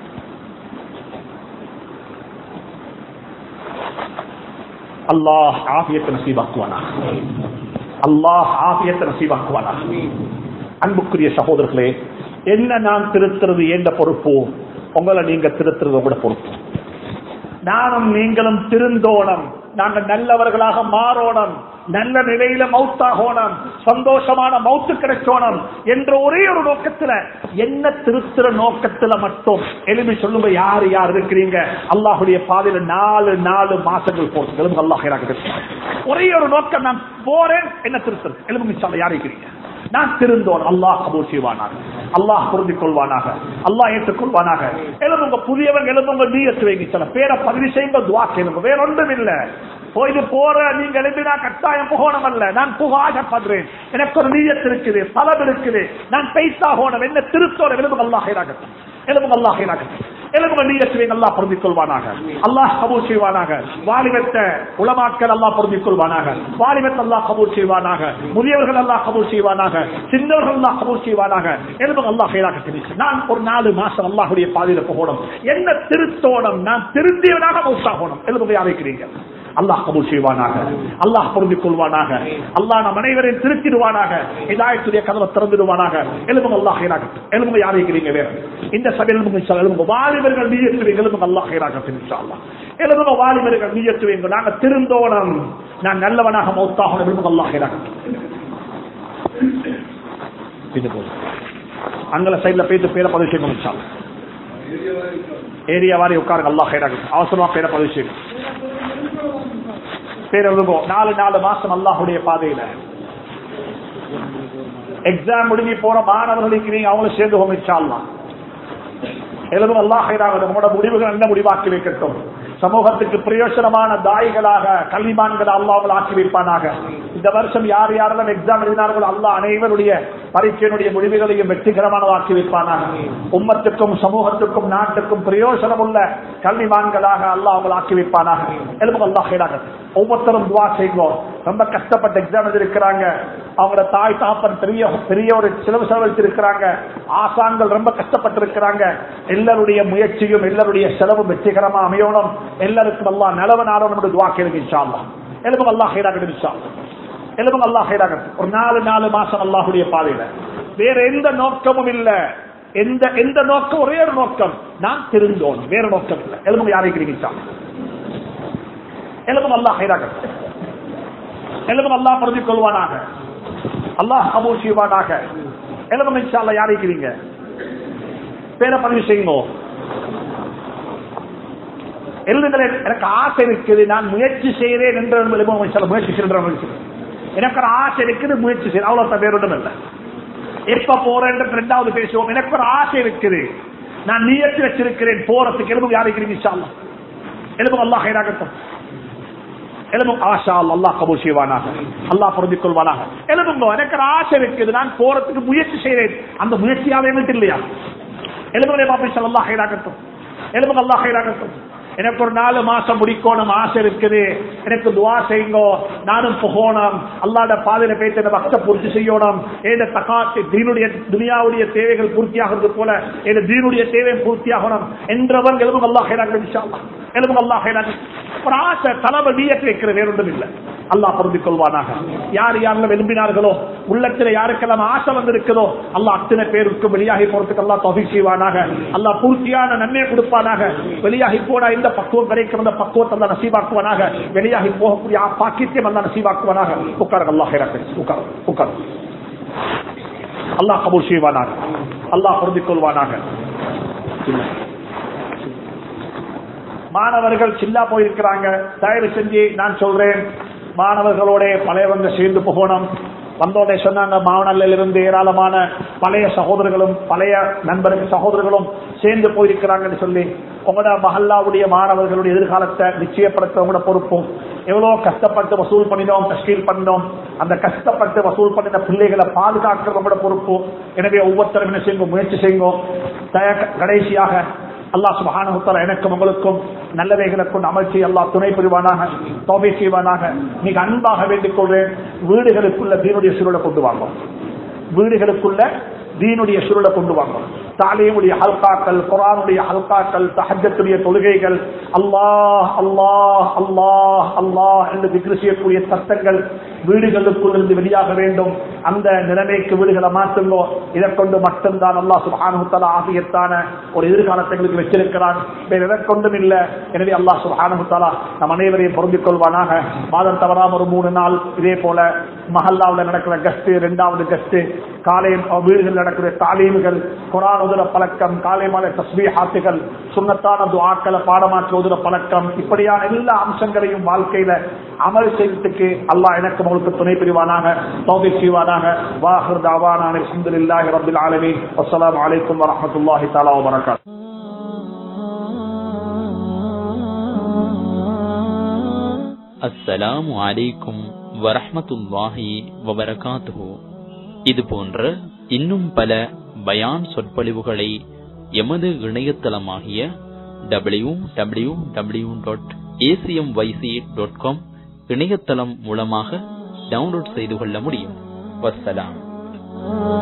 அல்லாஹ் ஆஃபியத்தை நசீபாக்குவானா, அல்லாஹ் ஆஃபியத்தை நசீபாக்குவானா. அன்புக்குரிய சகோதரர்களே, என்ன நான் திருத்துறது என்ற பொறுப்பு, உங்களை நீங்க திருத்துறது உங்களோட பொறுப்பு. நானும் நீங்களும் திருந்தோணும், நாங்கள் நல்லவர்களாக மாறோணும், நல்ல நிலையில மௌத்தாகணும், சந்தோஷமான மௌத்து கிடைச்சோணும் என்ற ஒரே ஒரு நோக்கத்துல, என்ன திருத்துற நோக்கத்துல மட்டும் எழுதி சொல்லுங்க. யாரு யார் இருக்கிறீங்க அல்லாஹுடைய பாதையில நாலு நாலு மாசங்கள் போறது, அல்லாஹ் ஒரே ஒரு நோக்கம், நான் போறேன் என்ன திருத்தல் எழுபது யார் இருக்கிறீங்க, நான் திருந்தோன், அல்லாஹ் கபூல் செய்வானாக, அல்லாஹ் பொருந்திக் கொள்வானாக, அல்லாஹ் ஏற்றுக்கொள்வானாக. எழுதுங்க புதியவங்க, எழுதுங்க நீயத்து வைங்க, சில பேரை பதிவு செய்யுங்க, துவா செய்யுங்க. வேற ஒன்றும் இல்லை. போயிட்டு போற நீங்க எழுதினா கட்டாயம் போகணும் அல்ல, நான் புகாஜப்படுறேன், எனக்கு ஒரு நீயத்து இருக்குது, பலம் இருக்குது, நான் பைசா போனோம் என்ன திருத்தோட எழுதுங்க. அல்லாஹ் ஹைராகட்டும், எழுதுங்க, அல்லாஹ் ஹைராகட்டும். எழுதுங்க நீயத்து வைங்க, அல்லாஹ் பொருந்திக் கொள்வானாக, அல்லாஹ் கபூல் செய்வானாக. வாலிபத்தை உலமாக்கள் அல்லாஹ் பொருந்திக் கொள்வானாக, வாலிபத்தை அல்லாஹ் கபூல் செய்வானாக, முதியவர்கள் அல்லாஹ் கபூல் செய்வானாக, சின்னவர்கள் அல்லாஹ் கபூல் செய்வானாக. எழுதுங்க, அல்லாஹ் ஹைராகட்டும். நான் ஒரு நாலு மாசம் அல்லாஹ்வுடைய பாதையில போகணும், என்ன திருத்தோடம், நான் திருந்தியவனாக மௌத்தாகணும். எழுதுங்க, யாரைக்கிறீங்க அல்லாஹ் கபூல் செய்வானாக, அல்லாஹ் பொருந்திக் கொள்வானாக, அல்லாஹ் நம் அனைவரையும் திருத்திடுவானாக, ஹிதாயத்துடைய கதவை திறந்துடுவானாக. எழுதுங்க அல்லாஹ் ஹைராகட்டும். எழுதுங்க யார் இருக்கிறீங்க வேற இந்த சபையில் எழுதுங்க வாலிபர்கள் நீயத்துவீங்க. எழுதுங்க அல்லாஹ் ஹைராகட்டும் இன்ஷா அல்லாஹ். எழுதுங்க வாலிபர்கள் நீயத்துவீங்க. நாங்க திருந்தோணம், நான் நல்லவனாக மௌத்தாகணும். எழுதுங்க அல்லாஹ் ஹைராகட்டும். அங்கல சைட்ல போயிட்டு பேரை பதிவு செய்யணும் இன்ஷா அல்லாஹ். ஏரியா வாரி உட்காருங்க. அல்லாஹ் ஹைராகட்டும். அவசரமா பேரை பதிவு செய்யணும். பேர் எழுதுங்க. நாலு நாலு மாசம் அல்லாஹுடைய பாதையில எக்ஸாம் முடிஞ்சு போற மாணவர்களுக்கு நீங்க அவங்களும் சேர்ந்து இன்ஷா அல்லாஹ். எழுதும் அல்லாஹ் ஹைராகட்டும். உங்களோட முடிவுகள் என்ன முடிவாக்கி வைக்கட்டும். சமூகத்துக்கு பிரயோஜனமான தாய்களாக கல்விமான்களை அல்லாஹ் ஆக்கி வைப்பானாக. இந்த வருஷம் யார் யாரெல்லாம் எக்ஸாம் எழுதினார்களோ அல்லாஹ் அனைவருடைய பரீட்சையினுடைய முடிவுகளையும் வெற்றிகரமானதாக்கி வைப்பானாக. உம்மத்துக்கும் சமூகத்துக்கும் நாட்டுக்கும் பிரயோஜனம் உள்ள கல்விமான்களாக அல்லாஹ் அவங்களை ஆக்கி வைப்பானாக. எழுதும் அல்லாஹ் ஹைராகட்டும். ஒவ்வொருத்தரும் துவா செய்வோம். ரொம்ப கஷ்டப்பட்ட எக்ஸாம் எழுதிருக்கிறாங்க. அவங்களோட தாய் தாப்பன் பெரிய பெரிய ஒரு செலவு செலவழித்திருக்கிறாங்க. ஆசான்கள் ரொம்ப கஷ்டப்பட்டு இருக்கிறாங்க. எல்லாருடைய முயற்சியும் எல்லாருடைய செலவும் வெற்றிகரமா அமையணும். எல்லாருக்கும் அல்லாஹ் நலவ நாளும் நம்முடைய துவா கேளுங்க இன்ஷா அல்லாஹ். எழுதும் அல்லாஹ் ஹைராகட்டும் இன்ஷா அல்லாஹ். எழுதும் அல்லாஹ் ஹைராகட்டும். ஒரு நாலு நாலு மாசம் அல்லாஹுடைய பாதையில வேற எந்த நோக்கமும் இல்ல. எந்த எந்த நோக்கம், ஒரே ஒரு நோக்கம், நான் திருந்தோணும். வேற நோக்கம் இல்லை. எழுதும் யாரைக்கிறீங்க இன்ஷா அல்லாஹ். எழுதும் அல்லாஹ் ஹைராகட்டும். எழுதும் அல்லாஹ் புரிஞ்சுக் கொள்வானாக, அல்லாஹ் கபூல் செய்வானாக. எழுதும் இன்ஷா அல்லாஹ் யாரைக்கிறீங்க பேரை பதிவு செய்யணும். எழுதுங்களேன். எனக்கு ஆசை இருக்குது, நான் முயற்சி செய்கிறேன் என்ற முயற்சி செய்ய எனக்கு ஒரு ஆசை இருக்குது, முயற்சி செய்ய அவ்வளவு வேற ஒன்றும் இல்லை. எப்ப போறேன் ரெண்டாவது பேசுவோம். எனக்கு ஒரு ஆசை இருக்குது, நான் நியத்து வச்சிருக்கிறேன் போறதுக்கு. எழுதும் யாரைக்கிறீங்க இன்ஷா அல்லாஹ். எழுதும் அல்லாஹ் ஹைராகட்டும். எழுதும் ஆஷா அல்லாஹ் கபூல் செய்வானாக, அல்லாஹ் புரிஞ்சுக் கொள்வானாக. எழுதுங்க எனக்கு ஒரு ஆசை இருக்குது, நான் போறதுக்கு முயற்சி செய்கிறேன். அந்த முயற்சியாவே எங்களுக்கு இல்லையா? எழுதுங்களே பாப்பா அல்லாஹ் ஹைராகட்டும். எழுதுங்க அல்லாஹ் ஹைராகட்டும். எனக்கு ஒரு நாலு மாசம் முடிக்கணும் ஆசை இருக்குது, எனக்கு துவா செய்யுங்கோ. நானும் போகணும், அல்லாஹ்வுடைய பாதையில போயிட்டு இந்த வக்த பூர்த்தி செய்யணும். ஏத தகாத்து தீனுடைய துனியாவுடைய தேவைகள் பூர்த்தியாகிறது போல ஏத தீனுடைய தேவை பூர்த்தியாகணும் என்றவன் எழுதும் அல்லாஹ் ஹைராகட்டும் இன்ஷா அல்லாஹ். எழுதும் அல்லாஹ் ஹைராகட்டும். ஒரு ஆசை தலைமை நீயத்து வைக்கிற வேறொன்றும் இல்லை. அல்லாஹ் பொருந்திக் கொள்வானாக. யார் யாரெல்லாம் விரும்பினார்களோ, உள்ளத்தில் யாருக்கெல்லாம் ஆசை வந்திருக்கிறதோ அல்லாஹ் அத்தனை பேருக்கும் வெளியாகி போறதுக்கு அல்லாஹ் தௌஃபீக் செய்வானாக. அல்லாஹ் பூர்த்தியான நன்மை கொடுப்பானாக. வெளியாகி போன இந்த பக்குவம் கிடைக்கிற பக்குவத்தை அல்லாஹ் நசீபாக்குவானாக. வெளியாகி போகக்கூடிய பாக்கியத்தையும் அல்லாஹ் நசீபாக்குவானாக. உட்காருங்க. அல்லாஹ் ஹைராகட்டும். உட்காரு உட்காரு. அல்லாஹ் கபூல் செய்வானாக. அல்லாஹ் பொருந்திக் கொள்வானாக. மாணவர்கள் சில்லா போயிருக்கிறாங்க. தயவு செஞ்சு நான் சொல்றேன், மாணவர்களோட பழையவங்க சேர்ந்து போகணும். வந்தோட சொன்னாங்க, மாவனல்ல இருந்து ஏராளமான பழைய சகோதரர்களும் பழைய நண்பர்கள் சகோதரர்களும் சேர்ந்து போயிருக்கிறாங்கன்னு சொல்லி உங்களோட மஹல்லாவுடைய மாணவர்களுடைய எதிர்காலத்தை நிச்சயப்படுத்த உங்களோட பொறுப்பும். எவ்வளவு கஷ்டப்பட்டு வசூல் பண்ணினோம், தஸ்கீல் பண்ணினோம். அந்த கஷ்டப்பட்டு வசூல் பண்ணின பிள்ளைகளை பாதுகாக்கிறது உங்களோட பொறுப்பு. எனவே ஒவ்வொருத்தரும் என்ன செய்யுங்க, முயற்சி செய்யுங்க. கடைசியாக அல்லாஹ் சுப்ஹானஹு வ தஆலா எனக்கும் உங்களுக்கும் நல்லவைகளை கொண்டு அமல் செய்ய அல்லாஹ் துணை புரிவானாக, தௌஃபீக் செய்வானாக. மிக அன்பாக வேண்டிக் கொள்றேன், வீடுகளுக்குள்ள தீனுடைய சுருளை கொண்டு வாங்க. வீடுகளுக்குள்ள தீனுடைய சுருளை கொண்டு வாங்க. தாலீமுடைய ஹல்காக்கள், குர்ஆனுடைய ஹல்காக்கள், தஹஜ்ஜுடைய தொழுகைகள், அல்லாஹ் அல்லாஹ் அல்லாஹ் அல்லாஹ் என்று திக்ர் செய்யக்கூடிய சத்தங்கள் வீடுகளுக்குள் இருந்து வெளியாக வேண்டும். அந்த நிலைமைக்கு வீடுகளை மாற்றுங்கோ. இதை கொண்டு மட்டும்தான் அல்லாஹ் சுப்ஹானஹு வ தஆலா ஆஃபியத்தான ஒரு எதிர்காலத்தை எங்களுக்கு வச்சிருக்கிறான். வேற எதை கொண்டும் இல்லை. எனவே அல்லாஹ் சுப்ஹானஹு வ தஆலா நம் அனைவரையும் பொருந்திக் கொள்வானாக. மாதம் தவறாம ஒரு மூணு நாள் இதே போல மஹல்லாவில் நடக்கிற கஸ்ட், இரண்டாவது கஸ்ட், காலை வீடுகள் நடக்கிற தாலீம்கள், குர்ஆன் ஓதுற பழக்கம், காலை மாலை தஸ்பீஹாத்துகள், சுன்னத்தான துஆக்களை பாடமாக்கி ஓதுற பழக்கம், இப்படியான எல்லா அம்சங்களையும் வாழ்க்கையில அமல் செய்வதற்கு அல்லாஹ் எனக்கு உங்களுக்கு துணை புரிவானாக, தௌஃபீக் செய்வானாக. வாஹிர் தஅவானா அல்ஹம்துலில்லாஹி ரப்பில் ஆலமீன். அஸ்ஸலாமு அலைக்கும் வரஹ்மத்துல்லாஹி தஆலா வ பரகாத்துஹு. அஸ்ஸலாமு அலைக்கும் வரஹ்மத்துல்லாஹி வ பரகாத்துஹு. இது போன்ற இன்னும் பல பயான் சொற்பொழிவுகளை எமது இணையதளமாகிய W W W dot ACM YC dot com இணையதளம் மூலமாக டவுன்லோட் செய்து கொள்ள முடியும். வஸ்ஸலாம்.